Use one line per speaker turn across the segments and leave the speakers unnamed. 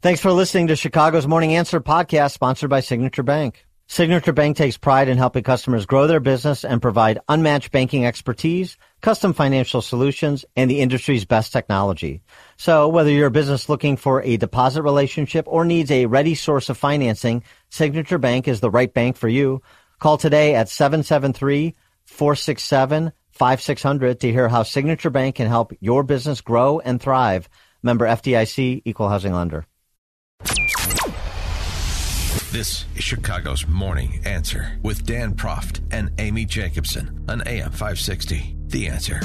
Thanks for listening to Chicago's Morning Answer podcast, sponsored by Signature Bank. Signature Bank takes pride in helping customers grow their business and provide unmatched banking expertise, custom financial solutions, and the industry's best technology. So whether you're a business looking for a deposit relationship or needs a ready source of financing, Signature Bank is the right bank for you. Call today at 773-467-5600 to hear how Signature Bank can help your business grow and thrive. Member FDIC, Equal Housing Lender.
This is Chicago's Morning Answer with Dan Proft and Amy Jacobson on AM 560. The Answer.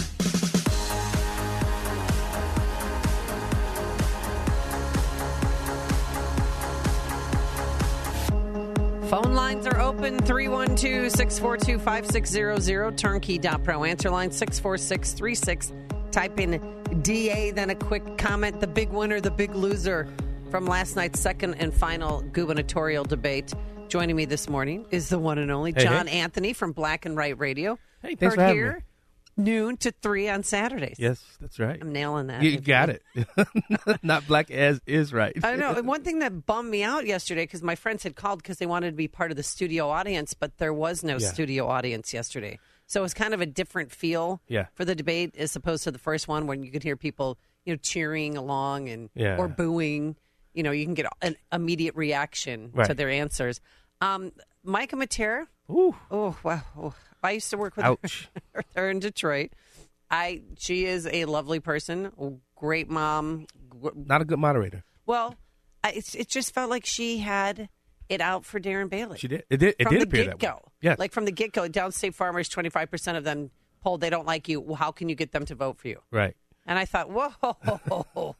Phone lines are open, 312-642-5600, turnkey.pro. Answer line 64636. Type in DA, then a quick comment. The big winner, the big loser from last night's second and final gubernatorial debate. Joining me this morning is the one and only John Anthony from Black and White Radio.
Hey, thanks for having me.
Noon to 3 on Saturdays.
Yes, that's right.
I'm nailing that.
You got it. Not black as is right.
I know. One thing that bummed me out yesterday, because my friends had called because they wanted to be part of the studio audience, but there was no studio audience yesterday. So it was kind of a different feel for the debate as opposed to the first one when you could hear people, cheering along and or booing. You can get an immediate reaction to their answers. Micah Matera.
Ooh.
Oh, wow. Oh, I used to work with her in Detroit. She is a lovely person, great mom.
Not a good moderator.
Well, it just felt like she had it out for Darren Bailey.
She did. It did appear that way.
Yeah. Like from the get-go, downstate farmers, 25% of them polled they don't like you. Well, how can you get them to vote for you?
Right.
And I thought, whoa.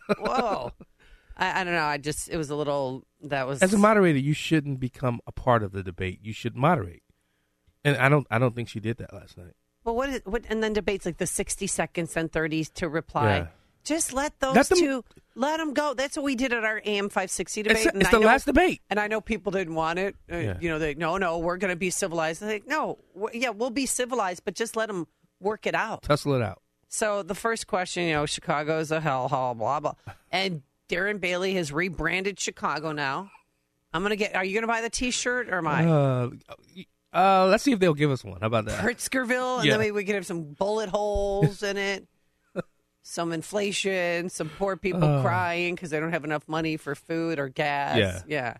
I don't know. It was a little, as
a moderator, you shouldn't become a part of the debate. You should moderate. And I don't think she did that last night.
Well, and then debates like the 60 seconds and 30 to reply.
Yeah.
Just let those two, let them go. That's what we did at our AM 560 debate.
It's the last debate.
And I know people didn't want it. No, we're going to be civilized. They're like, no, we'll be civilized, but just let them work it out.
Tussle it out.
So the first question, Chicago's a hellhole, blah, blah. And Darren Bailey has rebranded Chicago now. Are you going to buy the T-shirt or am I?
Let's see if they'll give us one. How about that?
Pritzkerville, and then maybe we can have some bullet holes in it. Some inflation, some poor people crying because they don't have enough money for food or gas. Yeah.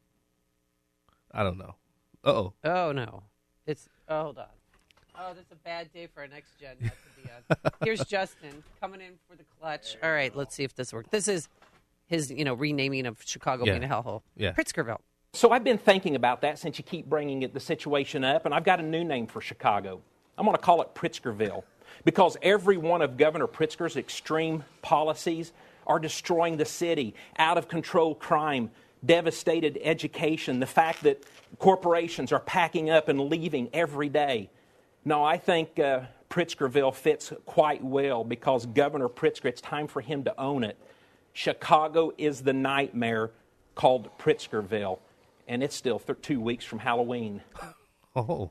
I don't know. Uh-oh.
Oh, no. Hold on. Oh, that's a bad day for our next gen not to be on. Here's Justin coming in for the clutch. All right, let's see if this works. This is his, renaming of Chicago being a hellhole.
Yeah.
Pritzkerville.
So I've been thinking about that since you keep bringing the situation up, and I've got a new name for Chicago. I'm going to call it Pritzkerville, because every one of Governor Pritzker's extreme policies are destroying the city, out-of-control crime, devastated education, the fact that corporations are packing up and leaving every day. No, I think Pritzkerville fits quite well because Governor Pritzker, it's time for him to own it. Chicago is the nightmare called Pritzkerville, and it's still 2 weeks from Halloween.
Oh.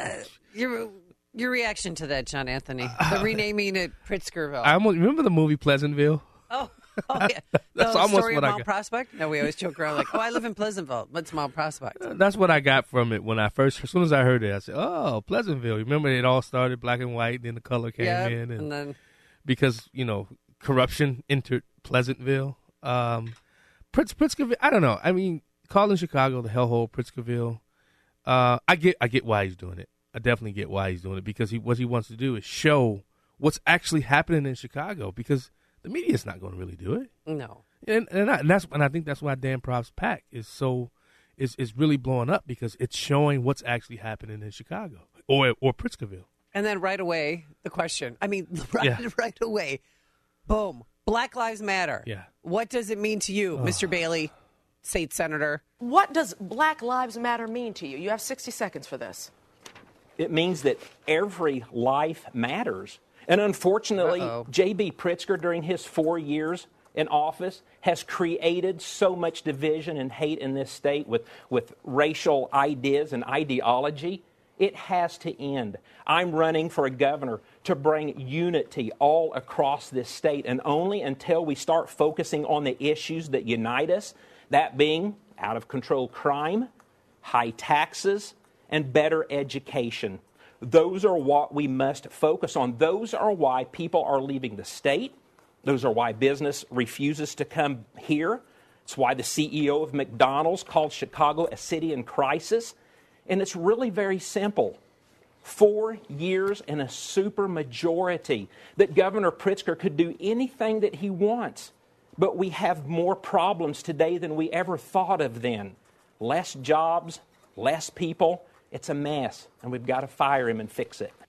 Your reaction to that, John Anthony, the renaming it Pritzkerville.
I almost remember the movie Pleasantville.
Oh yeah.
That's
the
almost
story
what
of
I
Mount
got.
Prospect? No, we always joke around like, I live in Pleasantville, but it's Mount Prospect.
That's what I got from it when as soon as I heard it, I said, oh, Pleasantville. Remember it all started black and white, then the color came in.
And then
because, corruption entered Pleasantville. Pritzkerville, I don't know. I mean, calling Chicago the hellhole Pritzkerville, I get why he's doing it. I definitely get why he's doing it because what he wants to do is show what's actually happening in Chicago because the media is not going to really do it.
No.
And I think that's why Dan Proft's PAC is really blowing up because it's showing what's actually happening in Chicago or Pritzkerville.
And then right away, the question. I mean, right away, boom, Black Lives Matter.
Yeah.
What does it mean to you, Mr. Bailey, state senator?
What does Black Lives Matter mean to you? You have 60 seconds for this.
It means that every life matters. And unfortunately, J.B. Pritzker, during his 4 years in office, has created so much division and hate in this state with racial ideas and ideology. It has to end. I'm running for a governor to bring unity all across this state, and only until we start focusing on the issues that unite us, that being out-of-control crime, high taxes, and better education. Those are what we must focus on. Those are why people are leaving the state. Those are why business refuses to come here. It's why the CEO of McDonald's called Chicago a city in crisis. And it's really very simple. 4 years and a supermajority that Governor Pritzker could do anything that he wants. But we have more problems today than we ever thought of then. Less jobs, less people. It's a mess, and we've got to fire him and fix it.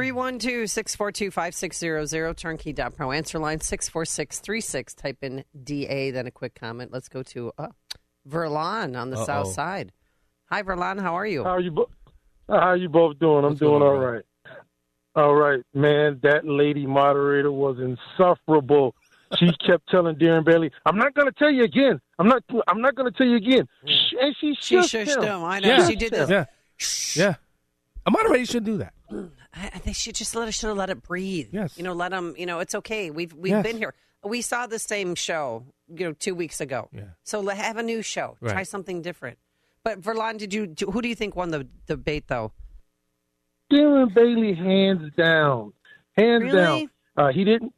312-642-5600, turnkey.pro. Answer line 64636. Type in DA, then a quick comment. Let's go to Verlon on the south side. Hi, Verlon. How are you?
How are you both doing? I'm doing all right. All right, man. That lady moderator was insufferable. She kept telling Darren Bailey, "I'm not going to tell you again. I'm not going to tell you again." And she shushed him.
I know. She did this.
Yeah. A moderator should do that.
They should just let it breathe.
Yes.
Let them, it's okay. We've been here. We saw the same show, 2 weeks ago. Yeah. So have a new show. Right. Try something different. But Verlon, who do you think won the debate, though?
Darren Bailey, hands down. Hands down. He didn't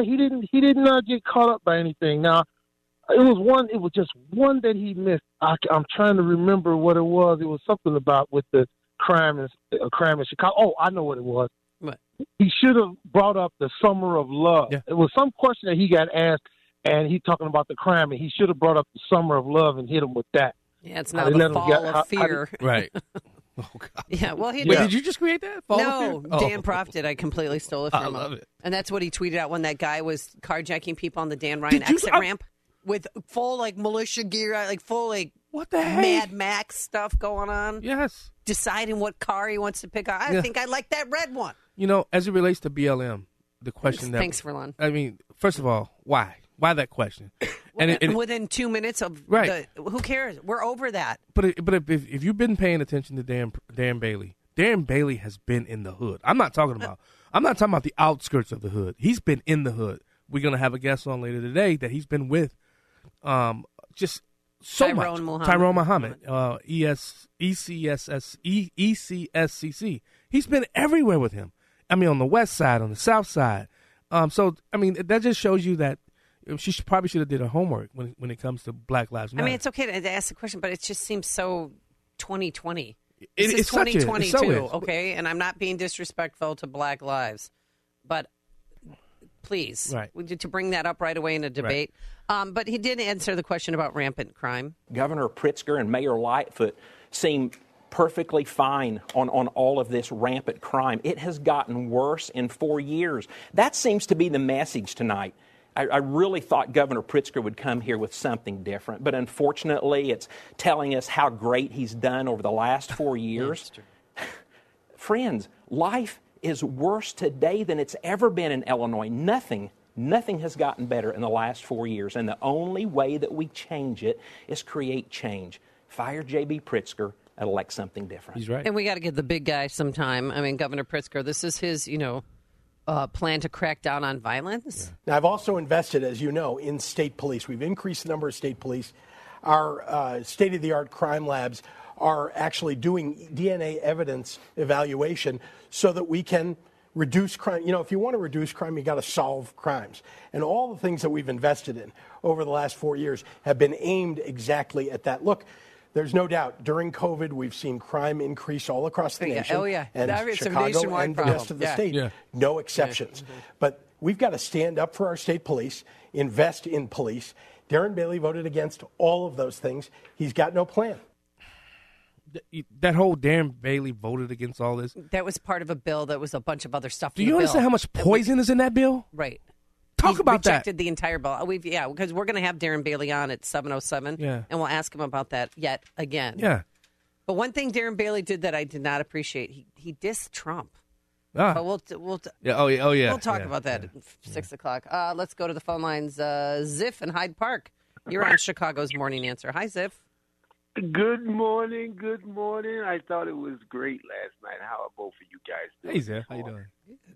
get caught up by anything. Now, it was just one that he missed. I'm trying to remember what it was. It was something about with the crime in Chicago. Oh, I know what it was.
What?
He should have brought up the Summer of Love.
Yeah.
It was some question that he got asked, and he's talking about the crime, and he should have brought up the Summer of Love and hit him with that.
Yeah, it's now the fall of fear.
Right. Oh, God.
Yeah, well, he
did. Did you just create that?
No, Dan Proft did. I completely stole it from him.
I love it.
And that's what he tweeted out when that guy was carjacking people on the Dan Ryan exit ramp with full, militia gear, full,
what the heck?
Mad Max stuff going on.
Yes.
Deciding what car he wants to pick up. I think I like that red one.
As it relates to BLM, the question
Thanks, Verlon.
I mean, first of all, why? Why that question?
And within 2 minutes of who cares? We're over that.
But if you've been paying attention to Darren Bailey has been in the hood. I'm not talking about the outskirts of the hood. He's been in the hood. We're gonna have a guest on later today that he's been with, just so
Tyrone
much.
Muhammad.
Tyrone Muhammad, ECSCC. He's been everywhere with him. I mean, on the west side, on the south side. So I mean, that just shows you that. She probably should have did her homework when it comes to Black Lives Matter.
I mean, it's okay to ask the question, but it just seems so 2020.
It's
2022, okay? And I'm not being disrespectful to Black lives, but please, to bring that up right away in a debate. Right. But he did answer the question about rampant crime.
Governor Pritzker and Mayor Lightfoot seem perfectly fine on all of this rampant crime. It has gotten worse in 4 years. That seems to be the message tonight. I really thought Governor Pritzker would come here with something different, but unfortunately it's telling us how great he's done over the last 4 years. Friends, life is worse today than it's ever been in Illinois. Nothing has gotten better in the last 4 years, and the only way that we change it is create change. Fire J.B. Pritzker and elect something different.
He's right.
And we got to give the big guy some time. I mean, Governor Pritzker, this is his, plan to crack down on violence.
Yeah. Now, I've also invested, as you know, in state police. We've increased the number of state police. Our state-of-the-art crime labs are actually doing DNA evidence evaluation so that we can reduce crime. If you want to reduce crime, you got to solve crimes. And all the things that we've invested in over the last 4 years have been aimed exactly at that. Look, there's no doubt, during COVID, we've seen crime increase all across the nation.
Oh, yeah.
And
It's a
Chicago
nationwide
and
problem.
the rest of the state, no exceptions. Yeah. But we've got to stand up for our state police, invest in police. Darren Bailey voted against all of those things. He's got no plan.
That whole Darren Bailey voted against all this.
That was part of a bill that was a bunch of other stuff.
Do you understand how much poison is in that bill?
Right.
Talk about that.
Rejected the entire bill. Because we're going to have Darren Bailey on at 7:07, and we'll ask him about that yet again.
Yeah.
But one thing Darren Bailey did that I did not appreciate, he dissed Trump. But we'll We'll talk about that at 6 o'clock. Let's go to the phone lines. Ziff in Hyde Park. You're on Chicago's Morning Answer. Hi, Ziff.
Good morning. I thought it was great last night. How are both of you guys doing?
Hey, Zach. How you doing?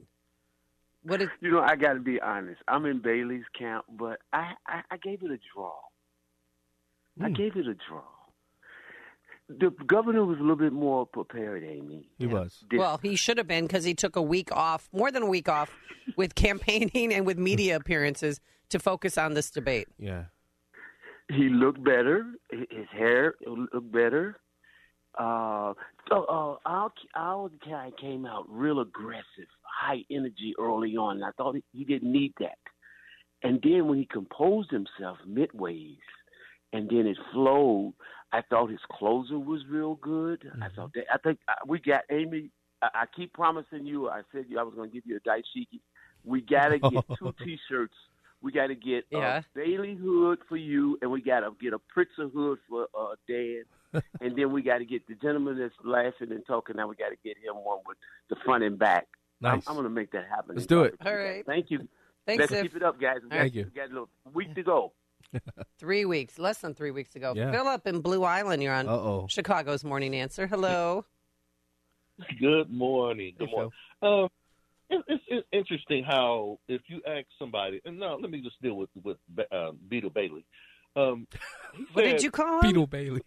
I got to be honest. I'm in Bailey's camp, but I gave it a draw. I gave it a draw. The governor was a little bit more prepared, Amy.
He was.
Well, he should have been because he took a week off, more than a week off, with campaigning and with media appearances to focus on this debate.
Yeah.
He looked better. His hair looked better. Our guy came out real aggressive, high energy early on. I thought he didn't need that. And then when he composed himself midways, and then it flowed, I thought his closer was real good. Mm-hmm. I think we got Amy. I keep promising you. I said I was going to give you a dashiki. We got to get 2 T-shirts. We got to get a Bailey hood for you, and we got to get a Pritzker hood for Dan. And then we got to get the gentleman that's laughing and talking. Now we got to get him one with the front and back.
Nice.
I'm going to make that happen.
Let's do it.
All right.
Thank you.
Thanks,
Let's keep it up, guys.
Thank you.
We got a little week to go.
3 weeks, less than 3 weeks ago.
Yeah.
Philip in Blue Island, you're on Chicago's Morning Answer. Hello.
Good morning. Good morning. It's interesting how if you ask somebody, and now let me just deal with Beetle Bailey.
What did you call him?
Beetle Bailey.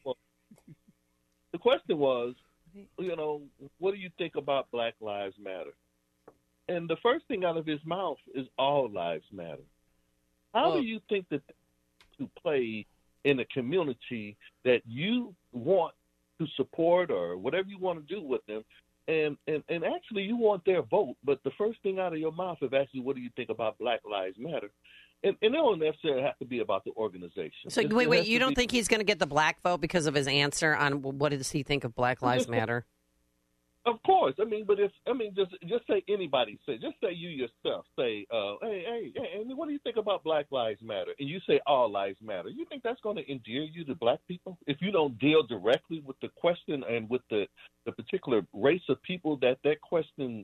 The question was, what do you think about Black Lives Matter? And the first thing out of his mouth is all lives matter. How do you think that to play in a community that you want to support or whatever you want to do with them, and actually you want their vote, but the first thing out of your mouth is actually, what do you think about Black Lives Matter? And it don't necessarily have to be about the organization.
So wait, you don't think he's going to get the black vote because of his answer on what does he think of Black Lives Matter?
Of course, just say anybody just say you yourself say, hey, and what do you think about Black Lives Matter? And you say all lives matter. You think that's going to endear you to black people if you don't deal directly with the question and with the particular race of people that question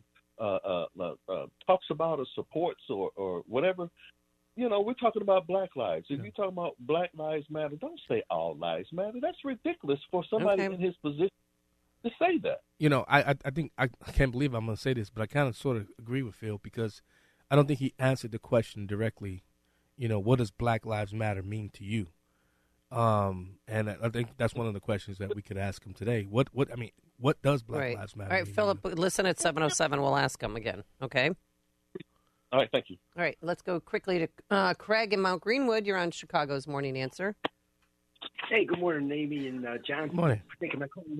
talks about or supports or whatever? We're talking about Black lives. If you're talking about Black Lives Matter, don't say all lives matter. That's ridiculous for somebody in his position to say that.
I think I can't believe I'm going to say this, but I kind of sort of agree with Phil because I don't think he answered the question directly. What does Black Lives Matter mean to you? And I think that's one of the questions that we could ask him today. What does Black Lives Matter?
All right, Philip, listen at 7:07. We'll ask him again. Okay.
All right, thank you.
All right, let's go quickly to Craig in Mount Greenwood. You're on Chicago's Morning Answer.
Hey, good morning, Amy and John.
Good morning.
Taking my call.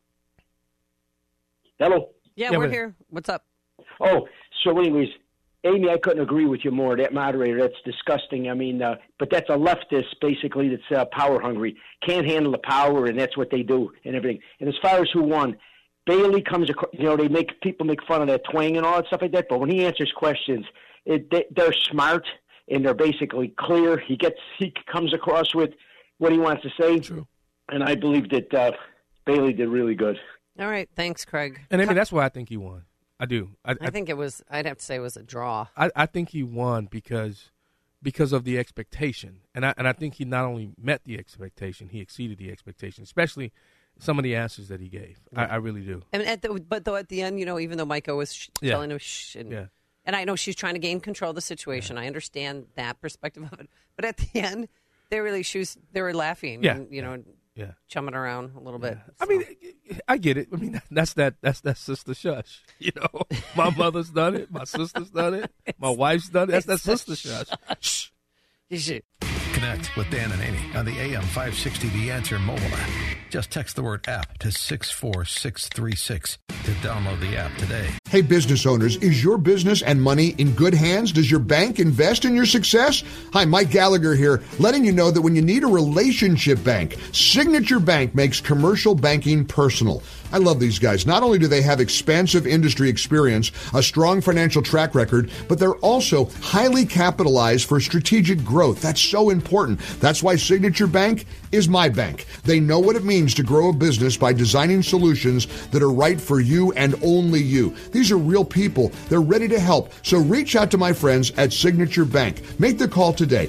Hello?
Yeah, we're here. What's up?
Oh, so anyways, Amy, I couldn't agree with you more. That moderator, that's disgusting. But that's a leftist, basically, that's power hungry. Can't handle the power, and that's what they do and everything. And as far as who won, Bailey comes across, people make fun of that twang and all that stuff like that, but when he answers questions, they're smart and they're basically clear. He comes across with what he wants to say.
True.
And I believe that Bailey did really good.
All right. Thanks, Craig.
And that's why I think he won. I do.
I think it was, I'd have to say it was a draw.
I think he won because of the expectation. And I think he not only met the expectation, he exceeded the expectation, especially some of the answers that he gave. Yeah. I really do.
And at the end, even though Micah was telling him shh, and I know she's trying to gain control of the situation. I understand that perspective of it. But at the end, they were laughing and, chumming around a little bit.
So. I get it. That's that sister shush. My mother's done it. My sister's done it. My wife's done it. That's that sister shush. Shh.
You should.
Connect with Dan and Amy on the AM 560 The Answer mobile app. Just text the word app to 64636 to download the app today.
Hey, business owners, is your business and money in good hands? Does your bank invest in your success? Hi, Mike Gallagher here, letting you know that when you need a relationship bank, Signature Bank makes commercial banking personal. I love these guys. Not only do they have expansive industry experience, a strong financial track record, but they're also highly capitalized for strategic growth. That's so important. That's why Signature Bank is my bank. They know what it means to grow a business by designing solutions that are right for you and only you. These are real people. They're ready to help. So reach out to my friends at Signature Bank. Make the call today,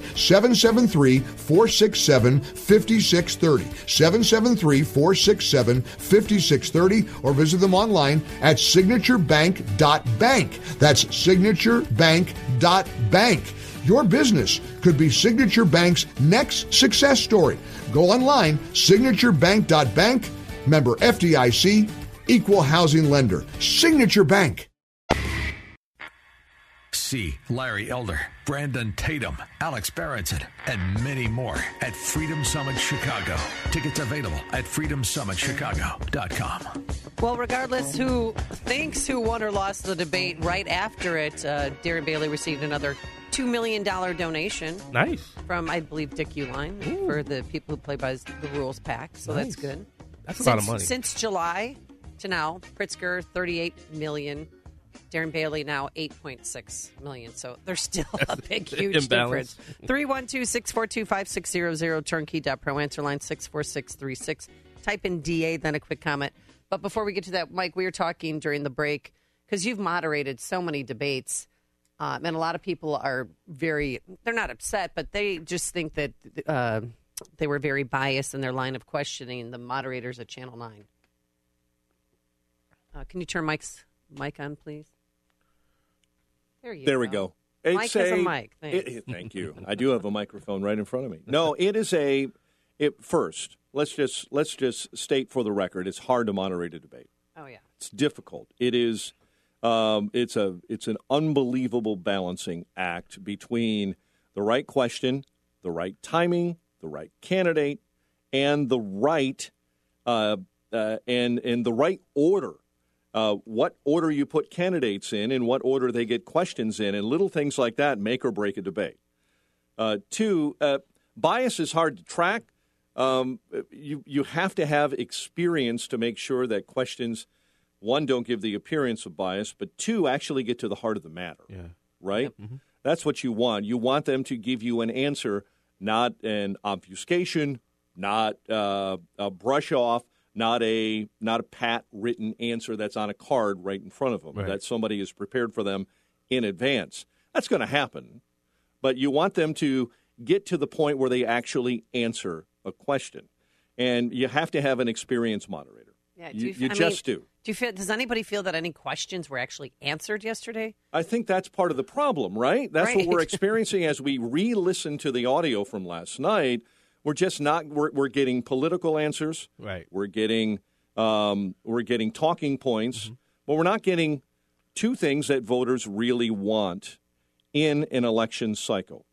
773-467-5630, 773-467-5630, or visit them online at signaturebank.bank. That's signaturebank.bank. Your business could be Signature Bank's next success story. Go online, signaturebank.bank, member FDIC, equal housing lender. Signature Bank.
See Larry Elder, Brandon Tatum, Alex Berenson, and many more at Freedom Summit Chicago. Tickets available at freedomsummitchicago.com.
Well, regardless who thinks who won or lost the debate, right after it, Darren Bailey received another $2 million donation.
Nice.
From, I believe, Dick Uihlein for the people who play by the rules pack. So
Nice.
That's good.
That's a lot of money.
Since July to now, Pritzker, $38 million. Darren Bailey now $8.6 million. So there's still a big, huge difference. 312-642-5600, turnkey.pro, answer line 64636. Type in DA, then a quick comment. But before we get to that, Mike, we were talking during the break, because you've moderated so many debates, and a lot of people are they're not upset, but they just think that they were very biased in their line of questioning the moderators at Channel 9. Can you turn Mike's mic on, please? There we go. Mike has a mic.
Thank you. I do have a microphone right in front of me. No, first, let's just state for the record, it's hard to moderate a debate.
Oh, yeah.
It's difficult. It is, it's an unbelievable balancing act between the right question, the right timing, the right candidate, and the right, and the right order. What order you put candidates in and what order they get questions in, and little things like that make or break a debate. Two, bias is hard to track. You have to have experience to make sure that questions, one, don't give the appearance of bias, but two, actually get to the heart of the matter.
Yeah.
Right?
Yep. Mm-hmm.
That's what you want. You want them to give you an answer, not an obfuscation, not a brush off, not a pat written answer that's on a card right in front of them,
right,
that somebody is prepared for them in advance. That's going to happen, but you want them to get to the point where they actually answer a question, and you have to have an experienced moderator.
Yeah,
you
do.
Do
you feel? Does anybody feel that any questions were actually answered yesterday?
I think that's part of the problem, right? That's
right.
What we're experiencing as we re-listen to the audio from last night. We're just not. We're getting political answers.
Right.
We're getting talking points, but we're not getting two things that voters really want in an election cycle: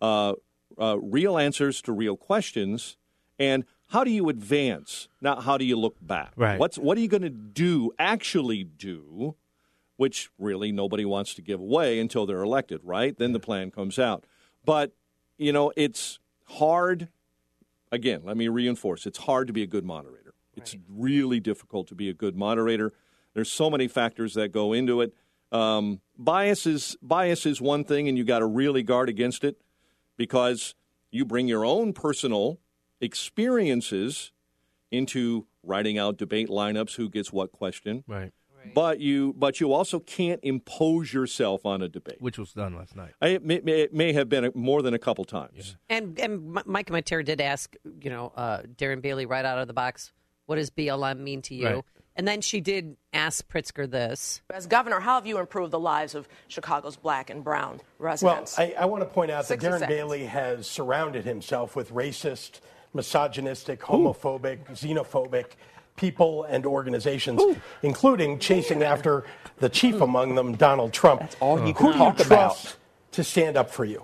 real answers to real questions, and how do you advance? Not how do you look back?
Right.
What are you going to actually do? Which really nobody wants to give away until they're elected, right? Then the plan comes out. But it's hard. Again, let me reinforce, it's hard to be a good moderator. It's really difficult to be a good moderator. There's so many factors that go into it. Bias is one thing, and you got to really guard against it because you bring your own personal experiences into writing out debate lineups, who gets what question.
Right.
But you also can't impose yourself on a debate,
which was done last night.
It may have been more than a couple times.
Yeah. And Mike Matera did ask, Darren Bailey right out of the box, what does BLM mean to you?
Right.
And then she did ask Pritzker this.
As governor, how have you improved the lives of Chicago's black and brown residents?
Well, I want to point out that
60
Darren
seconds.
Bailey has surrounded himself with racist, misogynistic, homophobic, xenophobic people and organizations, including chasing after the chief among them, Donald Trump.
That's all you
who
can talk
you
about.
trust to stand up for you.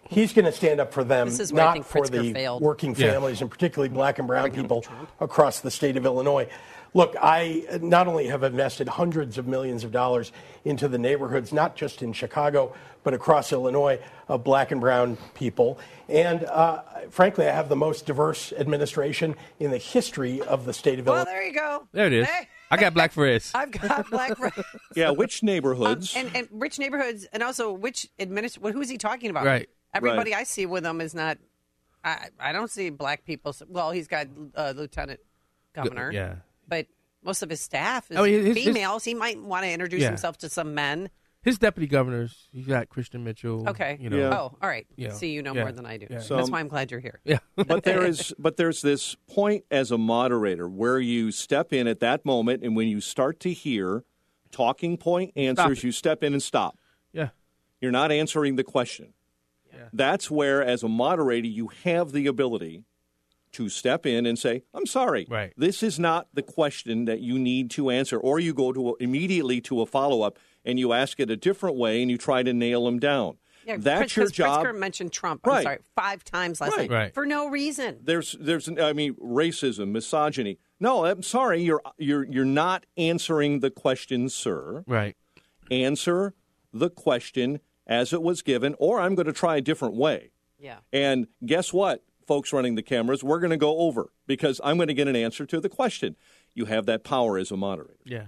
He's going to stand up for them, not for the
failed.
working families, and particularly black and brown people across the state of Illinois. Look, I not only have invested hundreds of millions of dollars into the neighborhoods, not just in Chicago, but across Illinois, of black and brown people. And frankly, I have the most diverse administration in the history of the state of Illinois.
Well, there you go.
There it is.
Hey.
I got black friends.
I've got black friends.
Yeah, which neighborhoods?
And rich neighborhoods, and also which who is he talking about?
Right.
Everybody I see with him is not, I don't see black people. Well, he's got lieutenant governor.
Yeah.
But most of his staff is
his
females. He might want to introduce himself to some men.
His deputy governors, you got Christian Mitchell.
Okay.
You know,
Oh, all right. See, you know more than I do.
Yeah.
That's why I'm glad you're here.
Yeah.
But there's this point as a moderator where you step in at that moment, and when you start to hear talking point answers, you step in and stop.
Yeah.
You're not answering the question.
Yeah.
That's where, as a moderator, you have the ability to step in and say, I'm sorry, this is not the question that you need to answer. Or you go immediately to a follow-up and you ask it a different way and you try to nail them down.
Yeah,
that's your job.
Pritzker mentioned Trump, I'm sorry, 5 times last night for no reason.
There's racism, misogyny. No, I'm sorry, you're not answering the question, sir.
Right.
Answer the question as it was given, or I'm going to try a different way.
Yeah.
And guess what, folks running the cameras? We're going to go over because I'm going to get an answer to the question. You have that power as a moderator.
Yeah.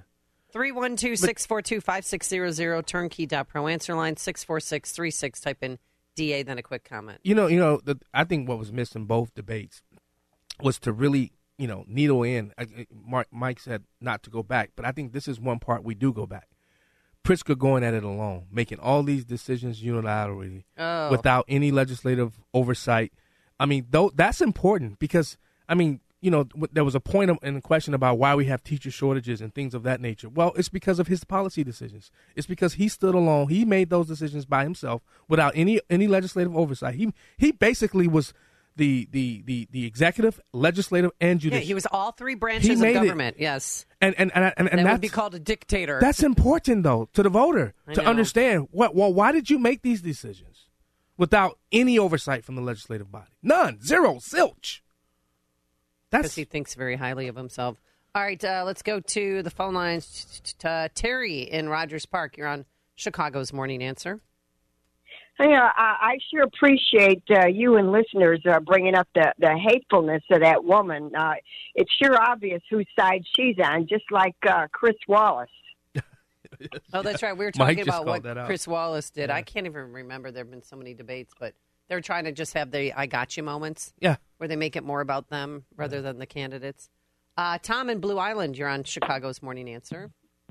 312-642-5600, turnkey.pro, answer line 64636. Type in DA, then a quick comment.
I think what was missed in both debates was to really, needle in. Mike said not to go back, but I think this is one part we do go back. Pritzker going at it alone, making all these decisions unilaterally without any legislative oversight. I mean, that's important because, there was a point in the question about why we have teacher shortages and things of that nature. Well, it's because of his policy decisions. It's because he stood alone. He made those decisions by himself without any legislative oversight. He basically was the executive, legislative, and judicial.
Yeah, he was all 3 branches of government. Yes, and that would be called a dictator.
That's important, though, to the voter to understand why did you make these decisions without any oversight from the legislative body? None, zero, zilch.
Because he thinks very highly of himself. All right, let's go to the phone lines. Terry in Rogers Park. You're on Chicago's Morning Answer.
Yeah, I sure appreciate you and listeners bringing up the hatefulness of that woman. It's sure obvious whose side she's on, just like Chris Wallace.
Oh, that's right. We were talking about what Chris Wallace did. Yeah. I can't even remember. There have been so many debates, but they're trying to just have the I got you moments.
Yeah.
Where they make it more about them rather than the candidates. Tom in Blue Island, you're on Chicago's Morning Answer.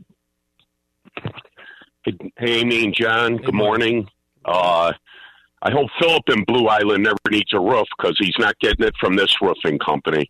Hey, Amy and John, good morning. I hope Philip in Blue Island never needs a roof because he's not getting it from this roofing company.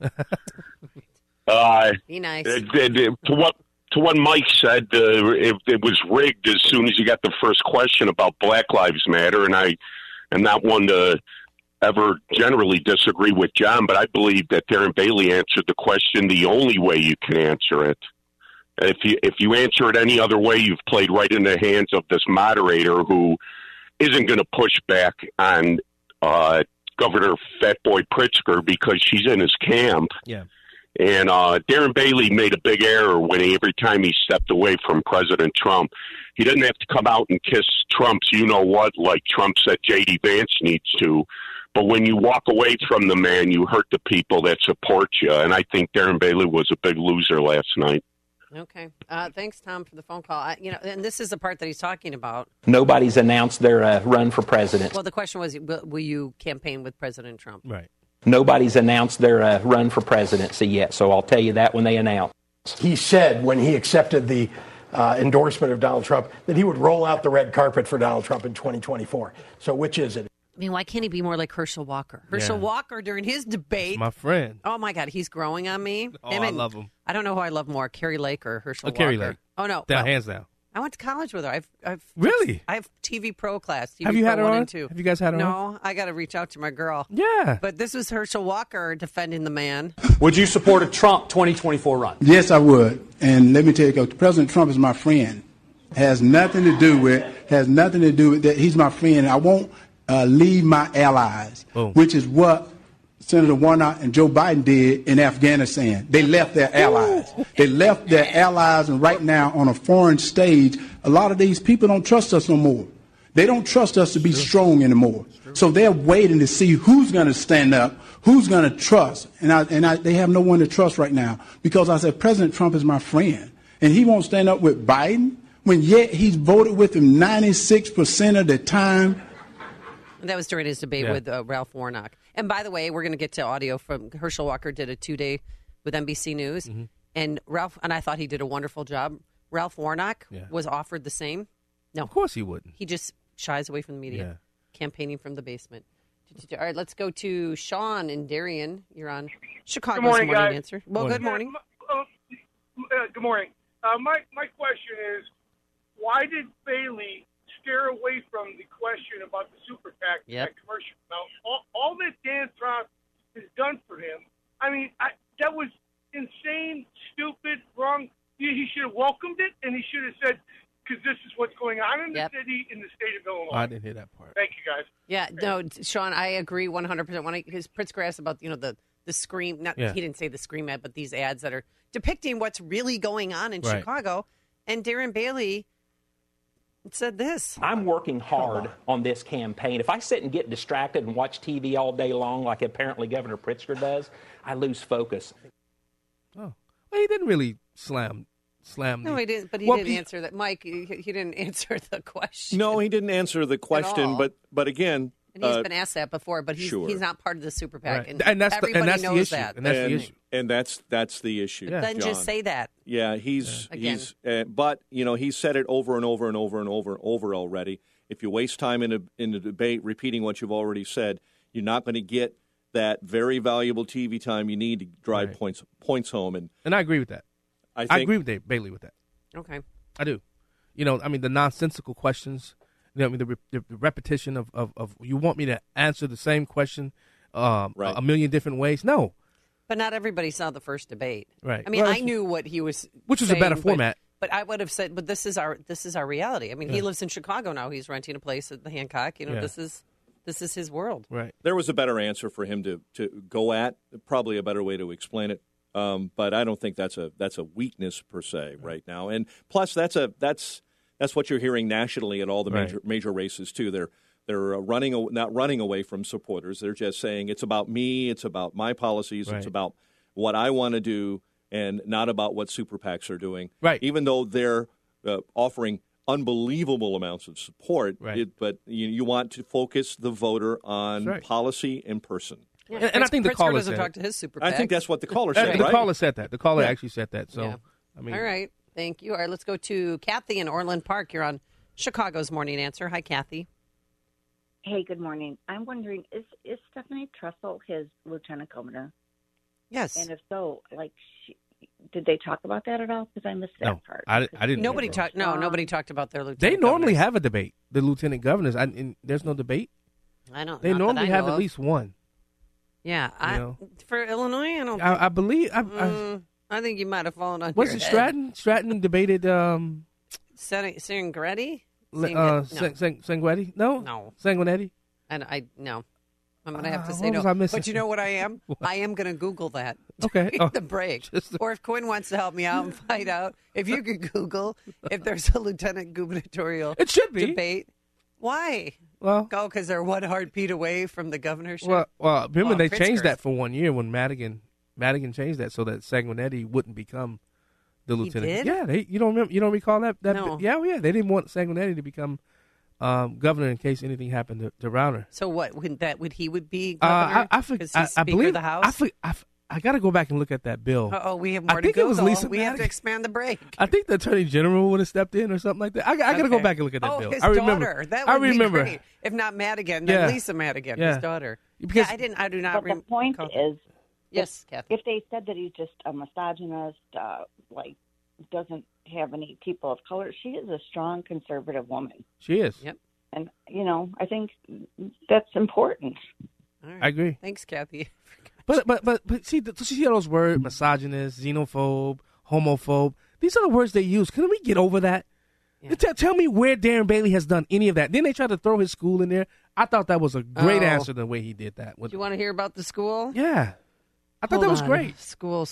Be nice.
To what Mike said, it was rigged as soon as you got the first question about Black Lives Matter, and I am not one to ever generally disagree with John, but I believe that Darren Bailey answered the question the only way you can answer it. If you answer it any other way, you've played right in the hands of this moderator who isn't going to push back on Governor Fatboy Pritzker because she's in his camp.
Yeah.
And Darren Bailey made a big error when every time he stepped away from President Trump. He didn't have to come out and kiss Trump's you-know-what like Trump said J.D. Vance needs to. But when you walk away from the man, you hurt the people that support you. And I think Darren Bailey was a big loser last night.
Okay. Thanks, Tom, for the phone call. And this is the part that he's talking about.
Nobody's announced their run for president.
Well, the question was, will you campaign with President Trump?
Right.
Nobody's announced their run for presidency yet, so I'll tell you that when they announce.
He said when he accepted the endorsement of Donald Trump that he would roll out the red carpet for Donald Trump in 2024. So which is it?
I mean, why can't he be more like Herschel Walker? Herschel Walker, during his debate.
That's my friend.
Oh, my God. He's growing on me.
I love him.
I don't know who I love more, Carrie Lake or Herschel Walker.
Carrie Lake.
Oh, no.
Hands down.
I went to college with her.
Really?
I have TV Pro class. TV
have you
Pro
had her
1
on?
and 2.
Have you guys had her on?
No, I got to reach out to my girl.
Yeah.
But this was Herschel Walker defending the man.
Would you support a Trump 2024 run?
Yes, I would. And let me tell you, President Trump is my friend. Has nothing to do with that. He's my friend. I won't leave my allies, which is what Senator Warnock and Joe Biden did in Afghanistan. They left their allies. They left their allies, and right now on a foreign stage, a lot of these people don't trust us no more. They don't trust us to be strong anymore. So they're waiting to see who's going to stand up, who's going to trust. They have no one to trust right now because I said President Trump is my friend, and he won't stand up with Biden when yet he's voted with him 96% of the time.
That was during his debate with Ralph Warnock. And by the way, we're going to get to audio from Herschel Walker did a 2-day with NBC News. Mm-hmm. And I thought he did a wonderful job. Ralph Warnock was offered the same. No.
Of course he wouldn't.
He just shies away from the media, campaigning from the basement. All right, let's go to Sean in Darien. You're on Chicago's Morning Answer. Well, good morning.
Good morning. My question is, why did Bailey steer away from the question about the super PAC commercial? Now, all that Dan Trump has done for him, I mean, that was insane, stupid, wrong. He should have welcomed it, and he should have said, because this is what's going on in the city, in the state of Illinois.
I didn't hear that part.
Thank you, guys.
Yeah, no, Sean, I agree 100%. When his Pritzker asked about, the scream, he didn't say the scream ad, but these ads that are depicting what's really going on in Chicago, and Darren Bailey said this.
I'm working hard on this campaign. If I sit and get distracted and watch TV all day long like apparently Governor Pritzker does, I lose focus.
Oh, well, he didn't really slam.
No, he didn't. But he didn't answer that. Mike, he didn't answer the question.
No, he didn't answer the question. But again,
and he's been asked that before. But he's not part of the super PAC,
right. and everybody knows that.
And that's the issue. And that's the issue.
Yeah. Then
John.
Just say that.
Yeah, he's. But he's said it over and over and over and over already. If you waste time in a debate repeating what you've already said, you're not going to get that very valuable TV time you need to drive points home. And
I agree with that. I agree with Bailey with that.
Okay.
I do. The nonsensical questions, the repetition of you want me to answer the same question a million different ways? No.
But not everybody saw the first debate.
Right.
I mean, I knew what he was
Which was saying, a better format.
But I would have said, but this is our reality. I mean, he lives in Chicago now. He's renting a place at the Hancock. This is his world.
Right.
There was a better answer for him to go at, probably a better way to explain it. But I don't think that's a weakness per se right now. And plus, that's what you're hearing nationally at all the major races too. They're not running away from supporters. They're just saying it's about me, it's about my policies, it's about what I want to do, and not about what super PACs are doing.
Right.
Even though they're offering unbelievable amounts of support, but you want to focus the voter on policy and person.
Yeah,
and I think the caller
doesn't talk to his super PAC.
I think that's what the caller said.
The caller said that. The caller actually said that. So, I mean,
all right, thank you. All right, let's go to Kathy in Orland Park. You're on Chicago's Morning Answer. Hi, Kathy.
Hey, good morning. I'm wondering, is Stephanie Trussell his lieutenant governor?
Yes.
And if so, did they talk about that at all? Because I missed that part.
I didn't.
Nobody talked. No, nobody talked about their lieutenant.
They normally have a debate. The lieutenant governors. There's no debate.
I don't.
They normally have at least one.
Yeah, for Illinois, I don't.
I believe.
I think you might have fallen on.
Was it Stratton? Stratton debated.
Sanguinetti.
Sanguinetti? No. Sanguinetti.
And no. I'm going to have to say no. But you know what I am? I am going to Google that.
Okay.
During the break. Or if Quinn wants to help me out and find out, if you could Google if there's a lieutenant gubernatorial debate. Why?
Well,
because they're one heartbeat away from the governorship.
Well, remember they changed that for 1 year when Madigan changed that so that Sanguinetti wouldn't become the lieutenant.
He did?
Yeah, you don't remember? You don't recall that?
No.
Yeah, they didn't want Sanguinetti to become governor in case anything happened to Rauner.
So what? Would he be governor?
I believe
the House.
I got to go back and look at that bill.
We have more to Google. We have to expand the break.
I think the Attorney General would have stepped in or something like that. I got to go back and look at that bill.
His
I remember.
Daughter. That would be great. If not Madigan, then Lisa Madigan, his daughter.
Because
I do not.
But the point is,
yes, Kathy.
If they said that he's just a misogynist, doesn't have any people of color, she is a strong conservative woman.
She is.
Yep.
And I think that's important.
All right.
I agree.
Thanks, Kathy.
But see those words, misogynist, xenophobe, homophobe. These are the words they use. Can we get over that? Yeah. Tell me where Darren Bailey has done any of that. Then they tried to throw his school in there. I thought that was a great answer the way he did that.
Do you want to hear about the school?
Yeah. I thought that was great.
School.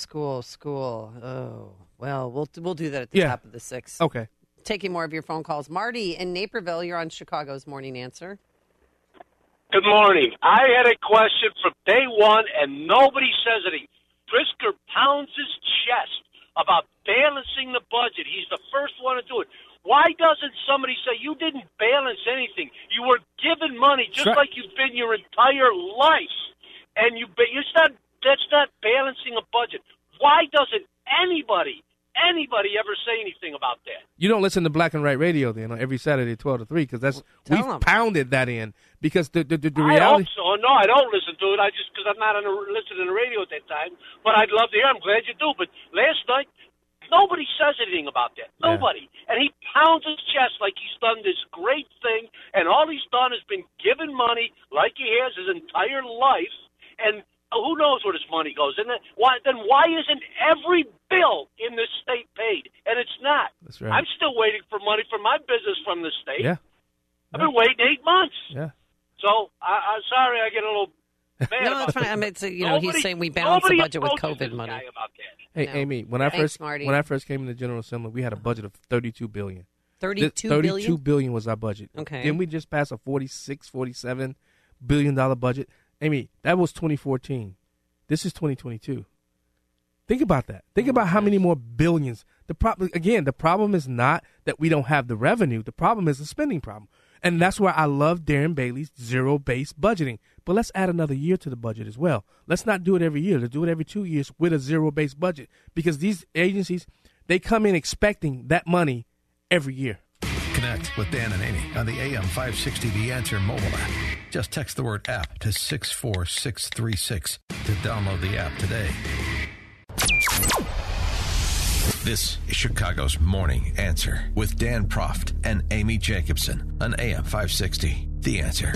Oh, well, we'll do that at the top of the 6.
Okay.
Taking more of your phone calls. Marty in Naperville, you're on Chicago's Morning Answer.
Good morning. I had a question from day one, and nobody says anything. Pritzker pounds his chest about balancing the budget. He's the first one to do it. Why doesn't somebody say, you didn't balance anything? You were given money just like you've been your entire life, and that's not balancing a budget. Why doesn't anybody ever say anything about that?
You don't listen to Black and White Radio then on every Saturday 12 to 3 because we've pounded that in because the reality.
I hope so. No, I don't listen to it. Because I'm not listening to the radio at that time. But I'd love to hear. I'm glad you do. But last night, nobody says anything about that. Nobody. And he pounds his chest like he's done this great thing, and all he's done has been given money like he has his entire life, and who knows where this money goes. And then why isn't every bill in this state paid? And it's not.
That's right.
I'm still waiting for money for my business from the state.
Yeah.
I've been waiting 8 months.
Yeah.
So I'm sorry I get a little mad
No,
about
that's fine. I mean, he's saying we balance the budget with COVID money.
Hey, Amy, when I first came in the General Assembly, we had a budget of $32 billion.
$32
billion was our budget.
Okay.
Then we just passed a $47 billion budget. Amy, that was 2014. This is 2022. Think about that. Think about how many more billions. The problem is not that we don't have the revenue. The problem is the spending problem. And that's why I love Darren Bailey's zero-based budgeting. But let's add another year to the budget as well. Let's not do it every year. Let's do it every 2 years with a zero-based budget. Because these agencies, they come in expecting that money every year.
Connect with Dan and Amy on the AM 560 The Answer mobile app. Just text the word app to 64636 to download the app today. This is Chicago's Morning Answer with Dan Proft and Amy Jacobson on AM 560 The Answer.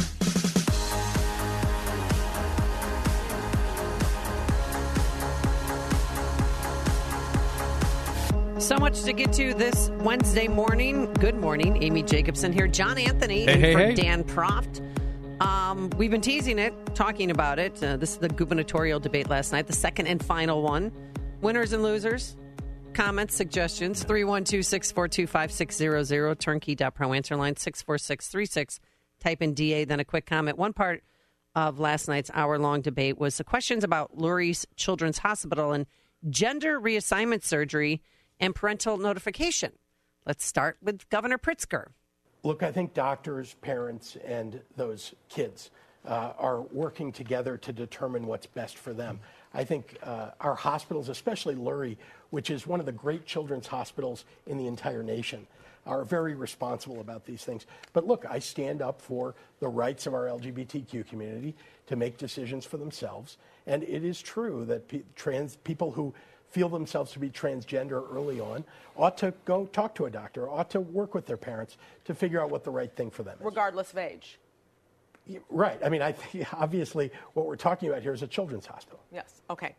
So much to get to this Wednesday morning. Good morning. Amy Jacobson here. John Anthony
hey.
Dan Proft. We've been teasing it, talking about it. This is the gubernatorial debate last night, the second and final one. Winners and losers. Comments, suggestions, 312-642-5600, turnkey.pro, answer line 64636. Type in DA, then a quick comment. One part of last night's hour-long debate was the questions about Lurie's Children's Hospital and gender reassignment surgery and parental notification. Let's start with Governor Pritzker.
Look, I think doctors, parents, and those kids are working together to determine what's best for them. I think our hospitals, especially Lurie, which is one of the great children's hospitals in the entire nation, are very responsible about these things. But look, I stand up for the rights of our LGBTQ community to make decisions for themselves. And it is true that people who feel themselves to be transgender early on ought to go talk to a doctor, ought to work with their parents to figure out what the right thing for them is.
Regardless of age.
Right. I mean, I think obviously what we're talking about here is a children's hospital.
Yes. Okay.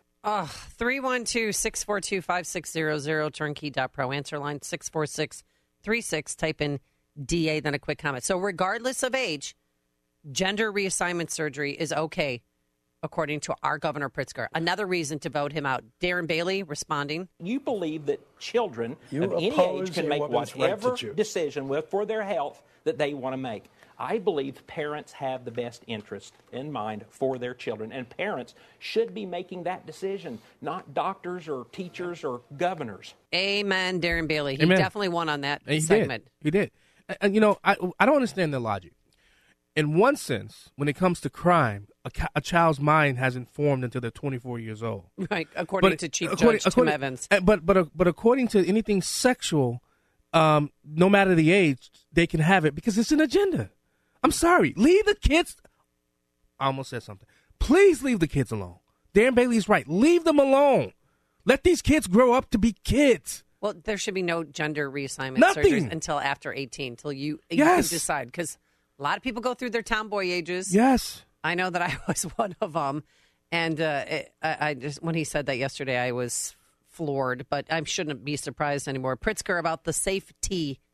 312-642-5600, turnkey.pro, answer line 64636. Type in DA, then a quick comment. So regardless of age, gender reassignment surgery is okay, according to our Governor Pritzker. Another reason to vote him out. Darren Bailey responding.
You believe that children of any age can make whatever decision for their health that they want to make. I believe parents have the best interest in mind for their children, and parents should be making that decision, not doctors or teachers or governors.
Amen, Darren Bailey. He
Amen.
Definitely won on that segment.
He did. And, you know, I don't understand the logic. In one sense, when it comes to crime, a child's mind hasn't formed until they're 24 years old.
Right, according to Chief Judge Tim Evans.
But according to anything sexual, no matter the age, they can have it because it's an agenda. I'm sorry. Leave the kids. I almost said something. Please leave the kids alone. Darren Bailey's right. Leave them alone. Let these kids grow up to be kids.
Well, there should be no gender reassignment surgeries until after 18, until you can decide. Because a lot of people go through their tomboy ages.
Yes.
I know that I was one of them. And I just when he said that yesterday, I was floored. But I shouldn't be surprised anymore. Pritzker about the safety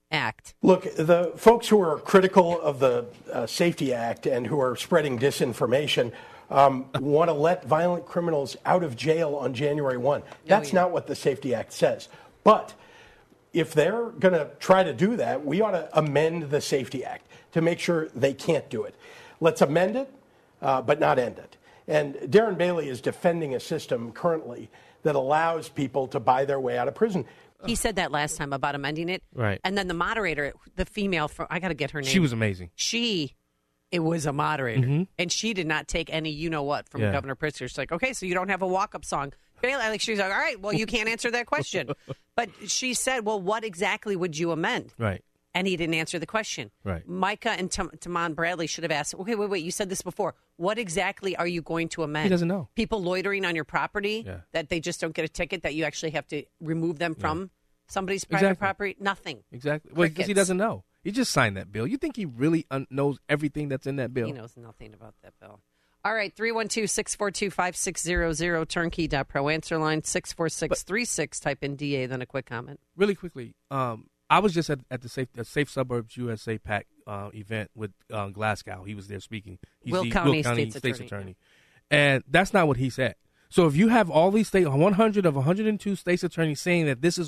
act.
Look, the folks who are critical of the Safety Act and who are spreading disinformation want to let violent criminals out of jail on January 1. That's not what the Safety Act says. But if they're going to try to do that, we ought to amend the Safety Act to make sure they can't do it. Let's amend it, but not end it. And Darren Bailey is defending a system currently that allows people to buy their way out of prison.
He said that last time about amending it.
Right.
And then the moderator, the female, I got to get her name.
She was amazing.
It was a moderator. And she did not take any you-know-what from Governor Pritzker. She's like, okay, so you don't have a walk-up song. Bailey, she's like, all right, well, you can't answer that question. But she said, well, what exactly would you amend?
Right.
And he didn't answer the question.
Right.
Micah and Tamon Bradley should have asked, okay, wait, you said this before. What exactly are you going to amend?
He doesn't know.
People loitering on your property, that they just don't get a ticket, that you actually have to remove them from somebody's private property? Nothing.
Exactly. Well, because he doesn't know. He just signed that bill. You think he really knows everything that's in that bill?
He knows nothing about that bill. All right, 312-642-5600, turnkey.pro answer line, 64636, type in DA, then a quick comment.
Really quickly, I was just at the Safe Suburbs USA PAC event with Glasgow. He was there speaking. He's
Will County State's Attorney.
And that's not what he said. So if you have all these 100 of 102 state's attorneys saying that this is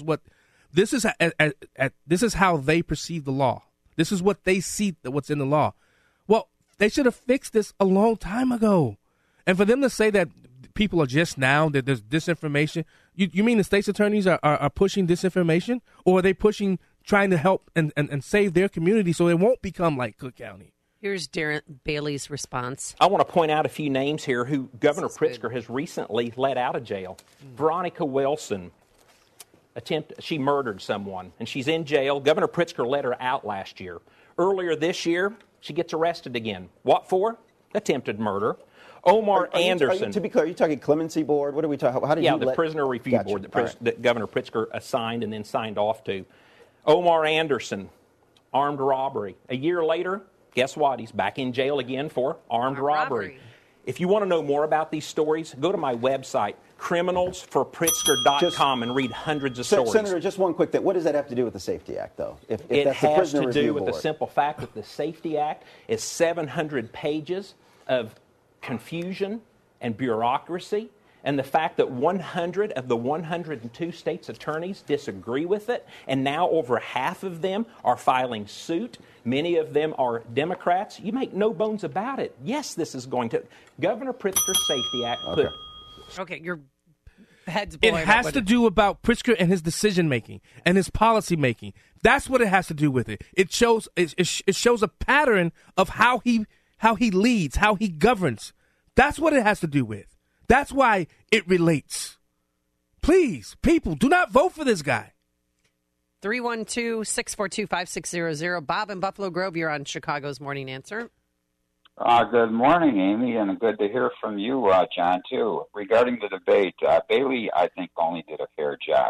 how they perceive the law. This is what they see what's in the law. Well, they should have fixed this a long time ago. And for them to say that people are just now, that there's disinformation, you mean the state's attorneys are pushing disinformation? Or are they trying to help and save their community so it won't become like Cook County?
Here's Darren Bailey's response.
I want to point out a few names here who Governor Pritzker has recently let out of jail. Veronica Wilson. She murdered someone, and she's in jail. Governor Pritzker let her out last year. Earlier this year, she gets arrested again. What for? Attempted murder. Omar Anderson.
To be clear, are you talking clemency board? What are we talking? How did you
the prisoner review board that Governor Pritzker assigned and then signed off to. Omar Anderson, armed robbery. A year later, guess what? He's back in jail again for armed robbery. If you want to know more about these stories, go to my website, criminalsforpritzker.com, and read hundreds of stories.
Senator, just one quick thing. What does that have to do with the Safety Act, though? If
it
that's
has
the
to do with the simple fact that the Safety Act is 700 pages of confusion and bureaucracy, and the fact that 100 of the 102 states' attorneys disagree with it, and now over half of them are filing suit. Many of them are Democrats. You make no bones about it. Yes, this is going to... Governor Pritzker's Safety Act put...
Okay, your head's
It
blowing
has to do about Pritzker and his decision-making and his policy-making. That's what it has to do with it. It shows a pattern of how he leads, how he governs. That's what it has to do with. That's why it relates. Please, people, do not vote for this guy.
312-642-5600. Bob in Buffalo Grove, you're on Chicago's Morning Answer.
Good morning, Amy, and good to hear from you, John, too. Regarding the debate, Bailey, I think, only did a fair job.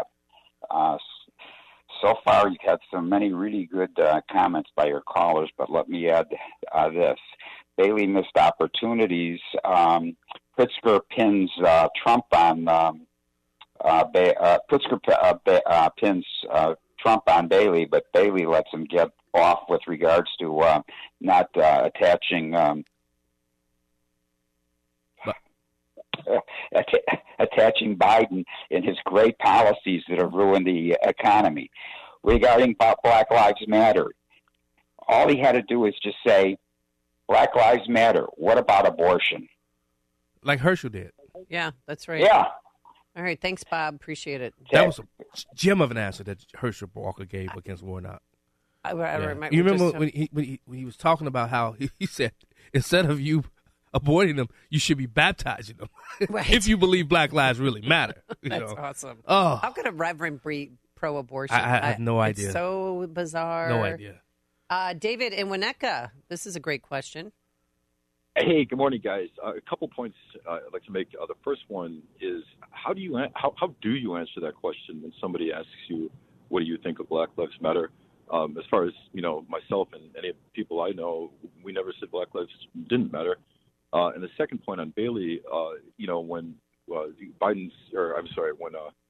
So far, you've had so many really good comments by your callers, but let me add this. Bailey missed opportunities. Pritzker pins Trump on pins Trump on Bailey, but Bailey lets him get off with regards to not attaching Biden in his great policies that have ruined the economy. Regarding Black Lives Matter, all he had to do is just say, Black Lives Matter. What about abortion?
Like Herschel did.
Yeah, that's right.
Yeah.
All right, thanks, Bob. Appreciate it.
That was a gem of an answer that Herschel Walker gave against Warnock.
I remember.
You remember when he was talking about how he said, instead of you aborting them, you should be baptizing them.
Right.
If you believe Black lives really matter.
That's awesome.
Oh.
How could a reverend be pro-abortion?
I have no idea.
It's so bizarre.
No idea.
David in Winnetka, this is a great question.
Hey, good morning, guys. A couple points I'd like to make. The first one is how do you answer that question when somebody asks you, what do you think of Black Lives Matter? As far as, myself and any people I know, we never said Black lives didn't matter. And the second point on Bailey, when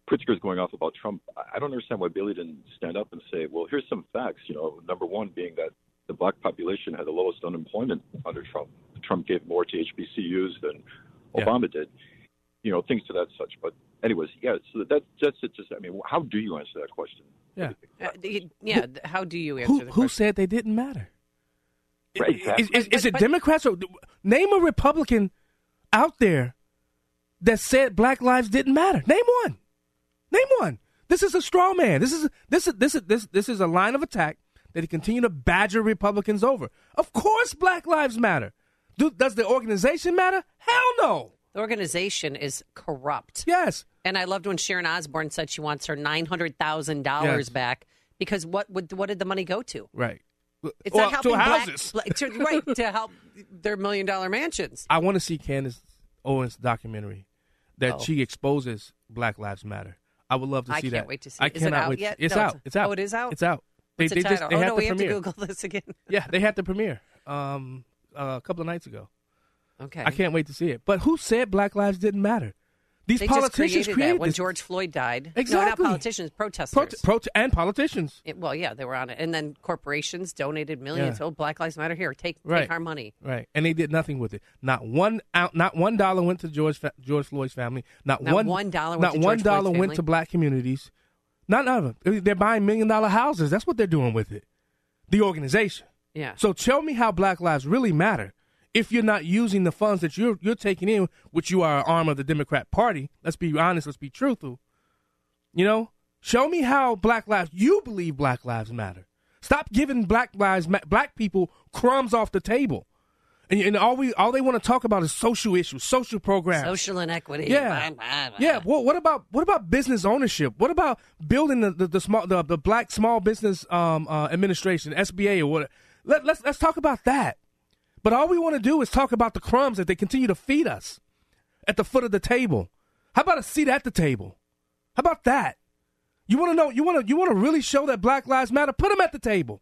Pritzker's going off about Trump. I don't understand why Bailey didn't stand up and say, well, here's some facts. Number one being that the black population had the lowest unemployment under Trump. Trump gave more to HBCUs than Obama did. Things to that such. But anyways, so that's it. How do you answer that question?
Yeah. How do you answer the question?
Who said they didn't matter?
Right, exactly.
Is it Democrats? Or, name a Republican out there that said Black lives didn't matter. Name one. Name one. This is a straw man. This is a line of attack that he continue to badger Republicans over. Of course, Black lives matter. Does the organization matter? Hell no.
The organization is corrupt.
Yes.
And I loved when Sharon Osbourne said she wants her $900,000 back because what did the money go to?
Right.
It's not helping
to houses.
to help their $1 million mansions.
I want to see Candace Owens' documentary that she exposes Black Lives Matter. I would love to see that.
I can't wait to see it.
I cannot wait.
Yet?
It's out. It's out.
Oh, it is out?
It's out.
What's the title?
They
we have
premiere.
to Google this again.
Yeah, they had the premiere a couple of nights ago.
Okay.
I can't wait to see it. But who said Black lives didn't matter? These
they
politicians
just created that when
this.
George Floyd died.
Exactly.
No, not politicians, protesters.
And politicians.
They were on it. And then corporations donated millions.
Yeah.
Oh, Black Lives Matter here. Take our money.
Right. And they did nothing with it. Not $1 went to George Floyd's family. Not $1 went to black communities. None of them. They're buying $1 million houses. That's what they're doing with it. The organization.
Yeah.
So tell me how Black lives really matter. If you're not using the funds that you're taking in, which you are an arm of the Democrat Party, let's be honest, let's be truthful. Show me how you believe Black lives matter. Stop giving black people crumbs off the table, and all they want to talk about is social issues, social programs,
social inequity.
Yeah, yeah. Well, what about business ownership? What about building the Black Small Business Administration, SBA, or what? Let's talk about that. But all we want to do is talk about the crumbs that they continue to feed us at the foot of the table. How about a seat at the table? How about that? You want to know? You want to really show that Black lives matter? Put them at the table.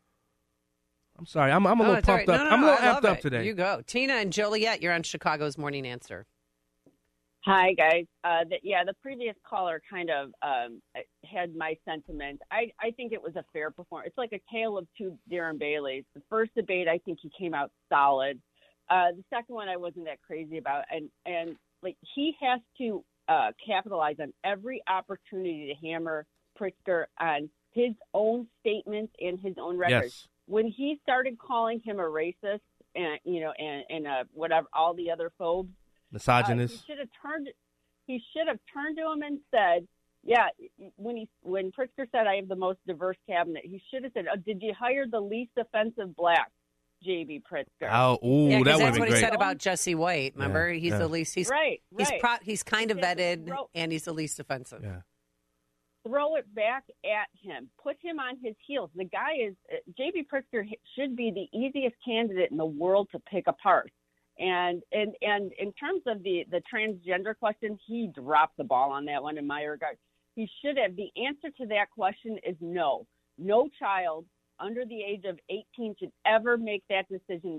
I'm sorry. I'm a little pumped up. I'm a little amped up today.
You go, Tina and Joliet. You're on Chicago's Morning Answer.
Hi, guys. The previous caller kind of had my sentiment. I think it was a fair performance. It's like a tale of two Darren Baileys. The first debate, I think he came out solid. The second one, I wasn't that crazy about. And like he has to capitalize on every opportunity to hammer Pritzker on his own statements and his own record.
Yes.
When he started calling him a racist and whatever, all the other phobes,
misogynist.
He should have turned to him and said, "Yeah." When Pritzker said, "I have the most diverse cabinet," he should have said, "Did you hire the least offensive black, J.B. Pritzker?"
Oh, that would have been great.
That's what he said about Jesse White. Remember, he's the least. He's
right.
He's kind of vetted, and he's the least offensive.
Yeah.
Throw it back at him. Put him on his heels. The guy is J.B. Pritzker should be the easiest candidate in the world to pick apart. And in terms of the transgender question, he dropped the ball on that one in my regard. He should have. The answer to that question is no. No child under the age of 18 should ever make that decision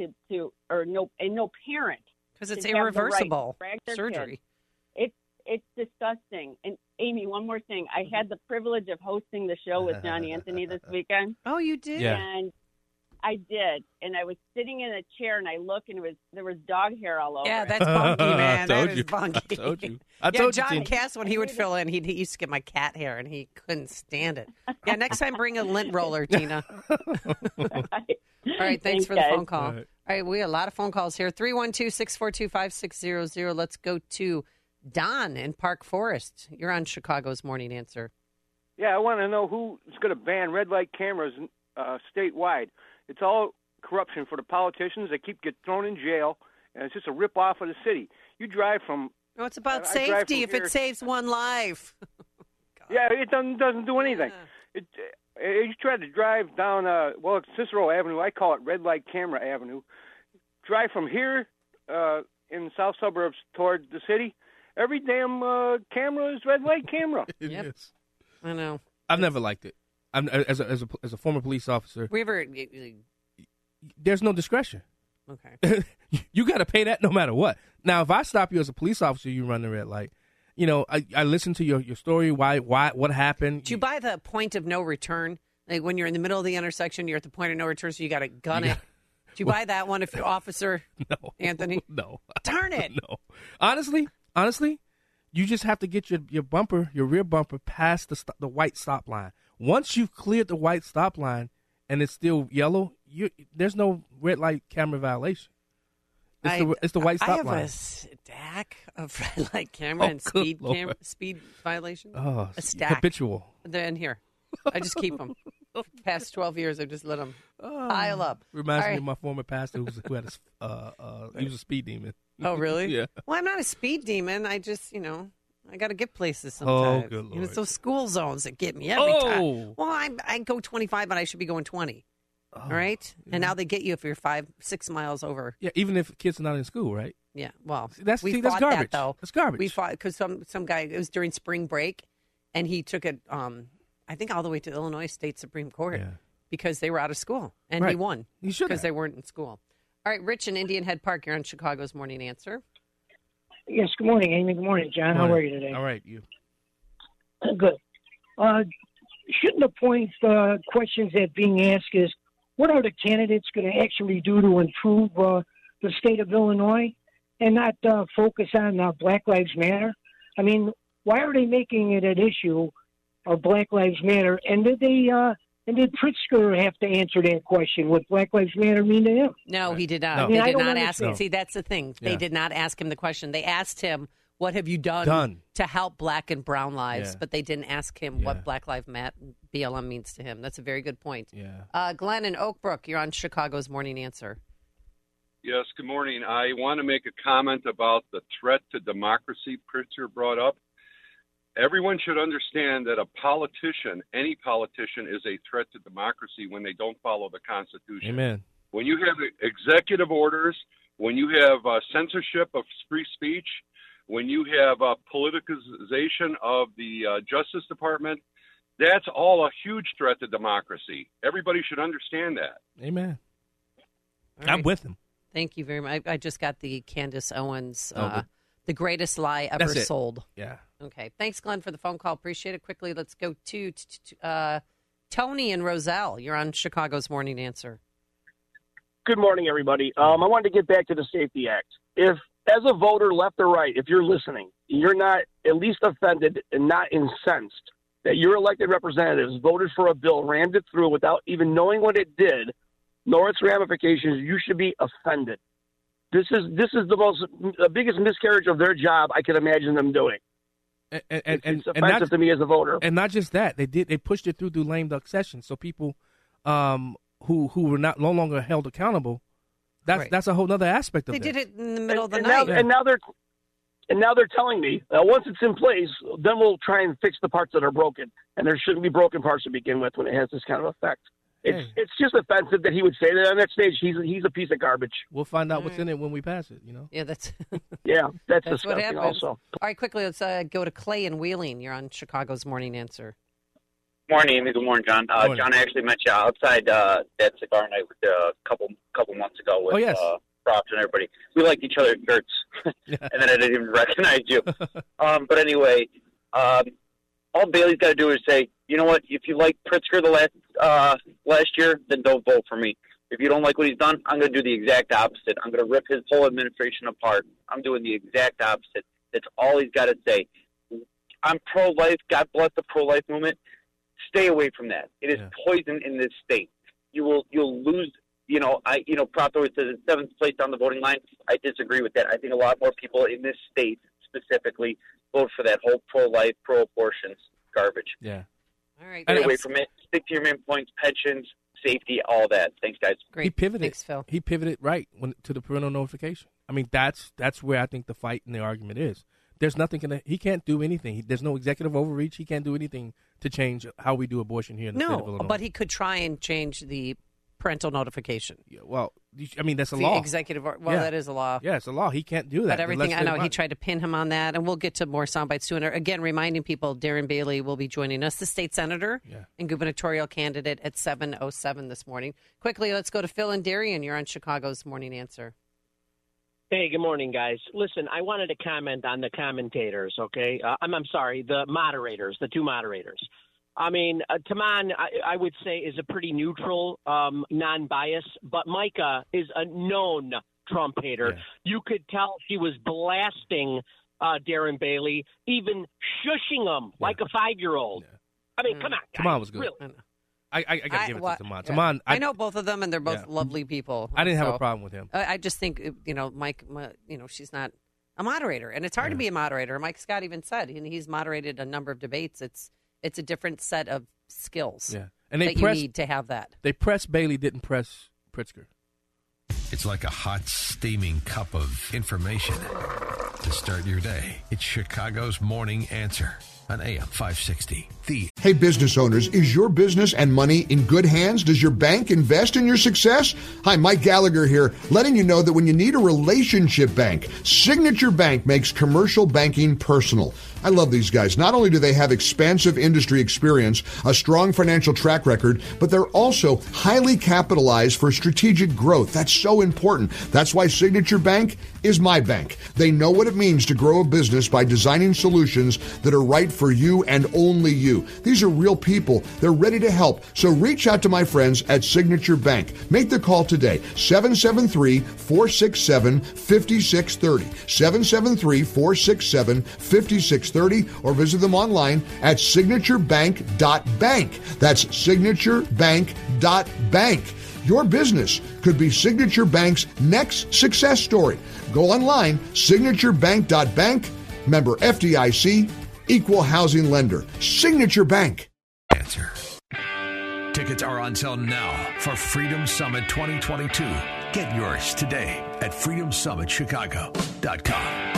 no parent.
Because it's irreversible
surgery. It's disgusting. And Amy, one more thing. I had the privilege of hosting the show with John Anthony this weekend.
Oh, you did?
Yeah.
And I did, and I was sitting in a chair, and I looked, and there was dog hair all over.
Yeah, that's funky, man. That is funky.
I told you.
John Cass, when he would fill in, he used to get my cat hair, and he couldn't stand it. Yeah, next time bring a lint roller, Tina. All right, thanks for the phone call. All right, we have a lot of phone calls here. 312-642-5600. Let's go to Don in Park Forest. You're on Chicago's Morning Answer.
Yeah, I want to know who's going to ban red light cameras statewide. It's all corruption for the politicians. They keep getting thrown in jail, and it's just a rip-off of the city. You drive from...
No, it's about safety if it saves one life.
Yeah, it doesn't do anything. Yeah. You try to drive down, it's Cicero Avenue. I call it Red Light Camera Avenue. Drive from here in the south suburbs toward the city. Every damn camera is red light camera.
It is.
I know.
I've never liked it. As a former police officer, there's no discretion.
Okay.
You got to pay that no matter what. Now, if I stop you as a police officer, you run the red light, I listened to your story. Why, what happened?
Do you buy the point of no return? Like when you're in the middle of the intersection, you're at the point of no return, so you got to gun it. Do you buy that one if you're officer?
No.
Anthony?
No.
Darn it.
No. Honestly, you just have to get your rear bumper past the white stop line. Once you've cleared the white stop line and it's still yellow, there's no red light camera violation. It's the white stop line.
I have a stack of red light camera and speed violations.
Oh,
a stack.
Habitual.
They're in here. I just keep them. Past 12 years, I've just let them pile up.
Reminds me of my former pastor who had he was a speed demon.
Oh, really?
Yeah.
Well, I'm not a speed demon. I just, I got to get places sometimes.
Oh, good Lord.
It's those school zones that get me every time. Well, I go 25, but I should be going 20. All right? Yeah. And now they get you if you're 5-6 miles over.
Yeah, even if kids are not in school, right?
Yeah, well,
that's garbage.
That, though.
That's garbage.
We fought because some guy, it was during spring break, and he took it, I think, all the way to Illinois State Supreme Court because they were out of school, and he won because they weren't in school. All right, Rich in Indian Head Park, you're on Chicago's Morning Answer.
Yes, good morning, Amy. Good morning, John. How are you today?
All right, you.
Good. Shouldn't the point questions that being asked is, what are the candidates going to actually do to improve the state of Illinois and not focus on Black Lives Matter? I mean, why are they making it an issue of Black Lives Matter? And did Pritzker have to answer that question? What Black Lives Matter mean to him?
No, he did not.
No.
They did not ask him. See, that's the thing. They did not ask him the question. They asked him, what have you done to help Black and brown lives? But they didn't ask him what Black Lives Matter, BLM, means to him. That's a very good point.
Yeah.
Glenn in Oak Brook, you're on Chicago's Morning Answer.
Yes, good morning. I want to make a comment about the threat to democracy Pritzker brought up. Everyone should understand that a politician, any politician, is a threat to democracy when they don't follow the Constitution.
Amen.
When you have executive orders, when you have censorship of free speech, when you have politicization of the Justice Department, that's all a huge threat to democracy. Everybody should understand that.
Amen.
All
I'm
right.
with him.
Thank you very much. I just got the Candace Owens, the greatest lie ever sold.
Yeah.
Okay. Thanks, Glenn, for the phone call. Appreciate it. Quickly, let's go to Tony and Roselle. You're on Chicago's Morning Answer.
Good morning, everybody. I wanted to get back to the Safety Act. If, as a voter, left or right, if you're listening, you're not at least offended and not incensed that your elected representatives voted for a bill, rammed it through without even knowing what it did, nor its ramifications, you should be offended. This is the biggest miscarriage of their job I can imagine them doing. It's offensive to me as a voter.
And not just that, they pushed it through lame duck sessions. So people who were no longer held accountable, that's a whole other aspect of it.
They did it in the middle of the night.
And now they're telling me once it's in place, then we'll try and fix the parts that are broken. And there shouldn't be broken parts to begin with when it has this kind of effect. It's just offensive that he would say that on that stage. He's a piece of garbage.
We'll find out what's in it when we pass it.
Yeah, that's
that's
what
disgusting.
happens.
Also,
all right, quickly, let's go to Clay and Wheeling. You're on Chicago's Morning Answer.
Morning, Amy. Good morning, John. John, I actually met you outside that cigar night a couple months ago with Props and everybody. We liked each other's shirts, and then I didn't even recognize you. But anyway, all Bailey's got to do is say, you know what? If you like Pritzker the last year, then don't vote for me. If you don't like what he's done, I'm going to do the exact opposite. I'm going to rip his whole administration apart. I'm doing the exact opposite. That's all he's got to say. I'm pro-life. God bless the pro-life movement. Stay away from that. It is poison in this state. You'll lose. Prop always says it's 7th place on the voting line. I disagree with that. I think a lot more people in this state specifically vote for that whole pro-life, pro-abortion garbage.
Yeah.
All right.
Stay away from it. Stick to your main points, pensions, safety, all that. Thanks, guys.
Great.
He pivoted.
Thanks, Phil.
He pivoted right to the parental notification. I mean, that's where I think the fight and the argument is. There's nothing he can't do anything. There's no executive overreach. He can't do anything to change how we do abortion here in the state of Illinois.
No, but he could try and change the parental notification.
Yeah, well, I mean, that's a
the
law.
Executive that is a law.
Yeah, it's a law. He can't do that.
But everything, I know, he tried to pin him on that, and we'll get to more sound bites soon. Again, reminding people, Darren Bailey will be joining us, the state senator and gubernatorial candidate at 7:07 this morning. Quickly, let's go to Phil and Darien. You're on Chicago's Morning Answer.
Hey, good morning, guys. Listen, I wanted to comment on the commentators, okay? I'm sorry, the moderators, the two moderators. I mean, Taman, I would say, is a pretty neutral, non-biased, but Micah is a known Trump hater. Yeah. You could tell she was blasting Darren Bailey, even shushing him like a 5-year-old. Yeah. I mean, come on, guys.
Taman was good.
Really.
I got to give it to Taman. Taman,
I know both of them, and they're both lovely people.
I didn't have a problem with him.
I just think, Mike, she's not a moderator, and it's hard to be a moderator. Mike Scott even said, and he's moderated a number of debates. It's a different set of skills
and
you need to have that.
They pressed Bailey, didn't press Pritzker.
It's like a hot, steaming cup of information to start your day. It's Chicago's Morning Answer on AM 560.
Hey, business owners, is your business and money in good hands? Does your bank invest in your success? Hi, Mike Gallagher here, letting you know that when you need a relationship bank, Signature Bank makes commercial banking personal. I love these guys. Not only do they have expansive industry experience, a strong financial track record, but they're also highly capitalized for strategic growth. That's so important. That's why Signature Bank is my bank. They know what it means to grow a business by designing solutions that are right for you and only you. These are real people. They're ready to help. So reach out to my friends at Signature Bank. Make the call today, 773-467-5630, 773-467-5630, or visit them online at signaturebank.bank. That's signaturebank.bank. Your business could be Signature Bank's next success story. Go online, signaturebank.bank, member FDIC, equal housing lender. Signature Bank.
Answer. Tickets are on sale now for Freedom Summit 2022. Get yours today at freedomsummitchicago.com.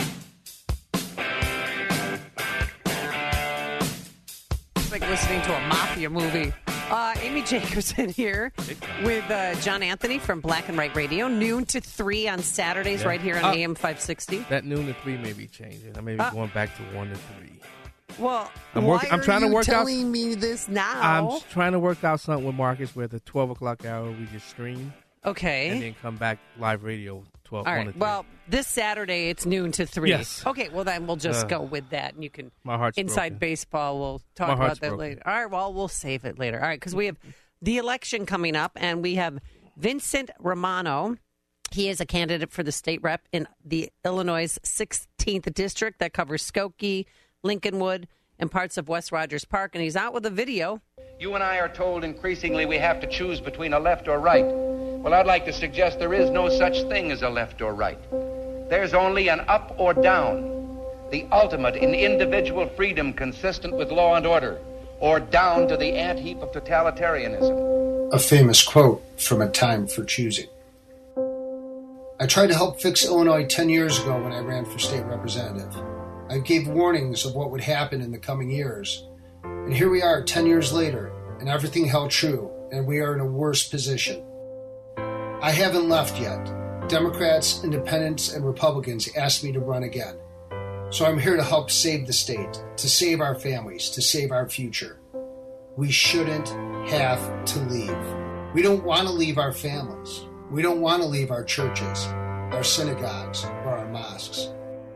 It's like listening to a mafia movie. Amy Jacobson here with John Anthony from Black and White Radio, noon to 3 on Saturdays right here on AM 560.
That noon to 3 may be changing. I may be going back to 1 to 3.
Well,
I'm trying to work
telling me this now?
I'm trying to work out something with Marcus where the 12 o'clock hour we just stream.
Okay.
And then come back live radio 12.
All right. Well, this Saturday it's noon to 3.
Yes.
Okay. Well, then we'll just go with that, and you can.
My heart's
Inside
broken.
Baseball. We'll talk about that later. All right. Well, we'll save it later. All right, because we have the election coming up, and we have Vincent Romano. He is a candidate for the state rep in the Illinois 16th district that covers Skokie, Lincolnwood, and parts of West Rogers Park, and he's out with a video.
You and I are told increasingly we have to choose between a left or right. Well, I'd like to suggest there is no such thing as a left or right. There's only an up or down, the ultimate in individual freedom consistent with law and order, or down to the ant-heap of totalitarianism.
A famous quote from A Time for Choosing. I tried to help fix Illinois 10 years ago when I ran for state representative. I gave warnings of what would happen in the coming years. And here we are 10 years later, and everything held true, and we are in a worse position. I haven't left yet. Democrats, Independents, and Republicans asked me to run again. So I'm here to help save the state, to save our families, to save our future. We shouldn't have to leave. We don't want to leave our families. We don't want to leave our churches, our synagogues, or our mosques.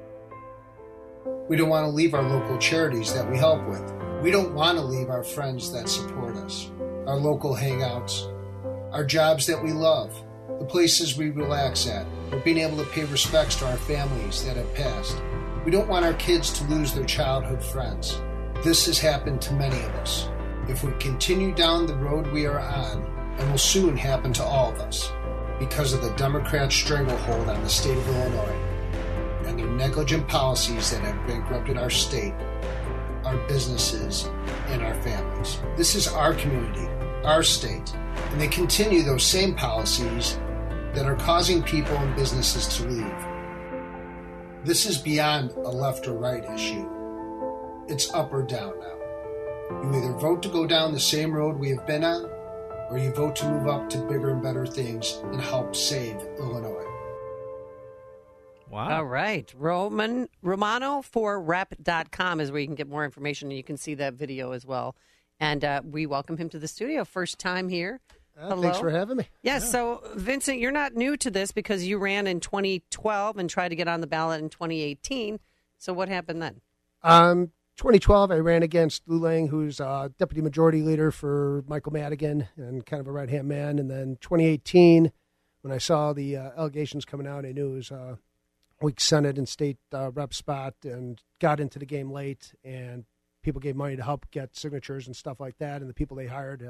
We don't want to leave our local charities that we help with. We don't want to leave our friends that support us, our local hangouts, our jobs that we love, the places we relax at, or being able to pay respects to our families that have passed. We don't want our kids to lose their childhood friends. This has happened to many of us. If we continue down the road we are on, it will soon happen to all of us because of the Democrat stranglehold on the state of Illinois and their negligent policies that have bankrupted our state, our businesses, and our families. This is our community, our state, and they continue those same policies that are causing people and businesses to leave. This is beyond a left or right issue. It's up or down now. You either vote to go down the same road we have been on, or you vote to move up to bigger and better things and help save Illinois.
Wow.
All right. Romano4rep.com is where you can get more information, and you can see that video as well. And we welcome him to the studio. First time here Hello?
Thanks for having me.
Yes, so Vincent, you're not new to this because you ran in 2012 and tried to get on the ballot in 2018. So what happened then?
2012, I ran against Lou Lang, who's deputy majority leader for Michael Madigan and kind of a right-hand man. And then 2018, when I saw the allegations coming out, I knew it was a weak Senate and state rep spot, and got into the game late, and people gave money to help get signatures and stuff like that. And the people they hired,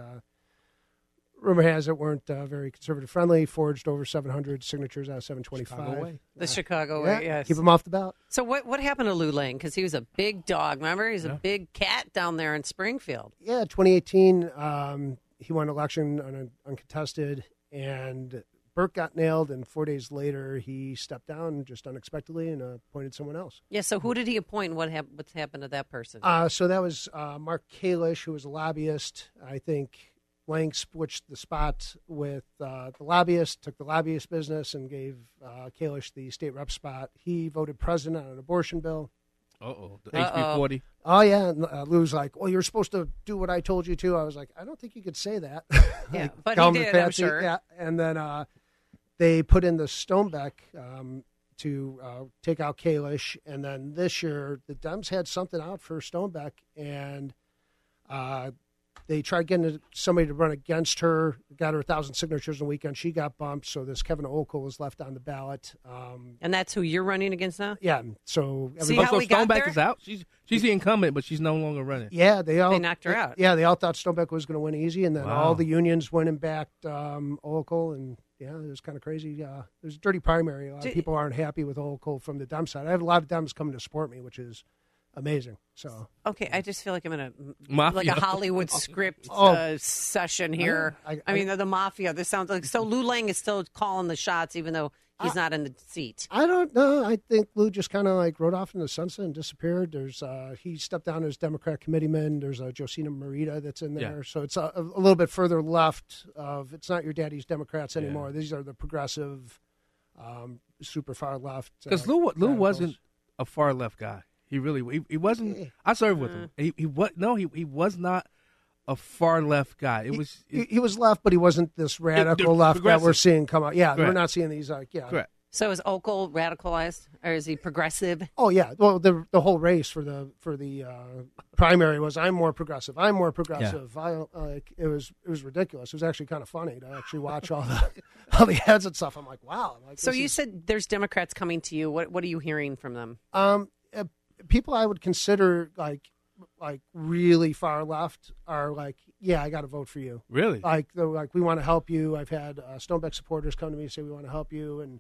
rumor has it, weren't very conservative friendly, forged over 700 signatures out of 725.
The Chicago way, yes.
Keep them off the ballot.
So what happened to Lou Lang? Because he was a big dog, remember? He's a big cat down there in Springfield.
Yeah, 2018, he won an election uncontested, and Burke got nailed, and 4 days later he stepped down just unexpectedly and appointed someone else.
Yeah, so who did he appoint, and what's happened to that person?
So that was Mark Kalish, who was a lobbyist. I think Lang switched the spot with the lobbyist, took the lobbyist business, and gave Kalish the state rep spot. He voted president on an abortion bill.
The HB 40.
Oh, yeah. And Lou's like, well, you're supposed to do what I told you to. I was like, I don't think you could say that.
Yeah, but he did, I'm sure.
Yeah. And then they put in the Stonebeck to take out Kalish. And then this year, the Dems had something out for Stonebeck, and they tried getting somebody to run against her, got her 1,000 signatures in a weekend. She got bumped, so this Kevin Okel was left on the ballot.
And that's who you're running against now?
Yeah. So
Stonebeck is out? She's the incumbent, but she's no longer running.
Yeah, they
knocked her out.
Yeah, they all thought Stonebeck was going to win easy, and then all the unions went and backed Okel, and yeah, it was kind of crazy. It was a dirty primary. A lot of people aren't happy with Okel from the Dem side. I have a lot of Dems coming to support me, which is amazing. So
okay, I just feel like I'm in a
mafia.
Hollywood script session here. I mean, the mafia. This sounds like so. Lou Lang is still calling the shots, even though he's not in the seat.
I don't know. I think Lou just kind of like rode off in the sunset and disappeared. There's he stepped down as Democrat committeeman. There's a Josina Morita that's in there, so it's a little bit further left of. It's not your daddy's Democrats anymore. Yeah. These are the progressive, super far left.
Because Lou wasn't a far left guy. He really he wasn't. I served with him. He was not a far left guy. He
was left, but he wasn't this radical left that we're seeing come out. Yeah,
correct.
We're not seeing these
Correct.
So is Okel radicalized, or is he progressive?
Oh yeah. Well, the whole race for the primary was I'm more progressive. I'm more progressive. Yeah. It was ridiculous. It was actually kind of funny to actually watch all the ads and stuff. I'm like, wow.
So you said there's Democrats coming to you. What are you hearing from them?
People I would consider like really far left are like, yeah, I got to vote for you.
Really?
Like we want to help you. I've had Stonebeck supporters come to me and say we want to help you, and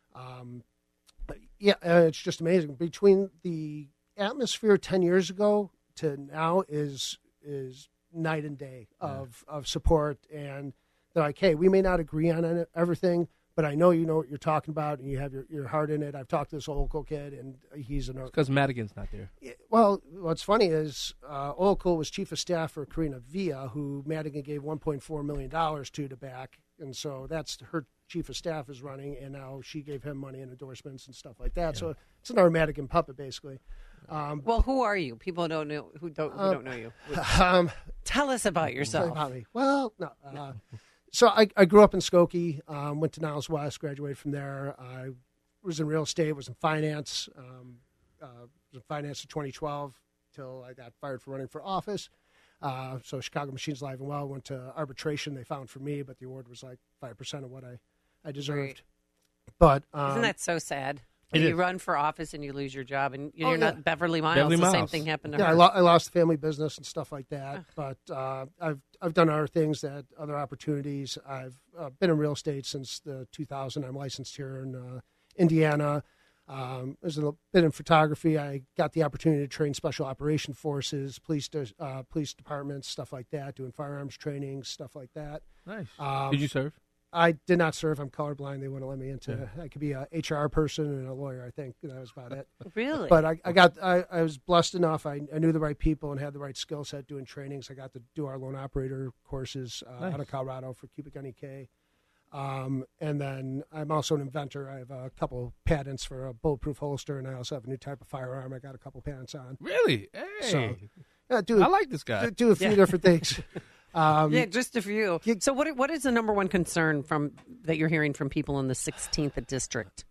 it's just amazing. Between the atmosphere 10 years ago to now is night and day of support, and they're like, hey, we may not agree on everything, but I know you know what you're talking about, and you have your heart in it. I've talked to this Okel kid, and he's
because Madigan's not there.
Well, what's funny is Okel was chief of staff for Karina Villa, who Madigan gave $1.4 million to back, and so that's her chief of staff is running, and now she gave him money and endorsements and stuff like that. Yeah. So it's another Madigan puppet, basically.
Well, who are you? People don't know who don't know you. Tell us about yourself.
About me. Well, no. So I grew up in Skokie, went to Niles West, graduated from there. I was in real estate, was in finance, was in finance in 2012 until I got fired for running for office. So Chicago Machines Live and Well went to arbitration. They found for me, but the award was like 5% of what I deserved. Right. But
isn't that so sad? You run for office and you lose your job, and you're not Beverly Miles. The same thing happened to her.
I lost the family business and stuff like that. But I've done other things, other opportunities. I've been in real estate since the 2000. I'm licensed here in Indiana. There's a bit in photography. I got the opportunity to train special operation forces, police departments, stuff like that, doing firearms training, stuff like that.
Nice. Did you serve?
I did not serve. I'm colorblind. They wouldn't let me into it. I could be a HR person and a lawyer, I think. That was about it.
Really?
But I was blessed enough. I knew the right people and had the right skill set doing trainings. I got to do our loan operator courses out of Colorado for Cubic NEK. And then I'm also an inventor. I have a couple patents for a bulletproof holster, and I also have a new type of firearm I got a couple patents on.
Really? Hey.
So,
I like this guy.
Do a few different things.
Yeah, just a few. So what is the number one concern that you're hearing from people in the 16th district?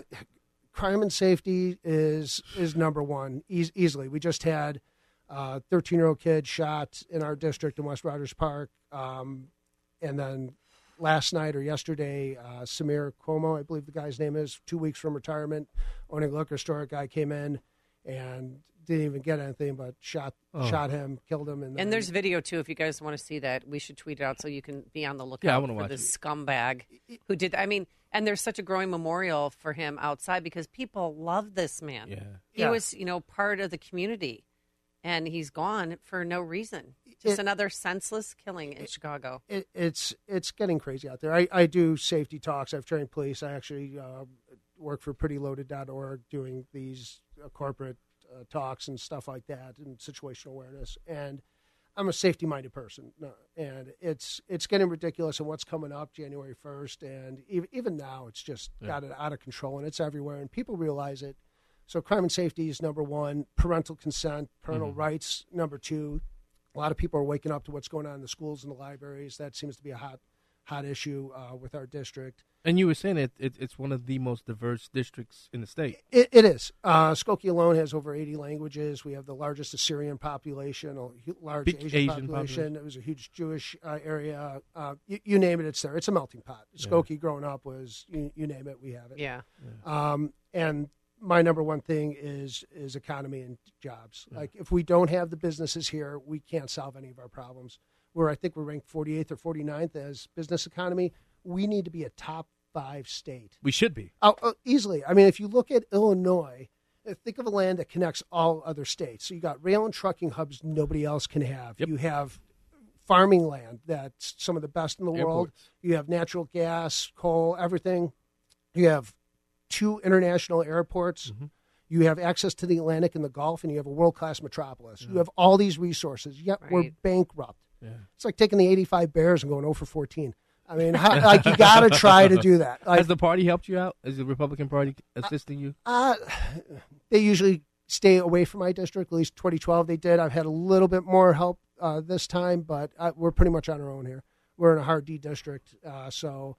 Crime and safety is number one, easily. We just had a 13-year-old kid shot in our district in West Rogers Park. And then last night or yesterday, Samir Cuomo, I believe the guy's name is, 2 weeks from retirement, owning a liquor store. A guy came in and didn't even get anything, but shot him, killed him.
And there's video, too, if you guys want to see that. We should tweet it out so you can be on the lookout for this scumbag who did, and there's such a growing memorial for him outside because people love this man.
Yeah.
He was, part of the community, and he's gone for no reason. Just another senseless killing in Chicago.
It's getting crazy out there. I do safety talks. I've trained police. I actually work for prettyloaded.org doing these corporate talks and stuff like that and situational awareness. And I'm a safety-minded person, and it's getting ridiculous. And what's coming up January 1st, and even now, it's just got it out of control, and it's everywhere, and people realize it. So crime and safety is number one. Parental consent, parental rights, number two. A lot of people are waking up to what's going on in the schools and the libraries. That seems to be a hot issue with our district.
And you were saying it's one of the most diverse districts in the state.
It is. Skokie alone has over 80 languages. We have the largest Assyrian population, a large Asian population. It was a huge Jewish area. You name it, it's there. It's a melting pot. Skokie growing up was, you name it, we have it.
Yeah.
And my number one thing is economy and jobs. Like, if we don't have the businesses here, we can't solve any of our problems. I think we're ranked 48th or 49th as business economy. We need to be a top 5 state.
We should be.
Easily. I mean, if you look at Illinois, think of a land that connects all other states. So you got rail and trucking hubs nobody else can have. Yep. You have farming land that's some of the best in the world. You have natural gas, coal, everything. You have 2 international airports. You have access to the Atlantic and the Gulf, and you have a world-class metropolis. You have all these resources, yet we're bankrupt. Yeah. It's like taking the 85 Bears and going 0 for 14. I mean, you got to try to do that.
Has the party helped you out? Is the Republican Party assisting you?
They usually stay away from my district. At least 2012 they did. I've had a little bit more help this time, but we're pretty much on our own here. We're in a hard D district, so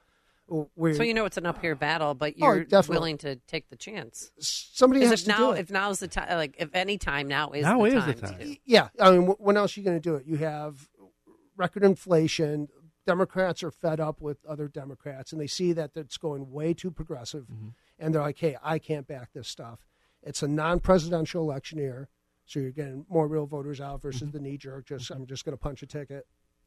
it's an up here battle, but you're willing to take the chance.
Somebody has to do it.
If now's the time, like if any time, now is the time.
Yeah, I mean, when else are you going to do it? You have record inflation. Democrats are fed up with other Democrats, and they see that it's going way too progressive, and they're like, hey, I can't back this stuff. It's a non-presidential election year, so you're getting more real voters out versus the knee-jerk, I'm just going to punch a ticket.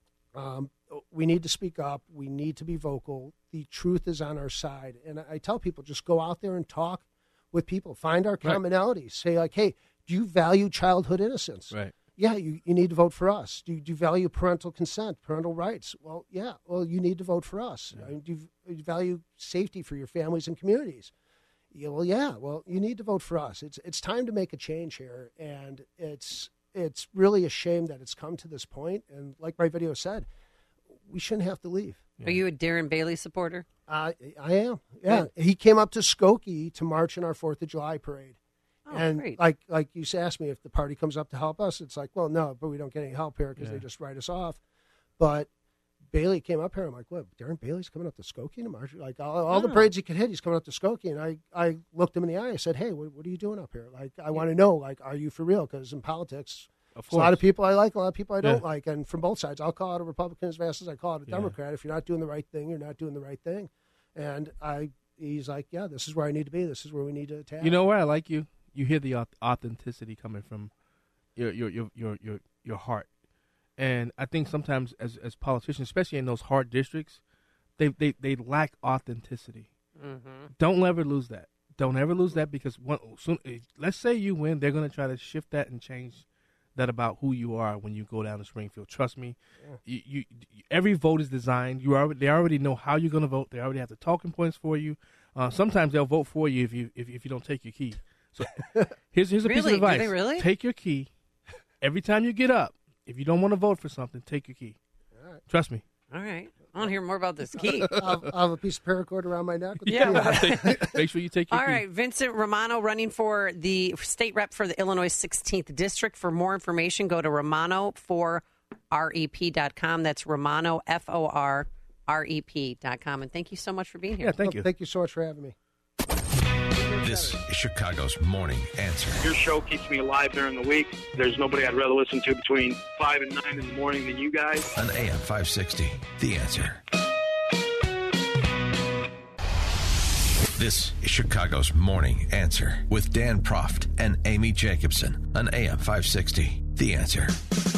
We need to speak up. We need to be vocal. The truth is on our side. And I tell people, just go out there and talk with people. Find our commonalities. Say, like, hey, do you value childhood innocence?
Right.
Yeah, you need to vote for us. Do you value parental consent, parental rights? Well, yeah. Well, you need to vote for us. Yeah. Do you value safety for your families and communities? Yeah, well, yeah. Well, you need to vote for us. It's time to make a change here, and it's really a shame that it's come to this point. And like my video said, we shouldn't have to leave.
Yeah. Are you a Darren Bailey supporter?
I am. Yeah, he came up to Skokie to march in our 4th of July parade.
Oh,
and
great.
like you asked me if the party comes up to help us, it's like, well, no, but we don't get any help here because they just write us off. But Bailey came up here. I'm like, what? Darren Bailey's coming up to Skokie to march? Like all the parades he could hit, he's coming up to Skokie. And I looked him in the eye. I said, hey, what are you doing up here? Like, I want to know, like, are you for real? Because in politics, a lot of people I like, a lot of people I don't like. And from both sides, I'll call out a Republican as fast as I call out a Democrat. If you're not doing the right thing, you're not doing the right thing. And he's like, yeah, this is where I need to be. This is where we need to attack.
You know where I like you? You hear the authenticity coming from your heart, and I think sometimes as politicians, especially in those hard districts, they lack authenticity. Don't ever lose that. Don't ever lose that because let's say you win, they're going to try to shift that and change that about who you are when you go down to Springfield. Trust me, you every vote is designed. They already know how you're going to vote. They already have the talking points for you. Sometimes they'll vote for you if you don't take your key. So here's a piece of advice.
Do they really?
Take your key. Every time you get up, if you don't want to vote for something, take your key.
All right.
Trust me.
All right. I want to hear more about this key.
I'll have a piece of paracord around my neck.
Make sure you take your key.
All right. Vincent Romano running for the state rep for the Illinois 16th District. For more information, go to romanoforrd.com. ForRep.com. That's Romano, ForRep.com. And thank you so much for being here.
Yeah, thank you.
Thank you so much for having me.
This is Chicago's Morning Answer.
Your show keeps me alive during the week. There's nobody I'd rather listen to between 5 and 9 in the morning than you guys.
On AM 560, The Answer. This is Chicago's Morning Answer with Dan Proft and Amy Jacobson on AM 560, The Answer.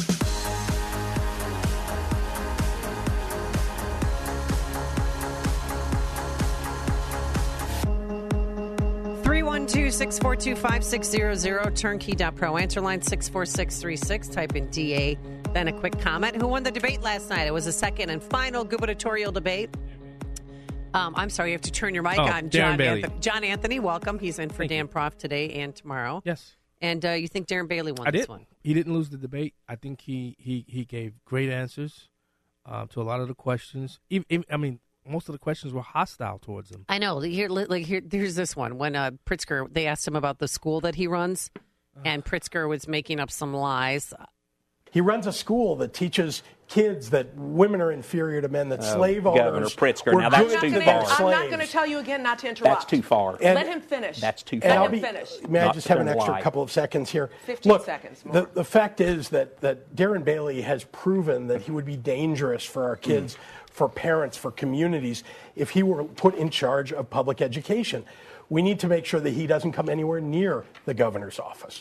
312-642-5600, turnkey.pro. Answer line 64636. Type in DA, then a quick comment. Who won the debate last night? It was the second and final gubernatorial debate. I'm sorry, you have to turn your mic on.
Darren Bailey.
John Anthony, welcome. He's in for Dan Proft today and tomorrow.
Yes.
And you think Darren Bailey won this one?
He didn't lose the debate. I think he gave great answers to a lot of the questions. Most of the questions were hostile towards him.
I know. Here's this one. When Pritzker, they asked him about the school that he runs, and Pritzker was making up some lies.
He runs a school that teaches kids that women are inferior to men, that slave owners
Governor Pritzker. Now, that's too far.
I'm not going to tell you again not to interrupt.
That's too far.
Let him finish.
That's too far.
Let him finish.
May I just have an extra couple of seconds here?
15 seconds more.
The fact is that Darren Bailey has proven that he would be dangerous for our kids, for parents, for communities, if he were put in charge of public education. We need to make sure that he doesn't come anywhere near the governor's office.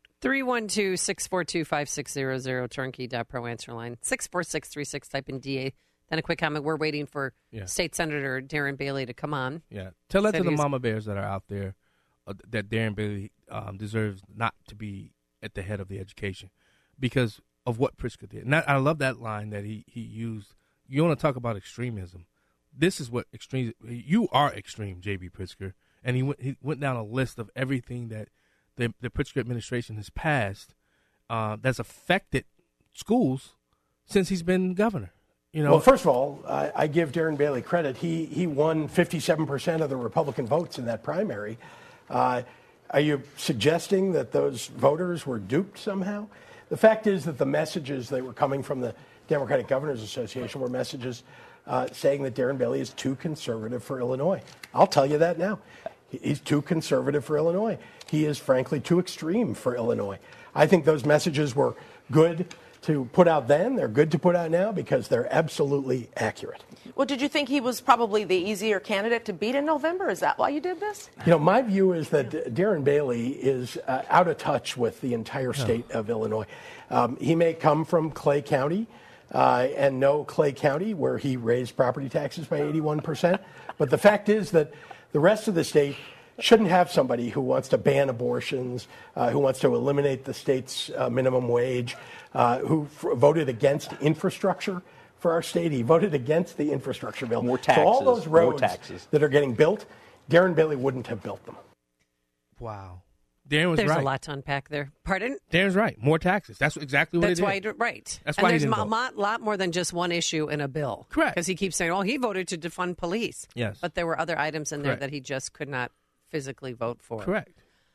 312-642-5600, turnkey.pro. Answer line 64636. Type in DA. Then a quick comment. We're waiting for State Senator Darren Bailey to come on.
Yeah. Tell that to the mama bears that are out there that Darren Bailey deserves not to be at the head of the education because of what Pritzker did. And I love that line that he used. You want to talk about extremism. This is what extreme. You are extreme, J.B. Pritzker. And he went down a list of everything that the Pritzker administration has passed that's affected schools since he's been governor. You know,
well, first of all, I give Darren Bailey credit. He won 57% of the Republican votes in that primary. Are you suggesting that those voters were duped somehow? The fact is that the messages that were coming from the Democratic Governors Association were messages saying that Darren Bailey is too conservative for Illinois. I'll tell you that now. He's too conservative for Illinois. He is, frankly, too extreme for Illinois. I think those messages were good to put out then. They're good to put out now because they're absolutely accurate.
Well, did you think he was probably the easier candidate to beat in November? Is that why you did this?
You know, my view is that Darren Bailey is out of touch with the entire state of Illinois. He may come from Clay County and know Clay County, where he raised property taxes by 81%. But the fact is that the rest of the state shouldn't have somebody who wants to ban abortions, who wants to eliminate the state's minimum wage, who voted against infrastructure for our state. He voted against the infrastructure bill.
More taxes.
So all those roads that are getting built, Darren Bailey wouldn't have built them.
Wow. Darren was right.
There's a lot to unpack there. Pardon?
Darren's right. More taxes. That's exactly what
That's
it is.
why right.
That's
and
why
there's
he didn't
a lot more than just one issue in a bill.
Correct.
Because he keeps saying, oh, he voted to defund police.
Yes.
But there were other items in there that he just could not physically vote for.
Correct.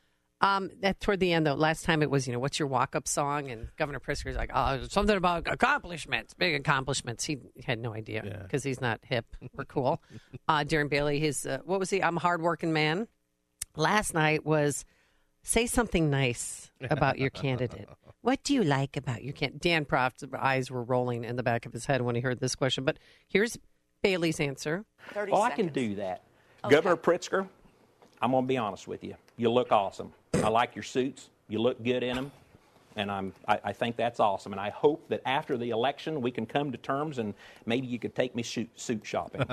Toward the end, though, last time it was, what's your walk-up song? And Governor Pritzker's like, oh, something about accomplishments, big accomplishments. He had no idea because he's not hip or cool. Darren Bailey, what was he? I'm a hard-working man. Last night was, say something nice about your candidate. What do you like about your candidate? Dan Proft's eyes were rolling in the back of his head when he heard this question. But here's Bailey's answer.
30
I
seconds.
can do that.
Okay.
Governor Pritzker, I'm going to be honest with you. You look awesome. I like your suits. You look good in them. And I think that's awesome. And I hope that after the election we can come to terms and maybe you could take me suit shopping.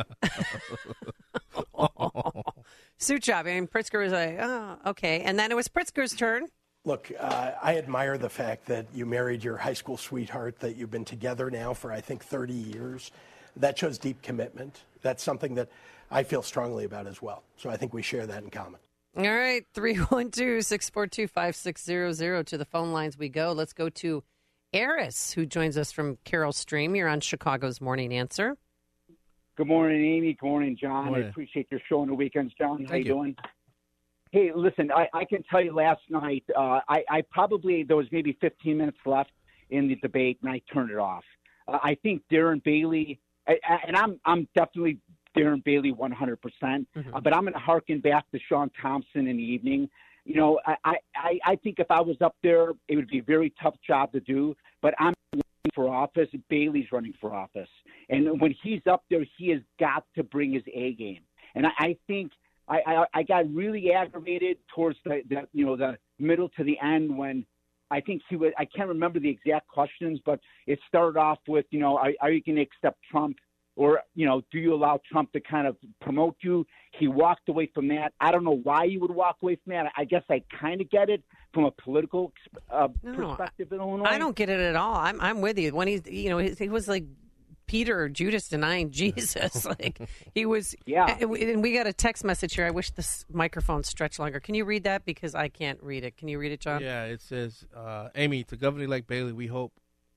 Suit shopping. And Pritzker was like, oh, okay. And then it was Pritzker's turn.
Look, I admire the fact that you married your high school sweetheart, that you've been together now for, I think, 30 years. That shows deep commitment. That's something that I feel strongly about as well. So I think we share that in common.
All right, 312-642-5600. To the phone lines we go. Let's go to Eris, who joins us from Carol Stream. You're on Chicago's Morning Answer.
Good morning, Amy. Good morning, John.
Morning.
I appreciate your show on the weekends, John. How
Thank
you doing? Hey, listen, I can tell you last night, I probably, there was maybe 15 minutes left, in the debate, and I turned it off. I think Darren Bailey, and I'm definitely Darren Bailey 100%, but I'm going to harken back to Sean Thompson in the evening. You know, I think if I was up there, it would be a very tough job to do, but I'm running for office. Bailey's running for office. And when he's up there, he has got to bring his A game. And I think I got really aggravated towards the middle to the end when I think I can't remember the exact questions, but it started off with, you know, are you going to accept Trump? Or, you know, do you allow Trump to kind of promote you? He walked away from that. I don't know why you would walk away from that. I guess I kind of get it from a political perspective in Illinois.
I don't get it at all. I'm with you. When he was like Peter or Judas denying Jesus. Like he was. Yeah. And we got a text message here. I wish this microphone stretched longer. Can you read that? Because I can't read it. Can you read it, John?
Yeah, it says, Amy, to Governor-elect Bailey, we hope.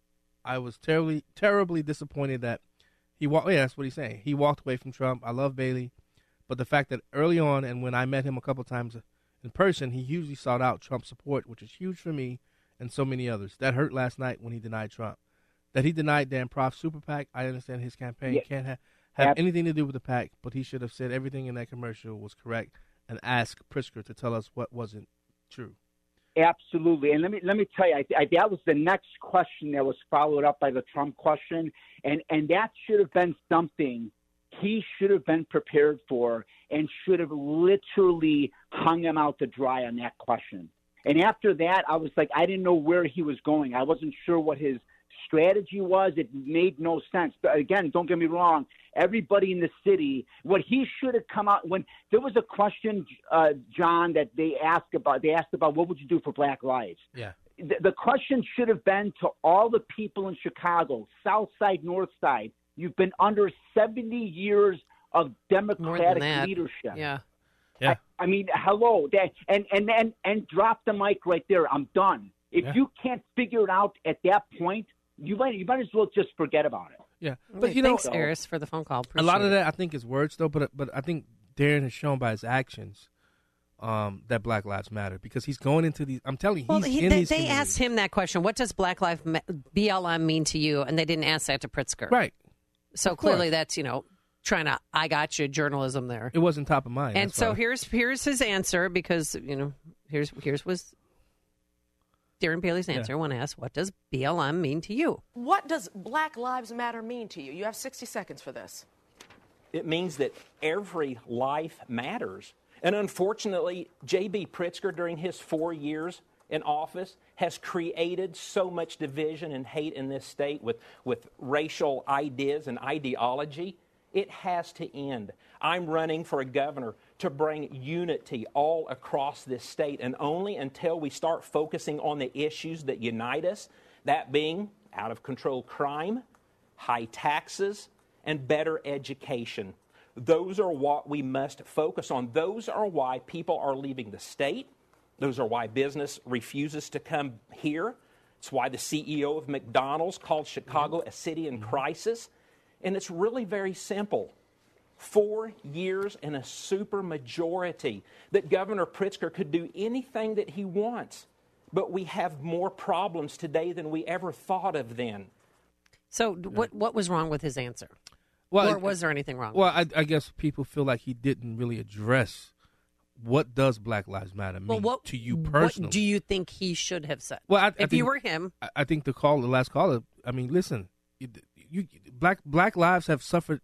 I was terribly disappointed that that's what he's saying. He walked away from Trump. I love Bailey. But the fact that early on, and when I met him a couple times in person, he hugely sought out Trump support, which is huge for me and so many others. That hurt last night when he denied Trump. That he denied Dan Proft's super PAC, I understand his campaign can't have anything to do with the PAC, but he should have said everything in that commercial was correct and asked Pritzker to tell us what wasn't true.
Absolutely. And let me tell you, that was the next question that was followed up by the Trump question. And that should have been something he should have been prepared for and should have literally hung him out to dry on that question. And after that, I was like, I didn't know where he was going. I wasn't sure what his strategy was. It made no sense. But again, don't get me wrong. Everybody in the city, what he should have come out when there was a question, John, that they asked about what would you do for Black lives?
Yeah.
The question should have been to all the people in Chicago, South Side, North Side. You've been under 70 years of Democratic leadership.
Yeah.
Yeah.
I mean, hello, and drop the mic right there. I'm done. If you can't figure it out at that point, you might as well just forget about it.
Yeah,
but thanks, Eris, for the phone call. Appreciate
a lot of that I think is words, though. But I think Darren has shown by his actions that Black Lives Matter because he's going into these. I'm telling you,
they asked him that question. What does Black Lives BLM mean to you? And they didn't ask that to Pritzker,
right?
So clearly, that's trying to I got you journalism there.
It wasn't top of mind.
And so here's his answer because here's was Darren Bailey's answer when asked, what does BLM mean to you?
What does Black Lives Matter mean to you? You have 60 seconds for this.
It means that every life matters. And unfortunately, J.B. Pritzker, during his 4 years in office, has created so much division and hate in this state with racial ideas and ideology. It has to end. I'm running for a governor to bring unity all across this state, and only until we start focusing on the issues that unite us, that being out-of-control crime, high taxes, and better education. Those are what we must focus on. Those are why people are leaving the state. Those are why business refuses to come here. It's why the CEO of McDonald's called Chicago a city in crisis. And it's really very simple. 4 years and a supermajority that Governor Pritzker could do anything that he wants. But we have more problems today than we ever thought of then.
So what was wrong with his answer? Or was there anything wrong?
Well, I guess people feel like he didn't really address what does Black Lives Matter mean to you personally.
What do you think he should have said?
Well,
if you were him.
I think the last caller, I mean, listen, Black lives have suffered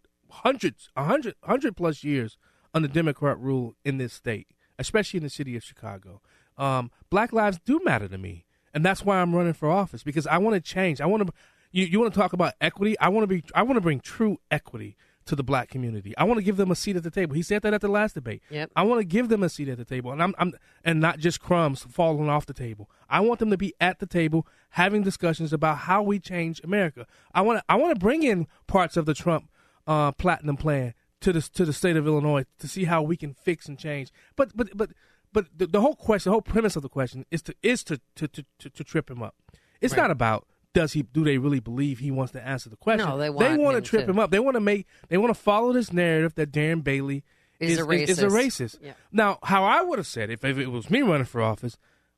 100 plus years under Democrat rule in this state, especially in the city of Chicago. Black lives do matter to me, and that's why I'm running for office, because I want to change. I want to. You want to talk about equity? I want to bring true equity to the Black community. I want to give them a seat at the table. He said that at the last debate.
Yep.
I want to give them a seat at the table, and not just crumbs falling off the table. I want them to be at the table having discussions about how we change America. I want to bring in parts of the Trump Platinum Plan to the state of Illinois to see how we can fix and change. But the whole question, the whole premise of the question is to trip him up. It's not about do they really believe he wants to answer the question?
No, they
want to trip him up. They want to follow this narrative that Darren Bailey is a racist.
Yeah.
Now, how I would have said if it was me running for office,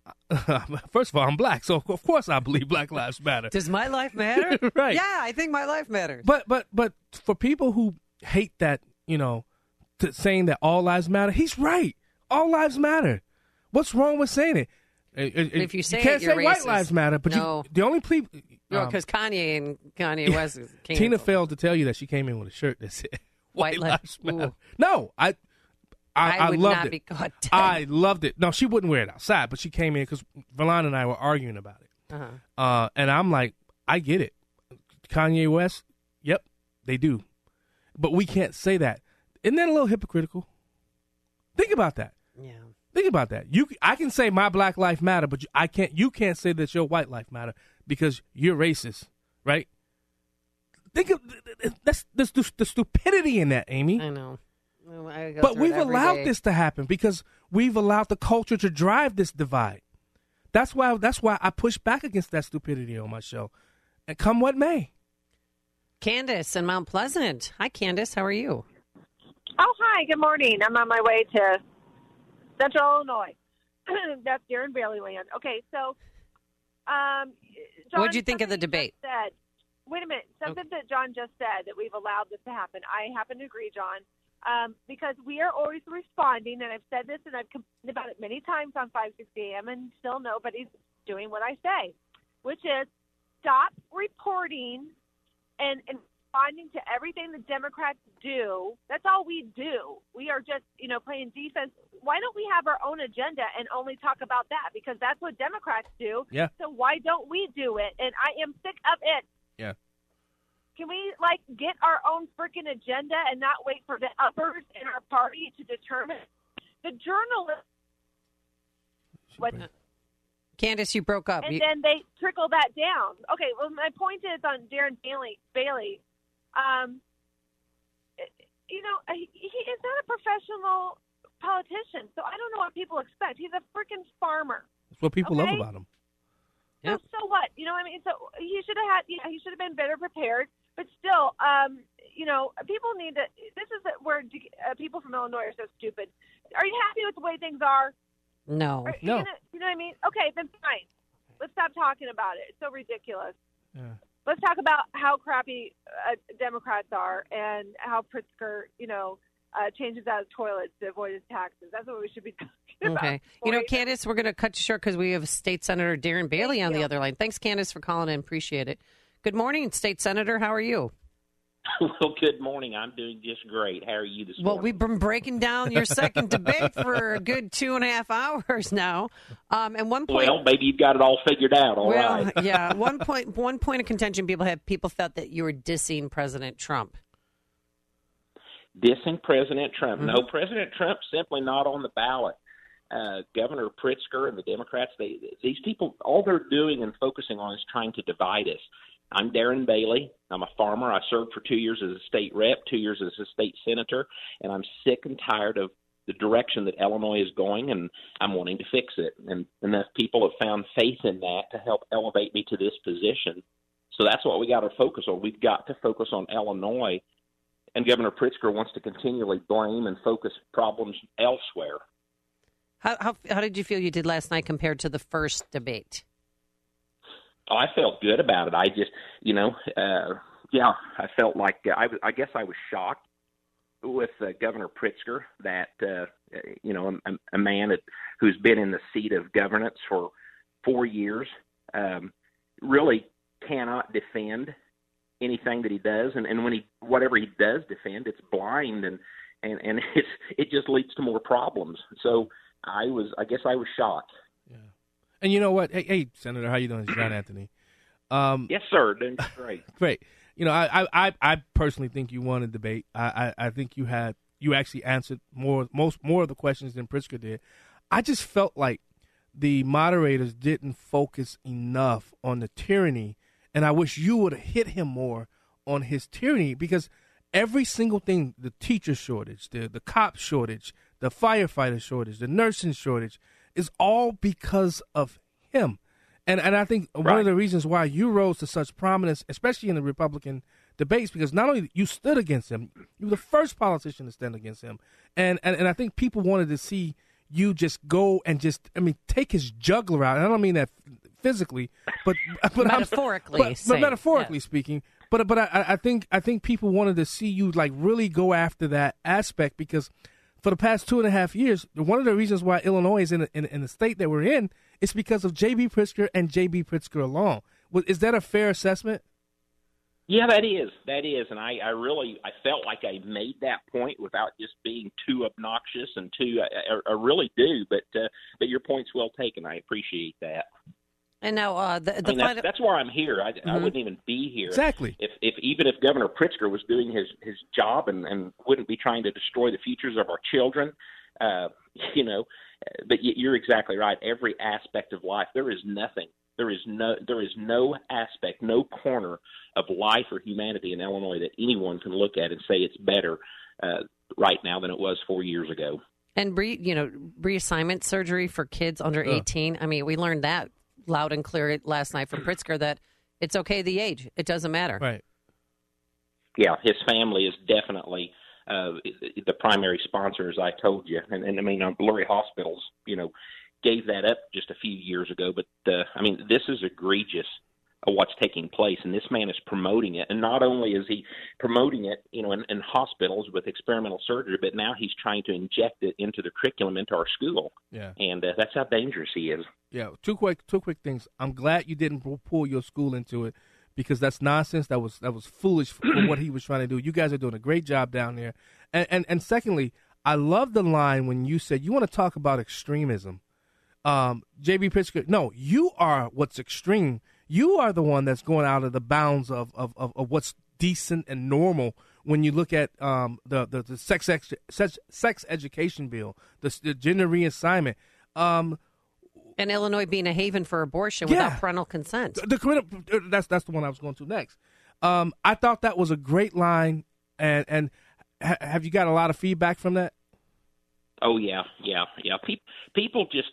First of all, I'm black, so of course I believe Black Lives Matter.
Does my life matter?
Right.
Yeah, I think my life matters.
But for people who hate that, saying that all lives matter, he's right. All lives matter. What's wrong with saying it?
If you say
you can't
it, you're
say white
racist.
lives matter, but
No.
the only people.
No, because Kanye West is king.
Tina failed to tell you that she came in with a shirt that said "White Lives Matter."
Ooh.
No, I
would
loved
not
it.
be caught dead.
I loved it. No, she wouldn't wear it outside, but she came in because Valon and I were arguing about it.
Uh-huh.
And I'm like, I get it. Kanye West, yep, they do, but we can't say that. Isn't that a little hypocritical? Think about that.
Yeah.
Think about that. I can say my Black life matter, but you can't say that your white life matter because you're racist, right? Think of that's the stupidity in that, Amy.
I know. I go
But
through
we've
it every
allowed
day.
this to happen because we've allowed the culture to drive this divide. That's why I push back against that stupidity on my show. And come what may.
Candace in Mount Pleasant. Hi, Candace. How are you?
Oh, hi. Good morning. I'm on my way to Central Illinois. That's Darren Bailey land. Okay, so John,
What did you think of the debate?
Wait a minute. Something that John just said, that we've allowed this to happen. I happen to agree, John, because we are always responding, and I've said this and I've complained about it many times on 560 AM, and still nobody's doing what I say, which is stop reporting and responding to everything the Democrats do. That's all we do. We are just, playing defense. Why don't we have our own agenda and only talk about that? Because that's what Democrats do.
Yeah.
So why don't we do it? And I am sick of it.
Yeah.
Can we, get our own freaking agenda and not wait for the others in our party to determine? The journalists.
Candace, you broke up.
And then they trickle that down. Okay, well, my point is on Darren Bailey. He is not a professional politician, so I don't know what people expect. He's a freaking farmer.
That's what people love about him.
So what? So he should have he should have been better prepared. But still, people need to. This is where people from Illinois are so stupid. Are you happy with the way things are?
No.
You know what I mean? Okay, then fine. Let's stop talking about it. It's so ridiculous.
Yeah.
Let's talk about how crappy Democrats are and how Pritzker, changes out of toilets to avoid his taxes. That's what we should be talking about.
Okay. Candace, we're going to cut you short because we have State Senator Darren Bailey on the other line. Thanks, Candace, for calling in. Appreciate it. Good morning, State Senator. How are you?
Well, good morning. I'm doing just great. How are you this morning?
Well, we've been breaking down your second debate for a good 2.5 hours now. And one point.
Well, maybe you've got it all figured out. All right.
Yeah. One point of contention people felt that you were dissing President Trump.
Dissing President Trump.
Mm-hmm.
No, President Trump's simply not on the ballot. Governor Pritzker and the Democrats, these people, all they're doing and focusing on is trying to divide us. I'm Darren Bailey. I'm a farmer. I served for 2 years as a state rep, 2 years as a state senator, and I'm sick and tired of the direction that Illinois is going, and I'm wanting to fix it. And enough people have found faith in that to help elevate me to this position. So that's what we got to focus on. We've got to focus on Illinois, and Governor Pritzker wants to continually blame and focus problems elsewhere.
How did you feel you did last night compared to the first debate?
Oh, I felt good about it. I just, I felt like I guess I was shocked with Governor Pritzker that, a man who's been in the seat of governance for 4 years really cannot defend anything that he does. And when whatever he does defend, it's blind and it just leads to more problems. So I guess I was shocked.
And you know what? Hey, Senator, how you doing? It's John Anthony.
Yes, sir. Doing great.
Great. I personally think you won a debate. I think you actually answered more of the questions than Pritzker did. I just felt like the moderators didn't focus enough on the tyranny, and I wish you would have hit him more on his tyranny, because every single thing, the teacher shortage, the cop shortage, the firefighter shortage, the nursing shortage, is all because of him. And I think one of the reasons why you rose to such prominence, especially in the Republican debates, because not only you stood against him, you were the first politician to stand against him. And I think people wanted to see you just go and take his jugular out. And I don't mean that physically, but
metaphorically,
but metaphorically speaking. But I think people wanted to see you like really go after that aspect, because for the past 2.5 years, one of the reasons why Illinois is in the state that we're in is because of J.B. Pritzker and J.B. Pritzker alone. Is that a fair assessment?
Yeah, that is, and I felt like I made that point without just being too obnoxious and I really do. But your point's well taken. I appreciate that.
And now
that's why I'm here. I wouldn't even be here
exactly
if Governor Pritzker was doing his job and wouldn't be trying to destroy the futures of our children. But you're exactly right. Every aspect of life, there is nothing. There is no aspect, no corner of life or humanity in Illinois that anyone can look at and say it's better right now than it was 4 years ago.
And reassignment surgery for kids under 18. I mean, we learned that loud and clear last night from Pritzker that it's okay the age. It doesn't matter.
Right.
Yeah, his family is definitely the primary sponsor, as I told you. And I mean, Lurie Hospitals, gave that up just a few years ago. But, this is egregious what's taking place, and this man is promoting it. And not only is he promoting it, in hospitals with experimental surgery, but now he's trying to inject it into the curriculum, into our school.
Yeah.
And that's how dangerous he is.
Yeah, two quick things. I'm glad you didn't pull your school into it, because that's nonsense. That was foolish for what he was trying to do. You guys are doing a great job down there. And secondly, I love the line when you said you want to talk about extremism. J.B. Pritzker, no, you are what's extreme. You are the one that's going out of the bounds of what's decent and normal when you look at the sex education bill, the gender reassignment.
And Illinois being a haven for abortion without parental consent.
That's the one I was going to next. I thought that was a great line, and have you got a lot of feedback from that?
Oh yeah. People just,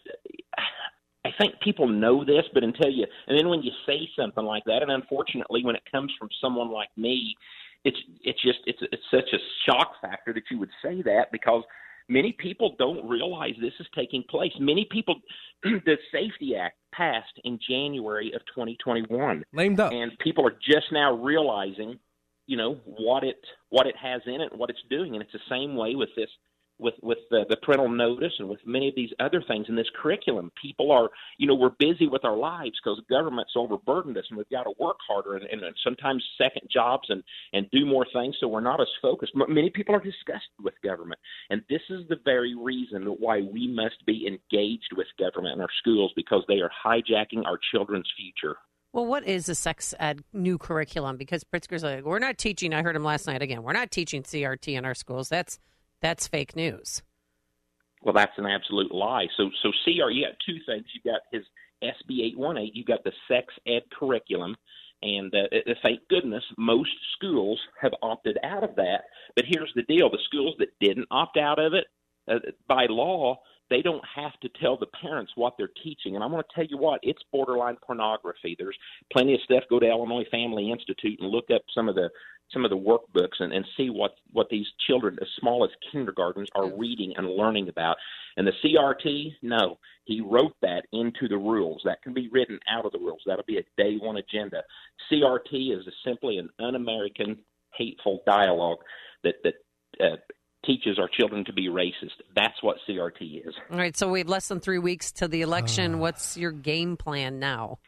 I think people know this, but and then when you say something like that, and unfortunately when it comes from someone like me, it's such a shock factor that you would say that, because many people don't realize this is taking place. Many people, the Safety Act passed in January of 2021.
Lamed up.
And people are just now realizing, what it has in it and what it's doing. And it's the same way with this, with the parental notice and with many of these other things in this curriculum. People are, we're busy with our lives because government's overburdened us, and we've got to work harder and sometimes second jobs and do more things, so we're not as focused. Many people are disgusted with government, and this is the very reason why we must be engaged with government in our schools, because they are hijacking our children's future.
Well, what is the sex ed new curriculum? Because Pritzker's like, we're not teaching, I heard him last night again, we're not teaching CRT in our schools. That's fake news.
Well, that's an absolute lie. So CR, you got two things. You got his SB 818. You got the sex ed curriculum, and thank goodness most schools have opted out of that. But here's the deal: the schools that didn't opt out of it, by law, they don't have to tell the parents what they're teaching. And I'm going to tell you what, it's borderline pornography. There's plenty of stuff. Go to Illinois Family Institute and look up some of the workbooks and see what these children as small as kindergartens are reading and learning about. And the CRT, no, he wrote that into the rules. That can be written out of the rules. That'll be a day one agenda. CRT is simply an un-American, hateful dialogue that teaches our children to be racist. That's what CRT is.
All right, so we have less than 3 weeks to the election. What's your game plan now?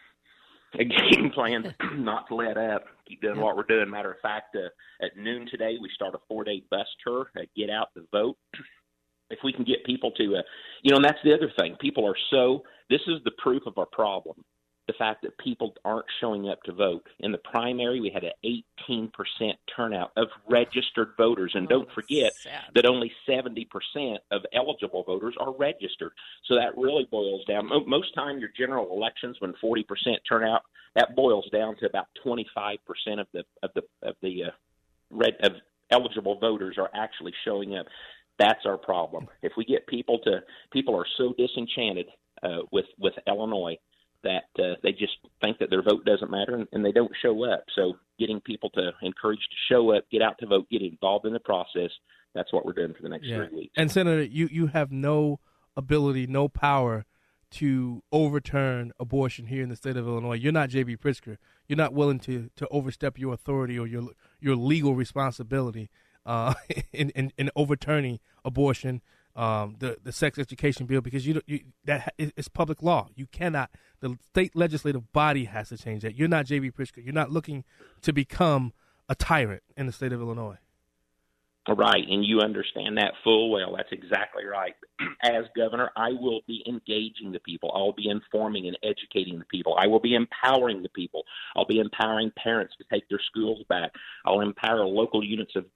A game plan not to let up. Keep doing what we're doing. Matter of fact, at noon today, we start a 4-day bus tour. Get out to vote. If we can get people to, and that's the other thing. People are this is the proof of our problem. The fact that people aren't showing up to vote. In the primary, we had an 18% turnout of registered voters. And don't forget that only 70% of eligible voters are registered. So that really boils down. Most time, your general elections, when 40% turnout, that boils down to about 25% of eligible voters are actually showing up. That's our problem. If we get people are so disenchanted with Illinois that they just think that their vote doesn't matter, and they don't show up. So getting people to encourage to show up, get out to vote, get involved in the process, that's what we're doing for the next 3 weeks.
And Senator, you have no ability, no power to overturn abortion here in the state of Illinois. You're not J.B. Pritzker. You're not willing to overstep your authority or your legal responsibility in overturning abortion, the sex education bill, because that is public law. You cannot. The state legislative body has to change that. You're not J.B. Pritzker. You're not looking to become a tyrant in the state of Illinois.
Right, and you understand that full well. That's exactly right. As governor, I will be engaging the people. I'll be informing and educating the people. I will be empowering the people. I'll be empowering parents to take their schools back. I'll empower local units of